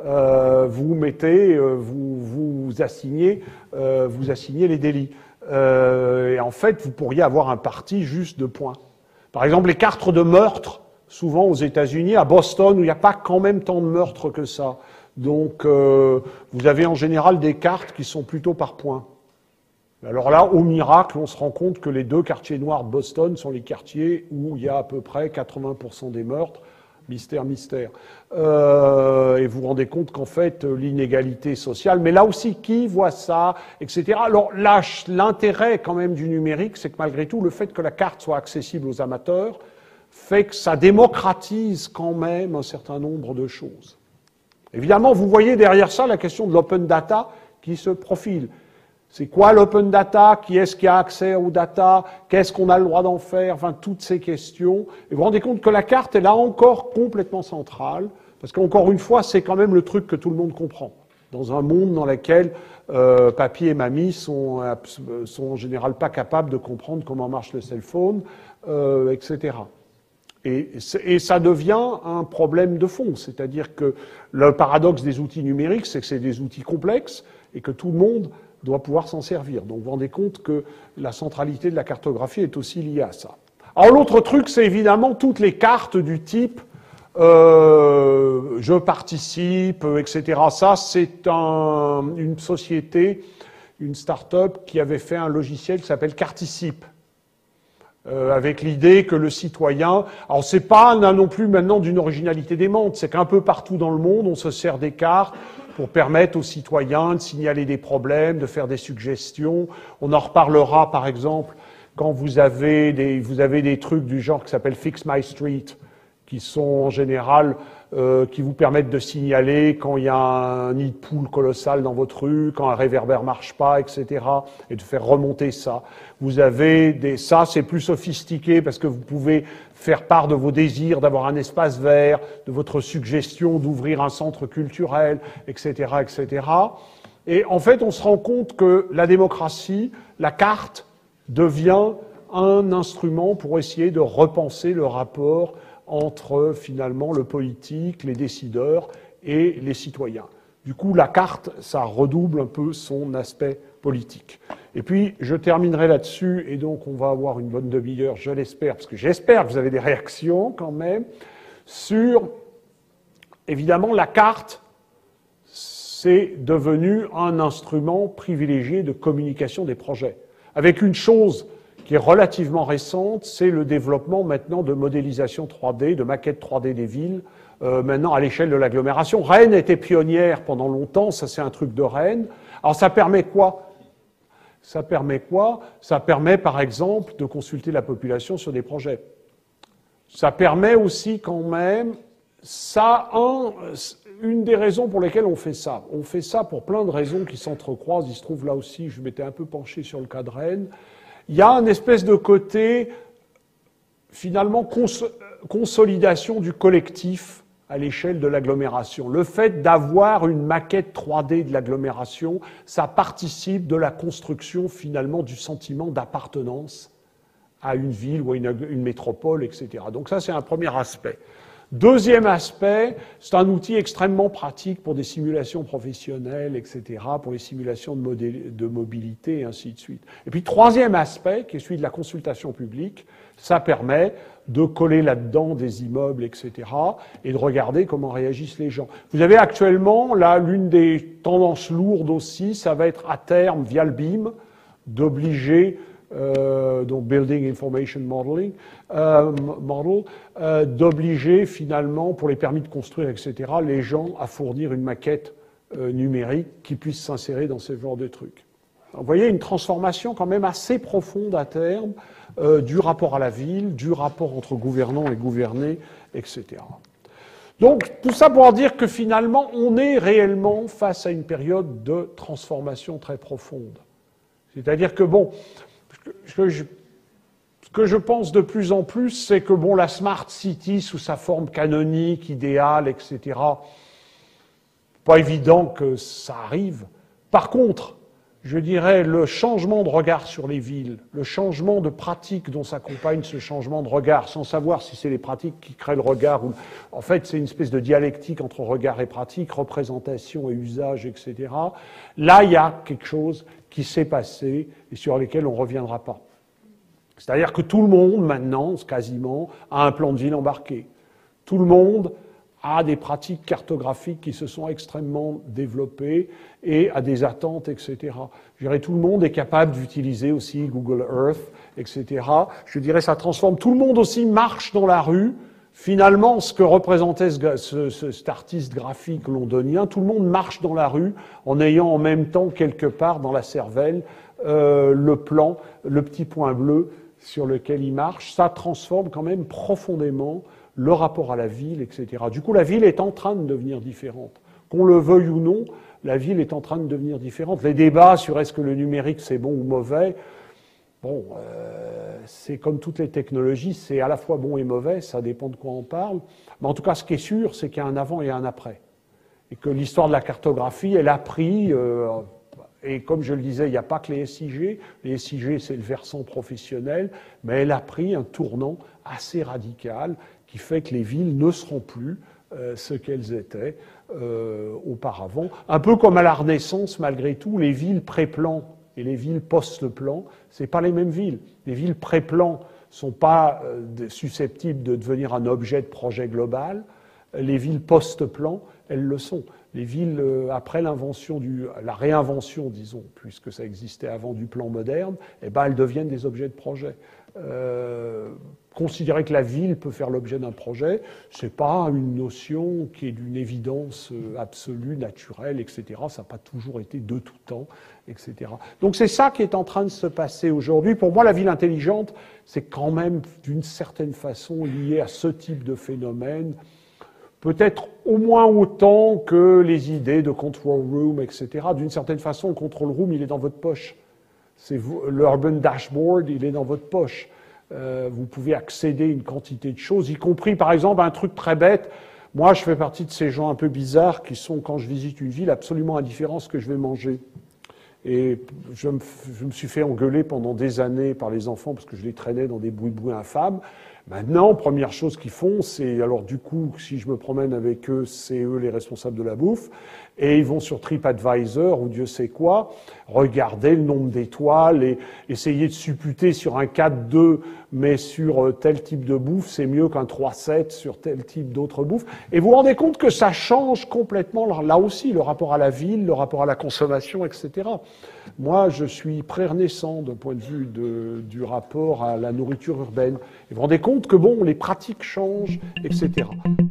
vous assignez les délits. Et en fait, vous pourriez avoir un parti juste de points. Par exemple, les cartes de meurtre, souvent aux États-Unis, à Boston, où il n'y a pas quand même tant de meurtres que ça. Donc, vous avez en général des cartes qui sont plutôt par points. Alors là, au miracle, on se rend compte que les 2 quartiers noirs de Boston sont les quartiers où il y a à peu près 80% des meurtres. Mystère, mystère. Et vous vous rendez compte qu'en fait, l'inégalité sociale, mais là aussi, qui voit ça, etc. Alors là, l'intérêt quand même du numérique, c'est que malgré tout, le fait que la carte soit accessible aux amateurs fait que ça démocratise quand même un certain nombre de choses. Évidemment, vous voyez derrière ça la question de l'open data qui se profile. C'est quoi l'open data? Qui est-ce qui a accès aux data? Qu'est-ce qu'on a le droit d'en faire? Enfin, toutes ces questions. Et vous vous rendez compte que la carte est là encore complètement centrale, parce qu'encore une fois, c'est quand même le truc que tout le monde comprend. Dans un monde dans lequel papy et mamie sont en général pas capables de comprendre comment marche le cell phone, etc. Et ça devient un problème de fond. C'est-à-dire que le paradoxe des outils numériques, c'est que c'est des outils complexes et que tout le monde doit pouvoir s'en servir. Donc vous vous rendez compte que la centralité de la cartographie est aussi liée à ça. Alors l'autre truc, c'est évidemment toutes les cartes du type je participe, etc. Ça, c'est une société, une start-up qui avait fait un logiciel qui s'appelle Carticipe. Avec l'idée que le citoyen... Alors c'est pas non plus maintenant d'une originalité démente, c'est qu'un peu partout dans le monde, on se sert des cartes pour permettre aux citoyens de signaler des problèmes, de faire des suggestions. On en reparlera par exemple quand vous avez des trucs du genre qui s'appellent Fix My Street, qui sont en général qui vous permettent de signaler quand il y a un nid de poule colossal dans votre rue, quand un réverbère marche pas, etc., et de faire remonter ça. Vous avez ça, c'est plus sophistiqué parce que vous pouvez faire part de vos désirs, d'avoir un espace vert, de votre suggestion d'ouvrir un centre culturel, etc., etc. Et en fait, on se rend compte que la démocratie, la carte, devient un instrument pour essayer de repenser le rapport entre, finalement, le politique, les décideurs et les citoyens. Du coup, la carte, ça redouble un peu son aspect politique. Et puis, je terminerai là-dessus, et donc on va avoir une bonne demi-heure, je l'espère, parce que j'espère que vous avez des réactions quand même, sur, évidemment, la carte, c'est devenu un instrument privilégié de communication des projets. avec une chose qui est relativement récente, c'est le développement maintenant de modélisation 3D, de maquettes 3D des villes, maintenant à l'échelle de l'agglomération. Rennes était pionnière pendant longtemps, ça c'est un truc de Rennes. Alors ça permet quoi? Ça permet quoi? Ça permet par exemple de consulter la population sur des projets. Ça permet aussi quand même, une des raisons pour lesquelles on fait ça pour plein de raisons qui s'entrecroisent. Il se trouve là aussi, je m'étais un peu penché sur le cas de Rennes. Il y a une espèce de côté, finalement, consolidation du collectif à l'échelle de l'agglomération. Le fait d'avoir une maquette 3D de l'agglomération, ça participe de la construction, finalement, du sentiment d'appartenance à une ville ou à une métropole, etc. Donc ça, c'est un premier aspect. Deuxième aspect, c'est un outil extrêmement pratique pour des simulations professionnelles, etc., pour les simulations de mobilité, et ainsi de suite. Et puis, troisième aspect, qui est celui de la consultation publique, ça permet de coller là-dedans des immeubles, etc., et de regarder comment réagissent les gens. Vous avez actuellement, là, l'une des tendances lourdes aussi, ça va être à terme, via le BIM, d'obliger donc Building Information Modeling, d'obliger finalement, pour les permis de construire, etc., les gens à fournir une maquette numérique qui puisse s'insérer dans ce genre de trucs. Vous voyez une transformation quand même assez profonde à terme du rapport à la ville, du rapport entre gouvernants et gouvernés, etc. Donc tout ça pour dire que finalement, on est réellement face à une période de transformation très profonde. C'est-à-dire que, bon, ce que je pense de plus en plus, c'est que bon, la Smart City, sous sa forme canonique, idéale, etc., pas évident que ça arrive. Par contre, je dirais, le changement de regard sur les villes, le changement de pratique dont s'accompagne ce changement de regard, sans savoir si c'est les pratiques qui créent le regard ou... En fait, c'est une espèce de dialectique entre regard et pratique, représentation et usage, etc. Là, il y a quelque chose qui s'est passé et sur lesquels on ne reviendra pas. C'est-à-dire que tout le monde, maintenant, quasiment, a un plan de ville embarqué. Tout le monde a des pratiques cartographiques qui se sont extrêmement développées et a des attentes, etc. Je dirais, tout le monde est capable d'utiliser aussi Google Earth, etc. Je dirais, ça transforme. Tout le monde aussi marche dans la rue. Finalement, ce que représentait cet artiste graphique londonien, tout le monde marche dans la rue en ayant en même temps, quelque part dans la cervelle, le plan, le petit point bleu sur lequel il marche. Ça transforme quand même profondément le rapport à la ville, etc. Du coup, la ville est en train de devenir différente. Qu'on le veuille ou non, la ville est en train de devenir différente. Les débats sur est-ce que le numérique c'est bon ou mauvais, bon, c'est comme toutes les technologies, c'est à la fois bon et mauvais, ça dépend de quoi on parle. Mais en tout cas, ce qui est sûr, c'est qu'il y a un avant et un après. Et que l'histoire de la cartographie, elle a pris... et comme je le disais, il n'y a pas que les SIG. Les SIG, c'est le versant professionnel, mais elle a pris un tournant assez radical qui fait que les villes ne seront plus ce qu'elles étaient auparavant. Un peu comme à la Renaissance, malgré tout, les villes pré-plan et les villes post-plan, ce n'est pas les mêmes villes. Les villes pré-plan ne sont pas susceptibles de devenir un objet de projet global. Les villes post-plan, elles le sont. Les villes, après la réinvention, disons, puisque ça existait avant du plan moderne, eh ben, elles deviennent des objets de projet. Considérer que la ville peut faire l'objet d'un projet, c'est pas une notion qui est d'une évidence absolue, naturelle, etc. Ça n'a pas toujours été de tout temps, etc. Donc c'est ça qui est en train de se passer aujourd'hui. Pour moi, la ville intelligente, c'est quand même d'une certaine façon lié à ce type de phénomène, peut-être au moins autant que les idées de control room, etc. D'une certaine façon, le control room, il est dans votre poche. L'urban dashboard, il est dans votre poche. Vous pouvez accéder à une quantité de choses, y compris, par exemple, un truc très bête. Moi, je fais partie de ces gens un peu bizarres qui sont, quand je visite une ville, absolument indifférents à ce que je vais manger. Et je me suis fait engueuler pendant des années par les enfants parce que je les traînais dans des boui-boui infâmes. Maintenant, première chose qu'ils font, c'est, alors du coup, si je me promène avec eux, c'est eux les responsables de la bouffe, et ils vont sur TripAdvisor ou Dieu sait quoi, regarder le nombre d'étoiles et essayer de supputer sur un 4-2 mais sur tel type de bouffe, c'est mieux qu'un 3-7 sur tel type d'autre bouffe. Et vous vous rendez compte que ça change complètement, là aussi, le rapport à la ville, le rapport à la consommation, etc. Moi, je suis pré-renaissant d'un point de vue du rapport à la nourriture urbaine. Et vous vous rendez compte que, bon, les pratiques changent, etc.